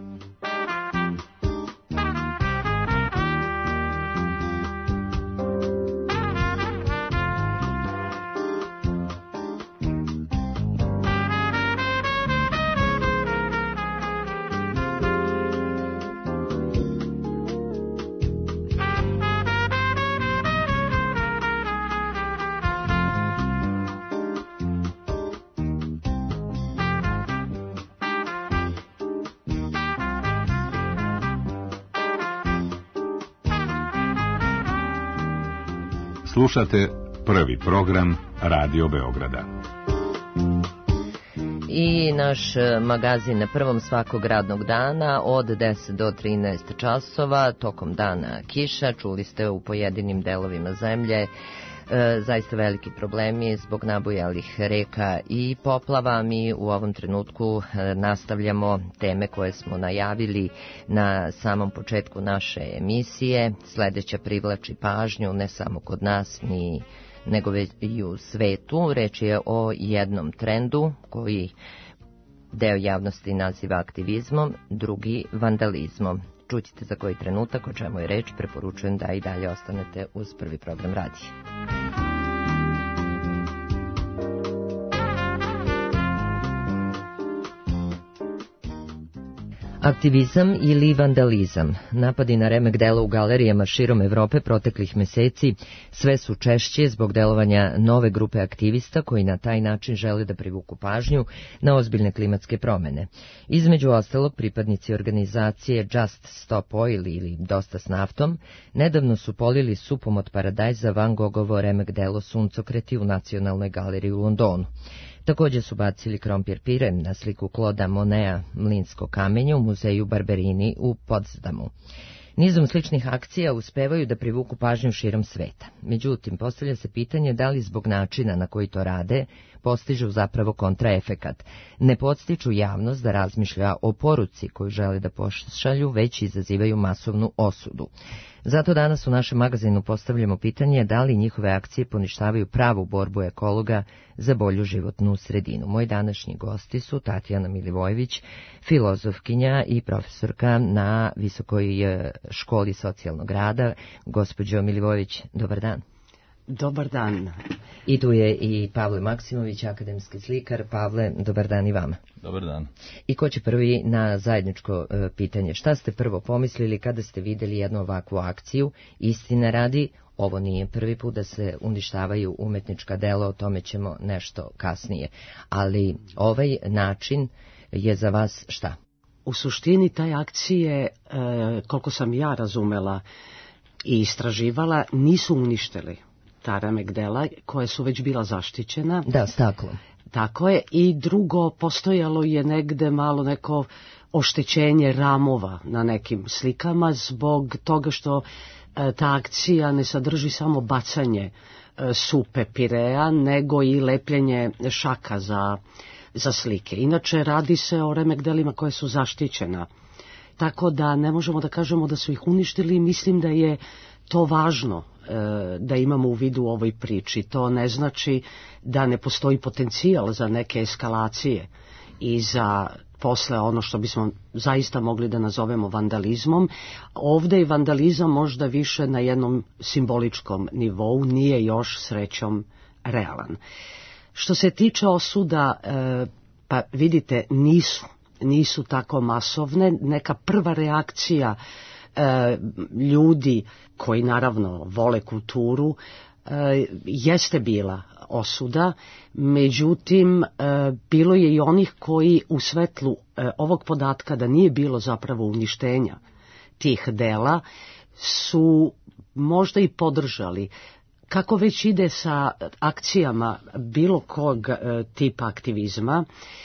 Slušate prvi program Radio Beograda. I naš magazin na prvom svakog radnog dana od deset do trinaest časova, tokom dana kiša, čuli ste u pojedinim delovima zemlje, E, zaista veliki problemi zbog nabujalih reka i poplava. Mi u ovom trenutku e, nastavljamo teme koje smo najavili na samom početku naše emisije. Sledeća privlači pažnju ne samo kod nas, ni nego već i u svetu. Reč je o jednom trendu koji deo javnosti naziva aktivizmom, drugi vandalizmom. Čućete za koji trenutak o čemu je reč, preporučujem da i dalje ostanete uz prvi program radija. Aktivizam ili vandalizam. Napadi na remek dela u galerijama širom Evrope proteklih meseci sve su češće zbog delovanja nove grupe aktivista koji na taj način žele da privuku pažnju na ozbiljne klimatske promene. Između ostalog, pripadnici organizacije Just Stop Oil ili Dosta s naftom nedavno su polili supom od paradajza Van Gogovo remek delo Suncokreti u Nacionalnoj galeriji u Londonu. Također su bacili krompir pire na sliku Kloda Monea Mlinsko kamenje u muzeju Barberini u Potsdamu. Nizom sličnih akcija uspevaju da privuku pažnju širom sveta. Međutim, postavlja se pitanje da li zbog načina na koji to rade postižu zapravo kontraefekat. Ne podstiču javnost da razmišlja o poruci koju žele da pošalju, već izazivaju masovnu osudu. Zato danas u našem magazinu postavljamo pitanje da li njihove akcije poništavaju pravu borbu ekologa za bolju životnu sredinu. Moji današnji gosti su Tatjana Milivojević, filozofkinja i profesorka na Visokoj školi socijalnog rada. Gospođo Milivojević, dobar dan. Dobar dan. I tu je i Pavle Maksimović, akademski slikar. Pavle, dobar dan i vama. Dobar dan. I ko će prvi na zajedničko e, pitanje? Šta ste prvo pomislili kada ste vidjeli jednu ovakvu akciju? Istina radi, ovo nije prvi put da se uništavaju umetnička dela, o tome ćemo nešto kasnije. Ali ovaj način je za vas šta? U suštini taj akcije, e, koliko sam ja razumela i istraživala, nisu uništili ta remek dela koja su već bila zaštićena. Da, staklom. Tako je. I drugo, postojalo je negde malo neko oštećenje ramova na nekim slikama zbog toga što e, ta akcija ne sadrži samo bacanje e, supe pirea, nego i lepljenje šaka za, za slike. Inače, radi se o remek delima koje su zaštićena. Tako da ne možemo da kažemo da su ih uništili. Mislim da je to važno da imamo u vidu u ovoj priči. To ne znači da ne postoji potencijal za neke eskalacije i za posle ono što bismo zaista mogli da nazovemo vandalizmom. Ovde je vandalizam možda više na jednom simboličkom nivou, nije još srećom realan. Što se tiče osuda, pa vidite, nisu, nisu tako masovne. Neka prva reakcija E, ljudi koji naravno vole kulturu e, jeste bila osuda, međutim e, bilo je i onih koji u svetlu e, ovog podatka da nije bilo zapravo uništenja tih dela su možda i podržali. Kako već ide sa akcijama bilo kog e, tipa aktivizma,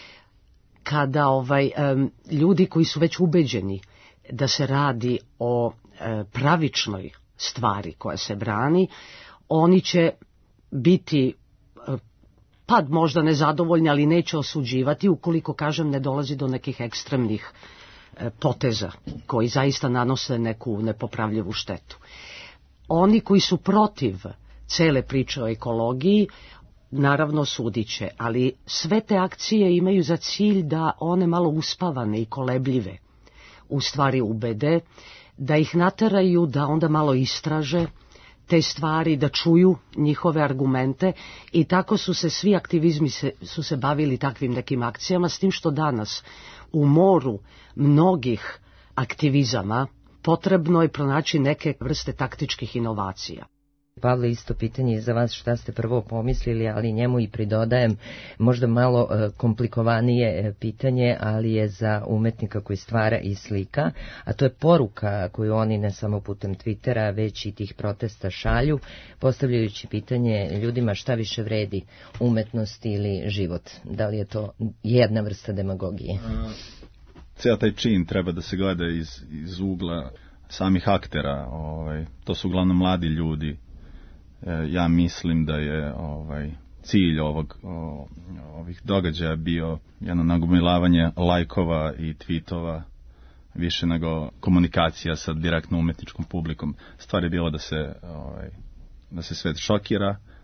kada ovaj, e, ljudi koji su već ubeđeni da se radi o e, pravičnoj stvari koja se brani, oni će biti e, pa možda nezadovoljni, ali neće osuđivati ukoliko, kažem, ne dolazi do nekih ekstremnih e, poteza koji zaista nanose neku nepopravljivu štetu. Oni koji su protiv cele priče o ekologiji, naravno sudiće, ali sve te akcije imaju za cilj da one malo uspavane i kolebljive u stvari ubede, da ih nateraju da onda malo istraže te stvari, da čuju njihove argumente i tako su se svi aktivizmi se, su se bavili takvim nekim akcijama, s tim što danas u moru mnogih aktivizama potrebno je pronaći neke vrste taktičkih inovacija. Pavle, isto pitanje za vas, šta ste prvo pomislili, ali njemu i pridodajem možda malo e, komplikovanije pitanje, ali je za umetnika koji stvara i slika, a to je poruka koju oni ne samo putem Twittera, već i tih protesta šalju, postavljajući pitanje ljudima šta više vredi, umetnost ili život. Da li je to jedna vrsta demagogije? Cijel taj čin treba da se gleda iz, iz ugla samih aktera. Ovaj, to su uglavnom mladi ljudi. Ja mislim da je ovaj cilj ovog o, ovih događaja bio jedno nagomilavanje lajkova i tweetova više nego komunikacija sa direktno umetničkom publikom. Stvar je bila da se ovaj da se svet šokira,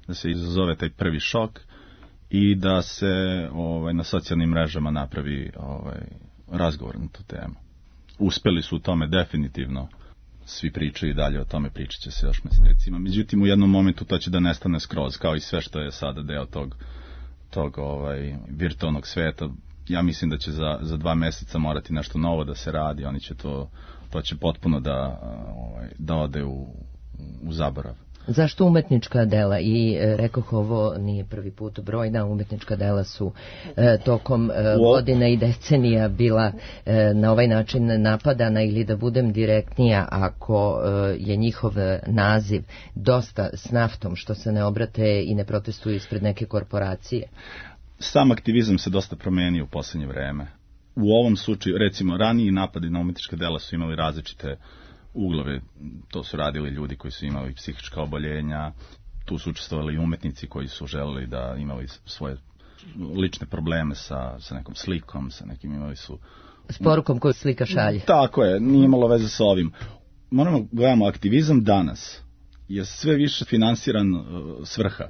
da se izazove taj prvi šok i da se ovaj, na socijalnim mrežama napravi ovaj, razgovor na tu temu. Uspeli su u tome definitivno, svi pričaju i dalje o tome, pričat će se još mesecima. Međutim, u jednom momentu to će da nestane skroz, kao i sve što je sada deo tog, tog ovaj, virtualnog sveta. Ja mislim da će za, za dva meseca morati nešto novo da se radi, oni će to, to će potpuno da, ovaj, da ode u, u zaborav. Zašto umetnička dela? I e, rekoh, ovo nije prvi put, brojna umetnička dela su e, tokom e, godina i decenija bila e, na ovaj način napadana, ili da budem direktnija, ako e, je njihov naziv dosta s naftom, što se ne obrate i ne protestuju ispred neke korporacije. Sam aktivizam se dosta promenio u poslednje vreme. U ovom slučaju, recimo, raniji napadi na umetnička dela su imali različite uglove. To su radili ljudi koji su imali psihička oboljenja, tu su učestvovali i umetnici koji su želeli da imali svoje lične probleme sa, sa nekom slikom, sa nekim imali su... S porukom koju slika šalje. Tako je, nije imalo veze sa ovim. Moramo gledamo, aktivizam danas je sve više finansiran uh, svrha.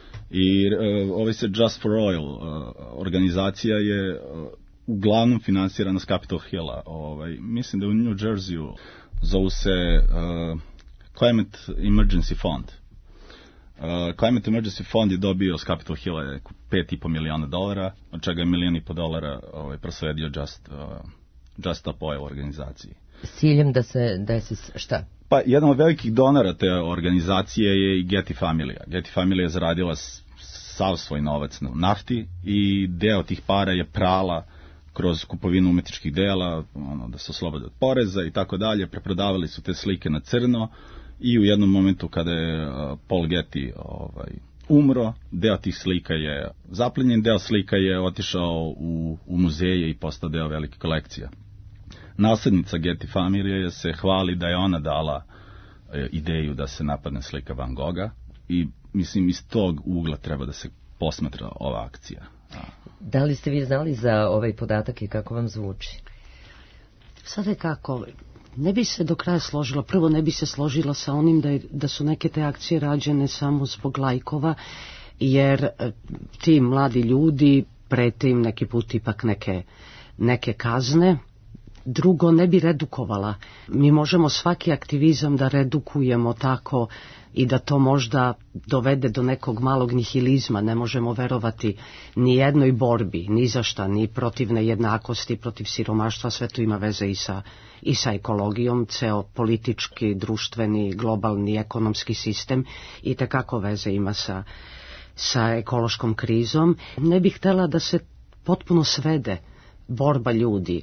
I uh, ovaj se Just for Oil uh, organizacija je uh, uglavnom finansirana s Capitol Hilla. Ovaj, mislim da u New Jerseyu zovu se uh, Climate Emergency Fund. Uh, Climate Emergency Fund je dobio s Capitol Hilla pet i po miliona dolara, od čega je milion i po dolara ovaj, prosledio Just, uh, Just Stop Oil organizaciji. S ciljem da se desi šta? Pa jedan od velikih donora te organizacije je i Getty Familija. Getty Familija je zaradila sav svoj novac na nafti i deo tih para je prala kroz kupovinu umetničkih dela, ono, da se oslobode od poreza i tako dalje. Preprodavali su te slike na crno i u jednom momentu kada je uh, Paul Getty ovaj, umro, deo tih slika je zaplenjen, deo slika je otišao u, u muzeje i postao deo velike kolekcije. Naslednica Getty familije se hvali da je ona dala e, ideju da se napadne slika Van Gogha i mislim iz tog ugla treba da se posmatra ova akcija. Da li ste vi znali za ovaj podatak i kako vam zvuči? Sada je kako, ne bi se do kraja složila, prvo ne bi se složila sa onim da, je, da su neke te akcije rađene samo zbog lajkova, jer ti mladi ljudi prete im neki put ipak neke, neke kazne. Drugo, ne bi redukovala. Mi možemo svaki aktivizam da redukujemo tako i da to možda dovede do nekog malog nihilizma. Ne možemo verovati ni jednoj borbi, ni za šta, ni protiv nejednakosti, protiv siromaštva, sve to ima veze i sa, i sa ekologijom, ceo politički, društveni, globalni, ekonomski sistem i tekako veze ima sa, sa ekološkom krizom. Ne bih htela da se potpuno svede borba ljudi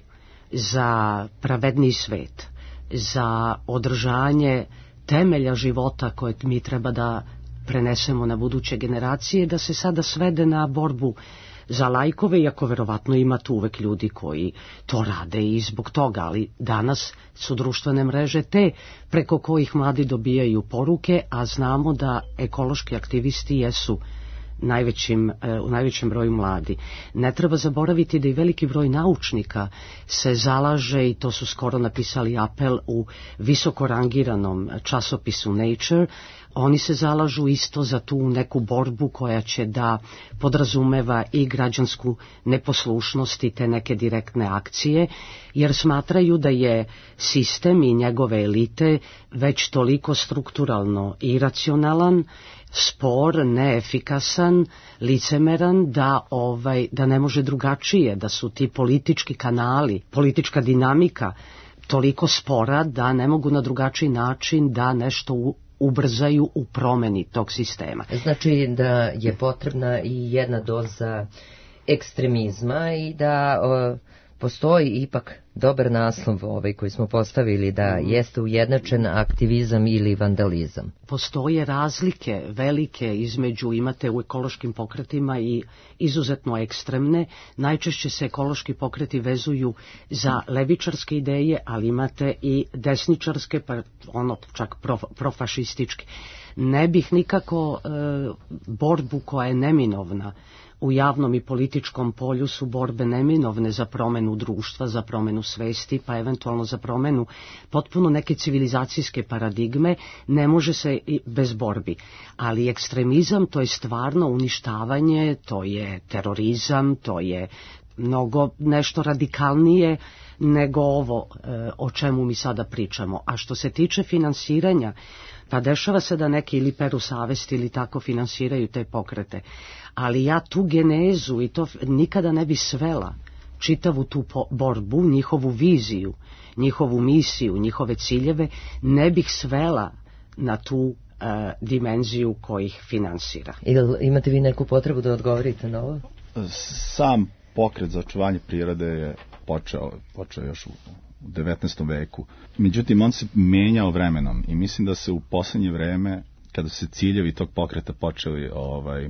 za pravedniji svet, za održanje temelja života koje mi treba da prenesemo na buduće generacije, da se sada svede na borbu za lajkove, iako verovatno ima tu uvek ljudi koji to rade i zbog toga, ali danas su društvene mreže te preko kojih mladi dobijaju poruke, a znamo da ekološki aktivisti jesu najvećim, u najvećem broju mladi. Ne treba zaboraviti da i veliki broj naučnika se zalaže, i to su skoro napisali apel u visoko rangiranom časopisu Nature. Oni se zalažu isto za tu neku borbu koja će da podrazumeva i građansku neposlušnost i te neke direktne akcije, jer smatraju da je sistem i njegove elite već toliko strukturalno iracionalan, spor, neefikasan, licemeran, da ovaj da ne može drugačije, da su ti politički kanali, politička dinamika toliko spora da ne mogu na drugačiji način da nešto u, ubrzaju u promeni tog sistema. Znači da je potrebna i jedna doza ekstremizma i da o, postoji ipak dobar naslov ovaj koji smo postavili, da jeste ujednačen aktivizam ili vandalizam. Postoje razlike velike između, imate u ekološkim pokretima i izuzetno ekstremne. Najčešće se ekološki pokreti vezuju za levičarske ideje, ali imate i desničarske, pa ono čak prof, profašističke. Ne bih nikako e, borbu koja je neminovna u javnom i političkom polju, su borbe neminovne za promenu društva, za promenu promenu svesti, pa eventualno za promenu potpuno neke civilizacijske paradigme, ne može se i bez borbi. Ali ekstremizam, to je stvarno uništavanje, to je terorizam, to je mnogo nešto radikalnije nego ovo e, o čemu mi sada pričamo. A što se tiče finansiranja, pa dešava se da neki ili peru savesti ili tako finansiraju te pokrete. Ali ja tu genezu i to nikada ne bi svela, čitavu tu borbu, njihovu viziju, njihovu misiju, njihove ciljeve, ne bih svela na tu e, dimenziju koji ih finansira. Ili imate vi neku potrebu da odgovorite na ovo? Sam pokret za očuvanje prirode je počeo, počeo još u devetnaestom veku. Međutim, on se menjao vremenom i mislim da se u poslednje vreme, kada se ciljevi tog pokreta počeli ovaj,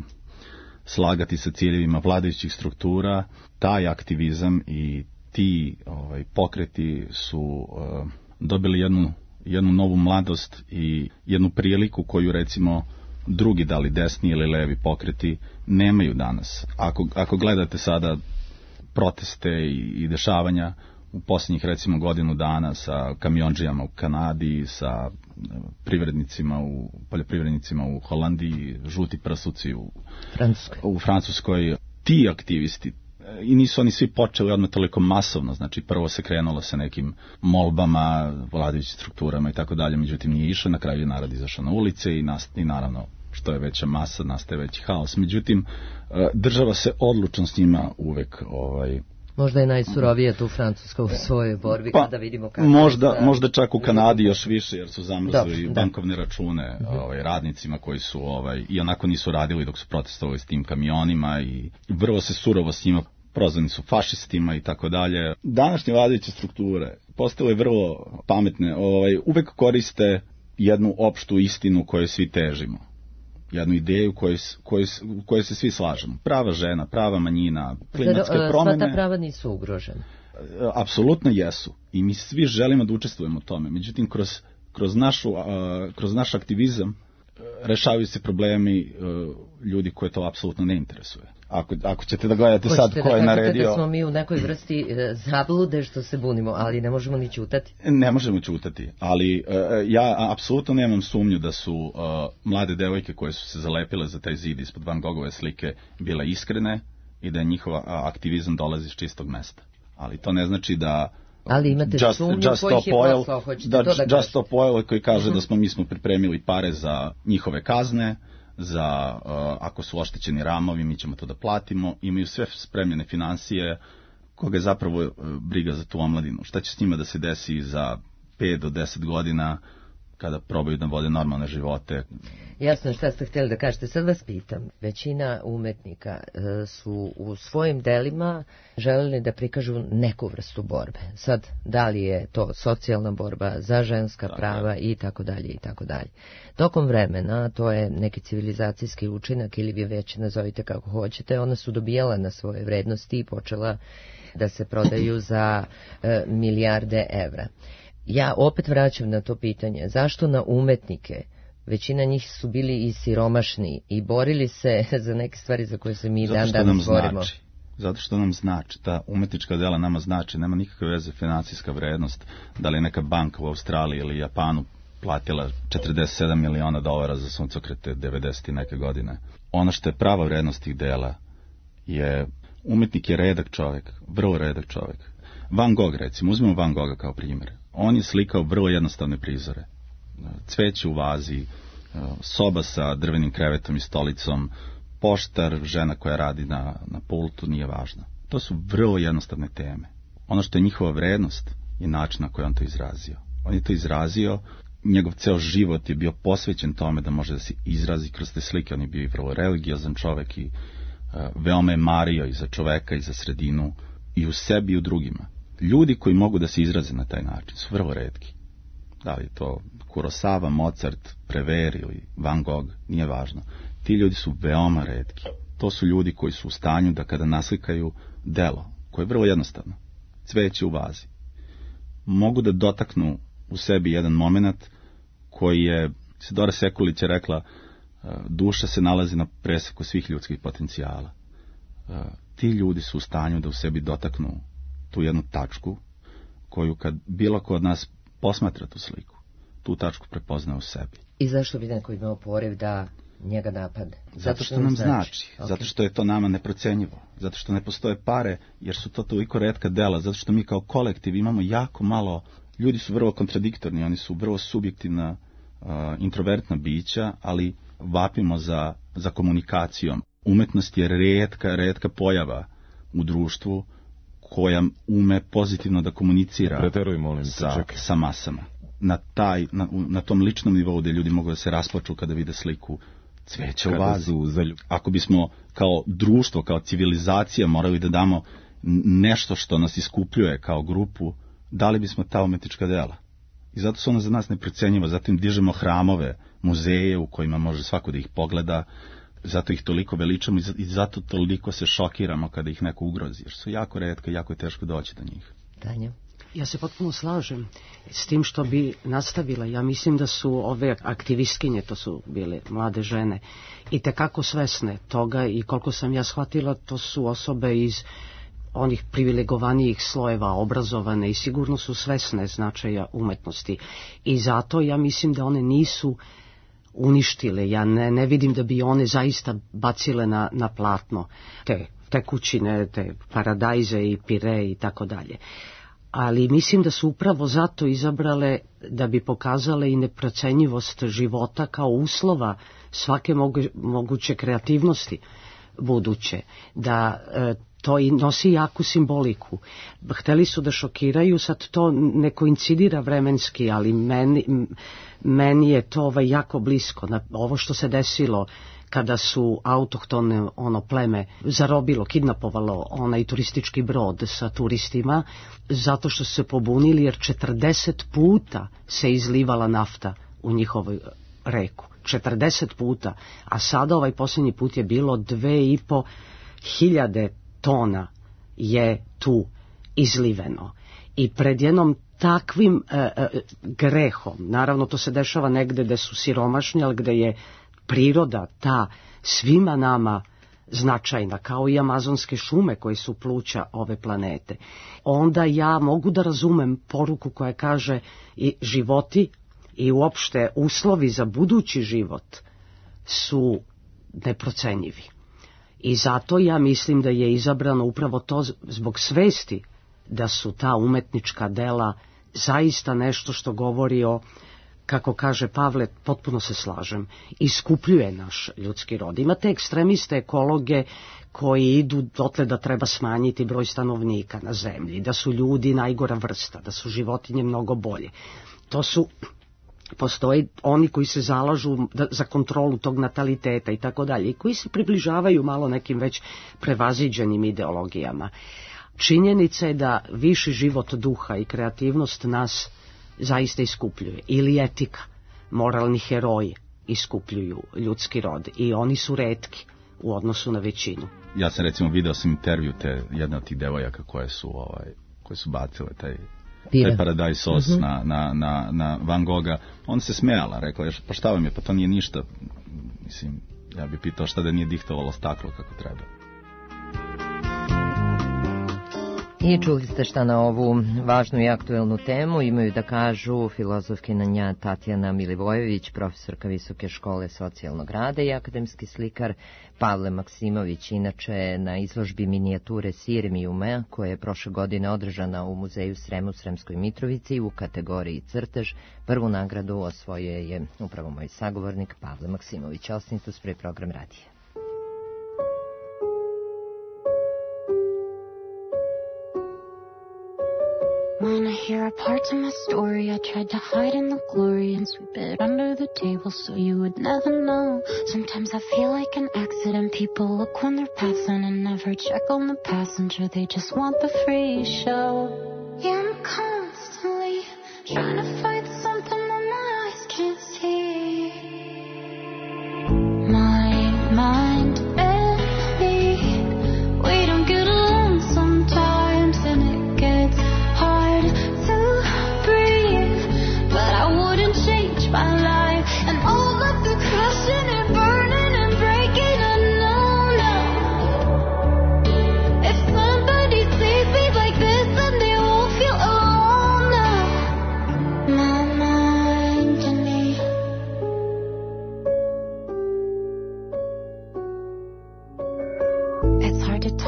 slagati sa ciljevima vladajućih struktura, taj aktivizam i ti ovaj, pokreti su uh, dobili jednu, jednu novu mladost i jednu priliku koju recimo drugi, da li desni ili levi pokreti, nemaju danas. Ako, ako gledate sada proteste i, i dešavanja u posljednjih recimo godinu dana sa kamionđijama u Kanadi, sa privrednicima u, poljoprivrednicima u Holandiji, žuti prsuci u Francuskoj. u Francuskoj, ti aktivisti, i nisu oni svi počeli odmah toliko masovno, znači prvo se krenulo sa nekim molbama, vladajućim strukturama i tako dalje, međutim nije išlo, na kraju je narod izašao na ulice i, nast, i naravno što je veća masa, nastaje veći haos. Međutim, država se odlučno s njima uvek ovaj, možda je najsurovije tu Francuska u svojoj borbi, pa, kada vidimo kako... Možda, da... možda čak u Kanadi još više, jer su zamrzli bankovne račune ovaj, radnicima koji su ovaj, i onako nisu radili dok su protestovali s tim kamionima i vrlo se surovo s njima, prozvani su fašistima i tako dalje. Današnje vladajuće strukture postale vrlo pametne, ovaj, uvek koriste jednu opštu istinu kojoj svi težimo. Jednu ideju koju, koju, koju se svi slažemo. Prava žena, prava manjina, klimatske Zar, promene. sva ta prava nisu ugrožena? Apsolutno jesu. I mi svi želimo da učestvujemo u tome. Međutim, kroz, kroz, našu, kroz naš aktivizam rešavaju se problemi ljudi koje to apsolutno ne interesuje. Ako, ako ćete da gledate Hoćete sad ko da je naredio... da smo mi u nekoj vrsti zablude što se bunimo, ali ne možemo ni ćutati. Ne možemo ćutati, ali uh, ja apsolutno nemam sumnju da su uh, mlade devojke koje su se zalepile za taj zid ispod Van Gogove slike bile iskrene i da je njihova aktivizam dolazi iz čistog mesta. Ali to ne znači da... Ali imate just, sumnju just kojih je oil, poslao, hoćete da, to da Just Stop Oil koji kaže uh-huh. da smo mi smo pripremili pare za njihove kazne, za uh, ako su oštećeni ramovi, mi ćemo to da platimo, imaju sve spremljene financije, koga je zapravo uh, briga za tu omladinu. Šta će s njima da se desi za pet do deset godina kada probaju da vode normalne živote? Jasno šta ste htjeli da kažete. Sad vas pitam, većina umetnika uh, su u svojim delima želeli da prikažu neku vrstu borbe. Sad, da li je to socijalna borba za ženska tako prava je. i tako dalje i tako dalje. Tokom vremena, to je neki civilizacijski učinak ili vi već nazovite kako hoćete, ona su dobijala na svoje vrednosti i počela da se prodaju za uh, milijarde evra. Ja opet vraćam na to pitanje, zašto na umetnike, većina njih su bili i siromašni i borili se za neke stvari za koje se mi dan danas borimo. Znači, zato što nam znači, ta umetnička dela nama znači, nema nikakve veze financijska vrednost, da li je neka banka u Australiji ili Japanu platila četrdeset sedam miliona dolara za suncokrete devedeset i neke godine. Ono što je prava vrednost tih dela je, umetnik je redak čovjek, vrlo redak čovjek. Van Gogh, recimo, uzmemo Van Gogha kao primjer. On je slikao vrlo jednostavne prizore. Cveće u vazi, soba sa drvenim krevetom i stolicom, poštar, žena koja radi na, na pultu, nije važno. To su vrlo jednostavne teme. Ono što je njihova vrednost je način na koji on to izrazio. On je to izrazio, njegov ceo život je bio posvećen tome da može da se izrazi kroz te slike. On je bio i vrlo religiozan čovek i uh, veoma je mario i za čoveka i za sredinu i u sebi i u drugima. Ljudi koji mogu da se izraze na taj način su vrlo retki. Da li to Kurosawa, Mozart, Prever ili Van Gogh, nije važno. Ti ljudi su veoma retki. To su ljudi koji su u stanju da kada naslikaju delo, koje je vrlo jednostavno, cveće u vazi, mogu da dotaknu u sebi jedan moment koji je, Sidora Sekulić je rekla, duša se nalazi na preseku svih ljudskih potencijala. Ti ljudi su u stanju da u sebi dotaknu tu jednu tačku koju kad bilo ko od nas posmatra tu sliku, tu tačku prepozna u sebi. I zašto bi neko imao poriv da njega napade? Zato, zato što nam znači, znači. Okay. Zato što je to nama neprocenjivo, zato što ne postoje pare, jer su to toliko retka dela, zato što mi kao kolektiv imamo jako malo, ljudi su vrlo kontradiktorni, oni su vrlo subjektivna, uh, introvertna bića, ali vapimo za, za komunikacijom. Umetnost je retka, retka pojava u društvu koja ume pozitivno da komunicira Preteruj, molim, sa, sa masama. Na, taj, na, na tom ličnom nivou gde ljudi mogu da se rasplaču kada vide sliku cveća u vazi. Ako bismo kao društvo, kao civilizacija morali da damo nešto što nas iskupljuje kao grupu, dali bismo ta umetnička dela. I zato su ona za nas neprocenjiva, zato im dižemo hramove, muzeje u kojima može svako da ih pogleda, zato ih toliko veličamo i zato toliko se šokiramo kada ih neko ugrozi, jer su jako retka i jako je teško doći do njih. Tanja? Ja se potpuno slažem s tim što bi nastavila. Ja mislim da su ove aktivistkinje, to su bile mlade žene, i tekako svesne toga i koliko sam ja shvatila, to su osobe iz onih privilegovanijih slojeva, obrazovane i sigurno su svesne značaja umetnosti. I zato ja mislim da one nisu uništile. Ja ne, ne vidim da bi one zaista bacile na, na platno te tekućine, te paradajze i pire i tako dalje. Ali mislim da su upravo zato izabrale da bi pokazale i neprocenjivost života kao uslova svake mogu, moguće kreativnosti buduće, da e, to i nosi jaku simboliku. Hteli su da šokiraju, sad to ne koincidira vremenski, ali meni, meni je to ovaj jako blisko. Na ovo što se desilo kada su autohtone ono pleme zarobilo, kidnapovalo onaj turistički brod sa turistima, zato što su se pobunili jer četrdeset puta se izlivala nafta u njihovoj reku. četrdeset puta, a sada ovaj posljednji put je bilo dve i po hiljade tona je tu izliveno. I pred jednom takvim e, e, grehom, naravno to se dešava negde gde su siromašni, ali gde je priroda ta svima nama značajna, kao i amazonske šume koje su pluća ove planete, onda ja mogu da razumem poruku koja kaže i životi i uopšte uslovi za budući život su neprocenjivi. I zato ja mislim da je izabrano upravo to zbog svesti da su ta umetnička dela zaista nešto što govori o, kako kaže Pavle, potpuno se slažem, iskupljuje naš ljudski rod. Imate ekstremiste, ekologe koji idu dotle da treba smanjiti broj stanovnika na zemlji, da su ljudi najgora vrsta, da su životinje mnogo bolje. To su, postoji oni koji se zalažu da, za kontrolu tog nataliteta i tako dalje, i koji se približavaju malo nekim već prevaziđenim ideologijama. Činjenica je da viši život duha i kreativnost nas zaista iskupljuje, ili etika, moralni heroji iskupljuju ljudski rod i oni su retki u odnosu na većinu. Ja sam recimo video sam intervju te jedne od tih devojaka koje su ovaj koje su bacile taj Pira. taj paradajz sos uh-huh. na, na, na, na Van Gogha. On se smejala, rekla je, pa šta vam je, pa to nije ništa. Mislim, ja bih pitao šta da nije dihtovalo staklo kako treba. I čuli ste šta na ovu važnu i aktuelnu temu imaju da kažu filozofkinja Tatjana Milivojević, profesorka Visoke škole socijalnog rada i akademski slikar Pavle Maksimović, inače na izložbi minijature Sirmijume, koja je prošle godine održana u muzeju Srema u Sremskoj Mitrovici u kategoriji crtež. Prvu nagradu osvojio je upravo moj sagovornik Pavle Maksimović. Ostanite uz prvi program radija. When I hear a part of my story, I tried to hide in the glory and sweep it under the table so you would never know. Sometimes I feel like an accident. People look when they're passing and never check on the passenger. They just want the free show. Yeah, I'm constantly trying to fight something that my eyes can't see. My mind empty. We don't get along sometimes and it gets hard to breathe, but I wouldn't change my life and all of the crushing and burning and breaking. And no, no, if somebody sees me like this, then they won't feel alone.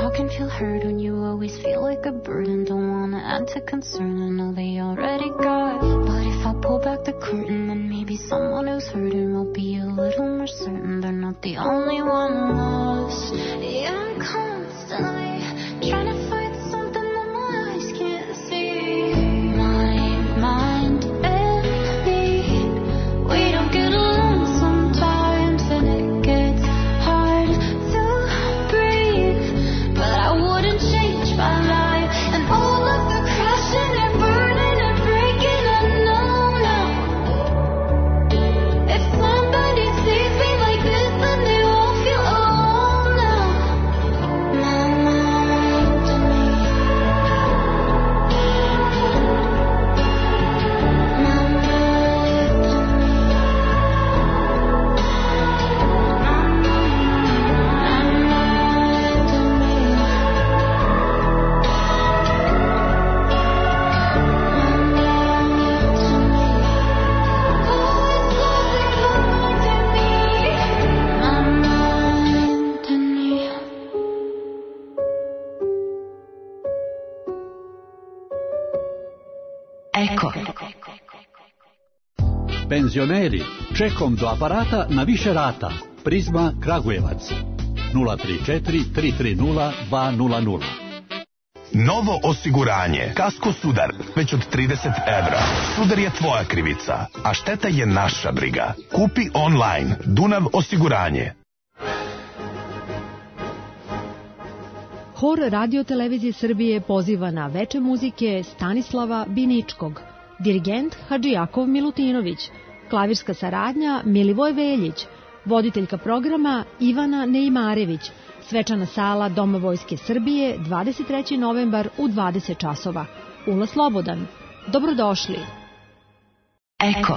talk and feel heard when you always feel like a burden. Don't wanna add to concern, I know they already got. But if I pull back the curtain, then maybe someone who's hurting will be a little more certain they're not the only one lost. Yeah, I'm constantly trying to fight something that my eyes can't see. My mind and me, we don't get along sometimes, and it gets hard to breathe. But I wouldn't change my life, and all of the crashing and burning and breaking, I know now. If somebody sees me like this, then they won't feel alone now. My mind and me, my mind and me, my mind and me. Eko. Penzioneri, čekom do aparata na više rata. Prizma Kragujevac. nula tri četiri tri tri nula dva nula nula. Novo osiguranje. Kasko Sudar. Već od trideset evra. Sudar je tvoja krivica, a šteta je naša briga. Kupi online. Dunav osiguranje. Hor Radio-televizije Srbije poziva na veče muzike Stanislava Biničkog, dirigent Hadžijakov Milutinović, klavirska saradnja Milivoj Veljić, voditeljka programa Ivana Neimarević, svečana sala Doma Vojske Srbije, dvadeset treći novembar u dvadeset časova. Ulaz slobodan. Dobrodošli. Eko.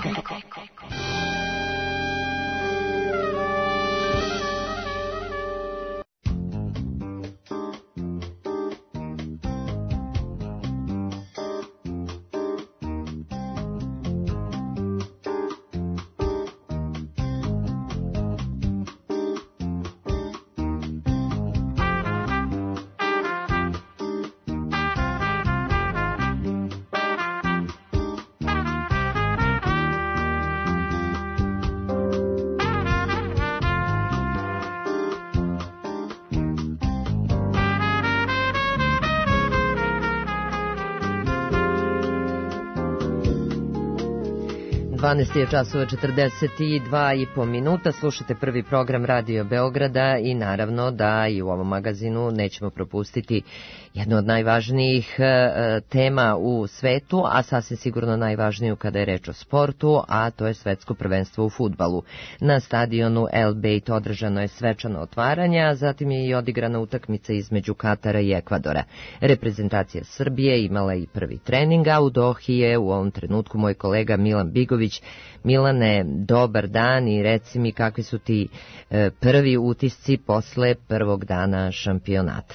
dvanaest je časova četrdeset dva i po minuta, slušate prvi program Radio Beograda i naravno da i u ovom magazinu nećemo propustiti jednu od najvažnijih e, tema u svetu, a sasvim sigurno najvažniju kada je reč o sportu, a to je svetsko prvenstvo u fudbalu. Na stadionu El Beit održano je svečano otvaranje, a zatim je i odigrana utakmica između Katara i Ekvadora. Reprezentacija Srbije imala i prvi trening, a u Dohi je u ovom trenutku moj kolega Milan Bigović. Milane, dobar dan i reci mi kakvi su ti e, prvi utisci posle prvog dana šampionata.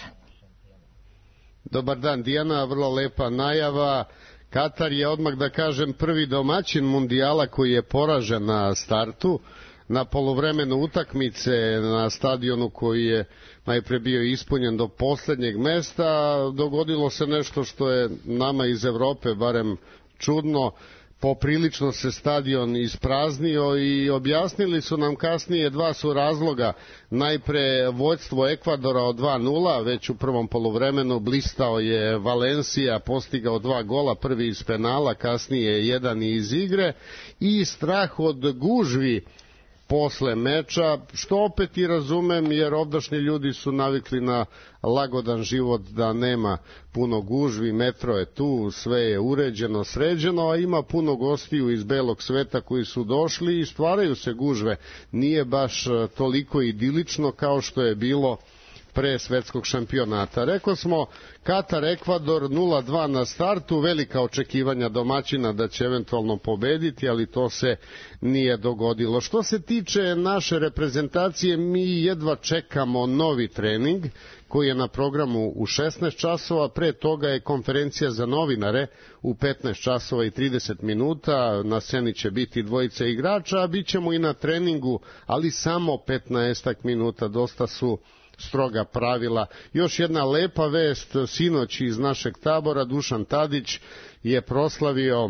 Dobar dan Dijana, vrlo lepa najava. Katar je odmah da kažem prvi domaćin mundijala koji je poražen na startu. Na poluvremenu utakmice na stadionu koji je najpre bio ispunjen do poslednjeg mesta, dogodilo se nešto što je nama iz Evrope barem čudno. Poprilično se stadion ispraznio i objasnili su nam kasnije dva su razloga. Najpre vođstvo Ekvadora od dva nula, već u prvom poluvremenu blistao je Valencia, postigao dva gola, prvi iz penala, kasnije jedan iz igre i strah od gužvi posle meča, što opet i razumem jer ovdašnji ljudi su navikli na lagodan život, da nema puno gužvi, metro je tu, sve je uređeno, sređeno, a ima puno gostiju iz belog sveta koji su došli i stvaraju se gužve. Nije baš toliko idilično kao što je bilo pre svetskog šampionata. Rekao smo Katar, Ekvador nula dva na startu, velika očekivanja domaćina da će eventualno pobediti, ali to se nije dogodilo. Što se tiče naše reprezentacije, mi jedva čekamo novi trening koji je na programu u šesnaest časova, pre toga je konferencija za novinare u petnaest časova i trideset minuta, na sceni će biti dvojica igrača, a bit ćemo i na treningu, ali samo petnaest minuta, dosta su stroga pravila. Još jedna lepa vest, sinoć iz našeg tabora, Dušan Tadić je proslavio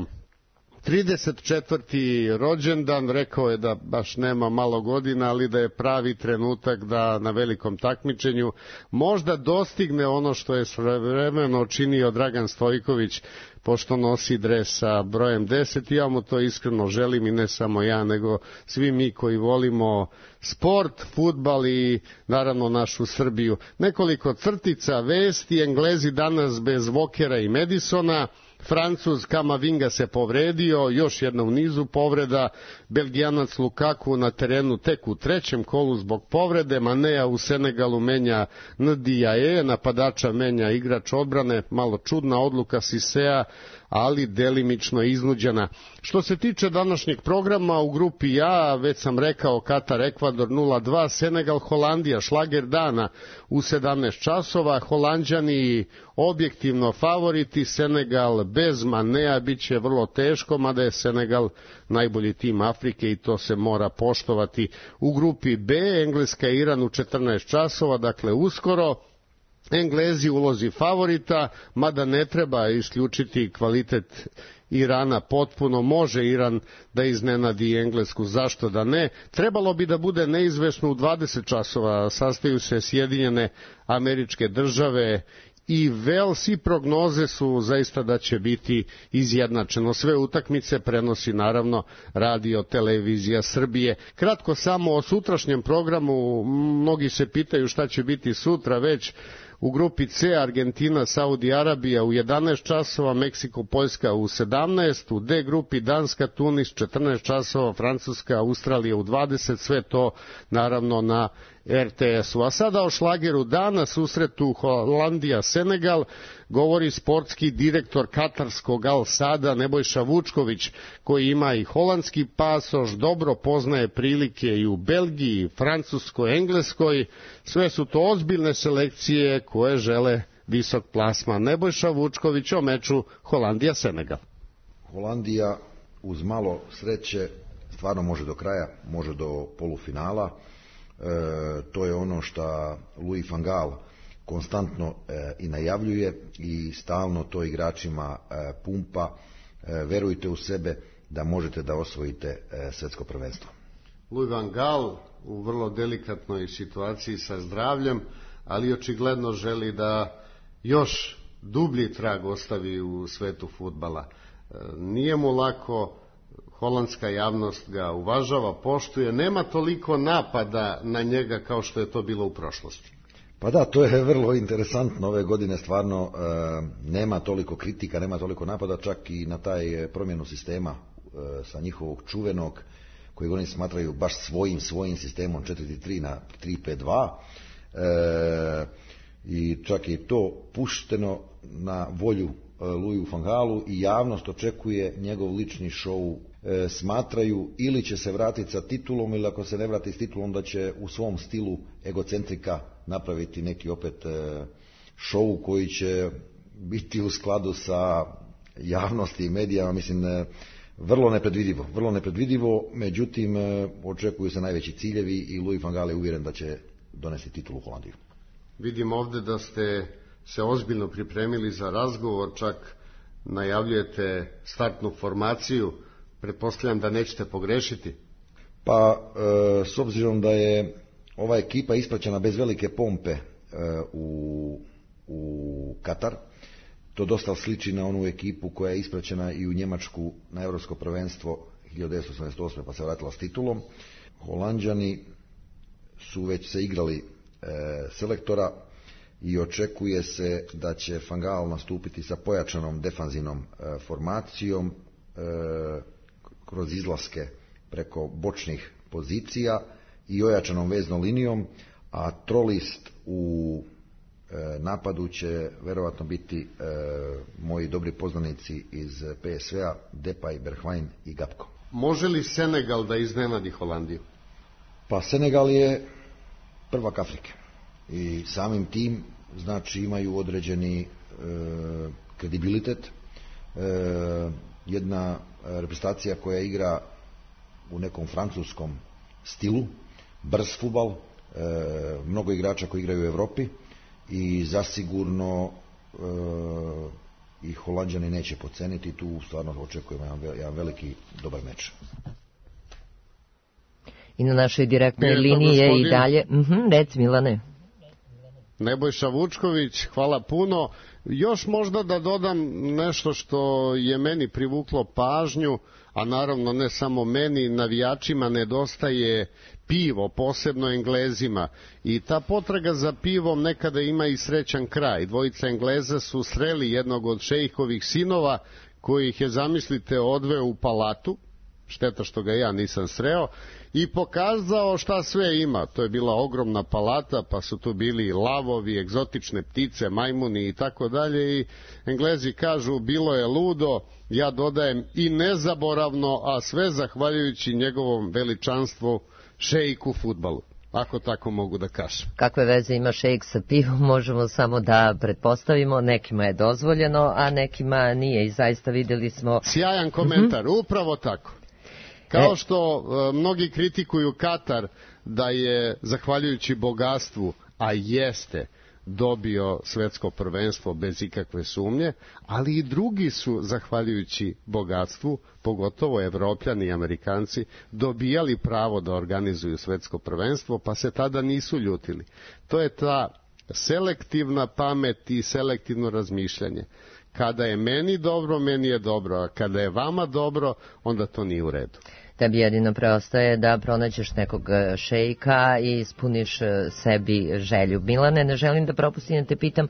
trideset četvrti rođendan, rekao je da baš nema malo godina, ali da je pravi trenutak da na velikom takmičenju možda dostigne ono što je svojevremeno činio Dragan Stojković, pošto nosi dres sa brojem deset. Ja mu to iskreno želim, i ne samo ja, nego svi mi koji volimo sport, fudbal i naravno našu Srbiju. Nekoliko crtica, vesti: Englezi danas bez Walkera i Madisona, Francuz Kamavinga se povredio, još jedna u nizu povreda, Belgijanac Lukaku na terenu tek u trećem kolu zbog povrede, Manea u Senegalu menja Ndiaye, napadača menja igrač odbrane, malo čudna odluka Sisea, ali delimično iznuđena. Što se tiče današnjeg programa, u grupi A, već sam rekao, Katar Ekvador nula dva, Senegal Holandija, šlager dana u sedamnaest časova, Holanđani objektivno favoriti, Senegal bez Manea biće vrlo teško, mada je Senegal najbolji tim Afrike i to se mora poštovati. U grupi B, Engleska i Iran u četrnaest časova, dakle uskoro. Englezi ulozi favorita, mada ne treba isključiti kvalitet Irana potpuno, može Iran da iznenadi Englesku, zašto da ne. Trebalo bi da bude neizvesno u dvadeset časova, sastaju se Sjedinjene Američke Države i Vels, i prognoze su zaista da će biti izjednačeno. Sve utakmice prenosi naravno Radio Televizija Srbije. Kratko samo o sutrašnjem programu, mnogi se pitaju šta će biti sutra već. U grupi C, Argentina, Saudi Arabija u jedanaest časova, Meksiko, Poljska u sedamnaest, u D grupi Danska, Tunis, četrnaest časova, Francuska, Australija u dvadeset, sve to naravno na R T S-u. A sada o šlageru dana, susretu Holandija Senegal, govori sportski direktor katarskog Al Sada Nebojša Vučković, koji ima i holandski pasoš, dobro poznaje prilike i u Belgiji, Francuskoj, Engleskoj. Sve su to ozbiljne selekcije koje žele visok plasman. Nebojša Vučković o meču Holandija-Senegal. Holandija uz malo sreće stvarno može do kraja, može do polufinala. E, to je ono što Louis van Gaal konstantno e, i najavljuje i stalno to igračima e, pumpa. E, verujte u sebe da možete da osvojite e, svetsko prvenstvo. Louis van Gaal u vrlo delikatnoj situaciji sa zdravljem, ali očigledno želi da još dublji trag ostavi u svetu fudbala. E, nije mu lako, holandska javnost ga uvažava, poštuje, nema toliko napada na njega kao što je to bilo u prošlosti. Pa da, to je vrlo interesantno. Ove godine stvarno e, nema toliko kritika, nema toliko napada, čak i na taj promjenu sistema e, sa njihovog čuvenog, koji oni smatraju baš svojim svojim sistemom četiri tri na tri pet dva. E, I čak je to pušteno na volju e, Louisu van Gaalu i javnost očekuje njegov lični šou. E, smatraju ili će se vratiti sa titulom, ili ako se ne vrati s titulom da će u svom stilu egocentrika napraviti neki opet e, šou koji će biti u skladu sa javnosti i medijama. Mislim, e, vrlo nepredvidivo, vrlo nepredvidivo, međutim e, očekuju se najveći ciljevi i Louis van Gaal je uvjeren da će donesti titulu u Holandiju. Vidim ovdje da ste se ozbiljno pripremili za razgovor, čak najavljujete startnu formaciju. Pretpostavljam da nećete pogrešiti. Pa, e, s obzirom da je ova ekipa ispraćena bez velike pompe e, u, u Katar, to dosta sliči na onu ekipu koja je ispraćena i u Njemačku na Europsko prvenstvo hiljadu devetsto osamdeset osme pa se vratila s titulom. Holanđani su već se igrali e, selektora i očekuje se da će Van Gaal nastupiti sa pojačanom defanzivnom e, formacijom, e, kroz izlaske preko bočnih pozicija i ojačanom veznom linijom, a trolist u e, napadu će verovatno biti e, moji dobri poznanici iz P S V-a, Depay, Bergwijn i Gapko. Može li Senegal da iznenadi Holandiju? Pa Senegal je prvak Afrike i samim tim znači imaju određeni e, kredibilitet. E, jedna reprezentacija koja igra u nekom francuskom stilu, brz fudbal, mnogo igrača koji igraju u Evropi i zasigurno e, i Holanđani neće poceniti, tu stvarno očekujemo jedan, jedan veliki dobar meč. I na našoj direktnoj liniji je i dalje, mhm, rec Milane. Nebojša Vučković, hvala puno. Još možda da dodam nešto što je meni privuklo pažnju, a naravno ne samo meni, navijačima nedostaje pivo, posebno Englezima. I ta potraga za pivom nekada ima i srećan kraj. Dvojica Engleza su sreli jednog od šejkovih sinova, koji ih je, zamislite, odveo u palatu, šteta što ga ja nisam sreo, i pokazao šta sve ima. To je bila ogromna palata, pa su tu bili lavovi, egzotične ptice, majmuni i tako dalje. I Englezi kažu, bilo je ludo, ja dodajem i nezaboravno, a sve zahvaljujući njegovom veličanstvu šejku fudbalu, ako tako mogu da kažem. Kakve veze ima šejk sa pivom, možemo samo da pretpostavimo, nekima je dozvoljeno, a nekima nije, i zaista videli smo... Sjajan komentar, uh-huh. Upravo tako. Kao što uh, mnogi kritikuju Katar da je, zahvaljujući bogatstvu, a jeste, dobio svetsko prvenstvo bez ikakve sumnje, ali i drugi su, zahvaljujući bogatstvu, pogotovo Evropljani i Amerikanci, dobijali pravo da organizuju svetsko prvenstvo, pa se tada nisu ljutili. To je ta selektivna pamet i selektivno razmišljanje. Kada je meni dobro, meni je dobro, a kada je vama dobro, onda to nije u redu. Tebi jedino preostaje da pronađeš nekog šejka i ispuniš sebi želju. Milane, ne želim da propustim, da te pitam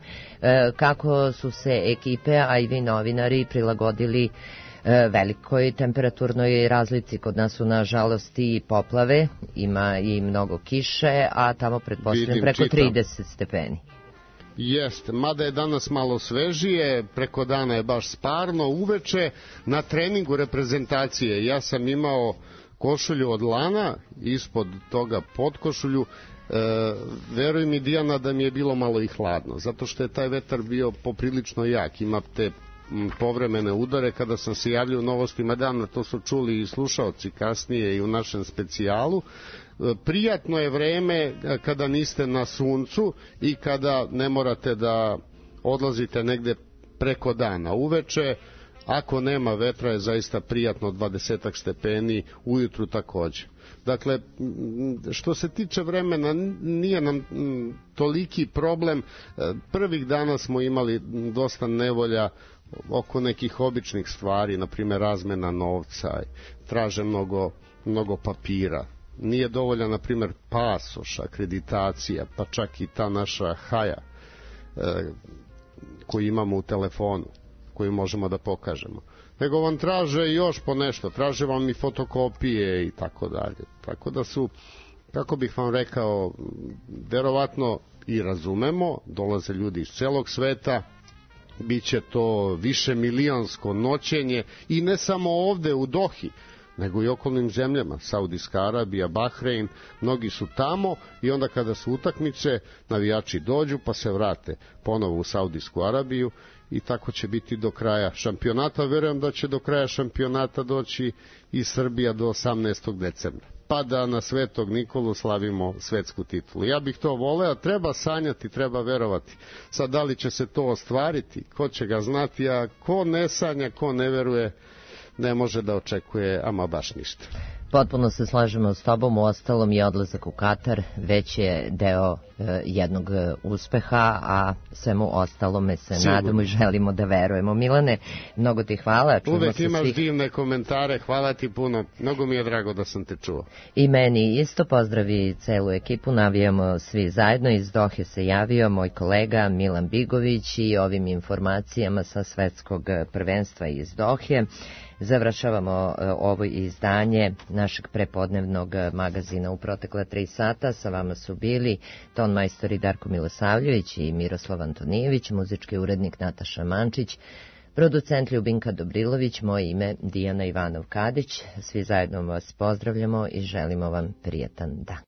kako su se ekipe, a i vi novinari, prilagodili velikoj temperaturnoj razlici. Kod nas su nažalost i poplave, ima i mnogo kiše, a tamo pretpostavljam preko trideset stepeni. Jeste, mada je danas malo svežije, preko dana je baš sparno, uveče na treningu reprezentacije ja sam imao košulju od lana, ispod toga podkošulju, e, veruj mi Dijana da mi je bilo malo i hladno, zato što je taj vetar bio poprilično jak, ima te povremene udare. Kada sam se javljao u Novostima dana, to su čuli i slušaoci kasnije i u našem specijalu. Prijatno je vreme kada niste na suncu i kada ne morate da odlazite negde preko dana. Uveče, ako nema vetra, je zaista prijatno, dvadesetak stepeni, ujutru takođe. Dakle, što se tiče vremena, nije nam toliki problem. Prvih dana smo imali dosta nevolja oko nekih običnih stvari, na primjer razmena novca, traže mnogo, mnogo papira. Nije dovolja, na primjer, pasoš, akreditacija, pa čak i ta naša haja e, koju imamo u telefonu, koju možemo da pokažemo. Nego vam traže još po nešto, traže vam i fotokopije i tako dalje. Tako da su, kako bih vam rekao, verovatno i razumemo, dolaze ljudi iz celog sveta, biće to više milionsko noćenje i ne samo ovde u Dohi, nego i okolnim zemljama, Saudijska Arabija, Bahrein, mnogi su tamo i onda kada su utakmice, navijači dođu pa se vrate ponovo u Saudijsku Arabiju i tako će biti do kraja šampionata. Verujem da će do kraja šampionata doći i Srbija do osamnaestog decembra. Pa da na Svetog Nikolu slavimo svetsku titulu. Ja bih to voleo, treba sanjati, treba verovati. Sad, da li će se to ostvariti, ko će ga znati, a ko ne sanja, ko ne veruje, ne može da očekuje ama baš ništa. Potpuno se slažemo s tobom, u ostalom i odlazak u Katar već je deo e, jednog uspeha, a svemu ostalome se Sigurno. nadamo i želimo da verujemo. Milane, mnogo ti hvala. Čujemo Uvek imaš svih... divne komentare, hvala ti puno, mnogo mi je drago da sam te čuo. I meni isto, pozdravi celu ekipu, navijamo svi zajedno. Iz Dohe se javio moj kolega Milan Bigović i ovim informacijama sa svetskog prvenstva iz Dohe završavamo ovo izdanje našeg prepodnevnog magazina u protekla tri sata. Sa vama su bili ton majstori Darko Milosavljević i Miroslav Antonijević, muzički urednik Nataša Mančić, producent Ljubinka Dobrilović, moje ime Dijana Ivanov-Kadić. Svi zajedno vas pozdravljamo i želimo vam prijetan dan.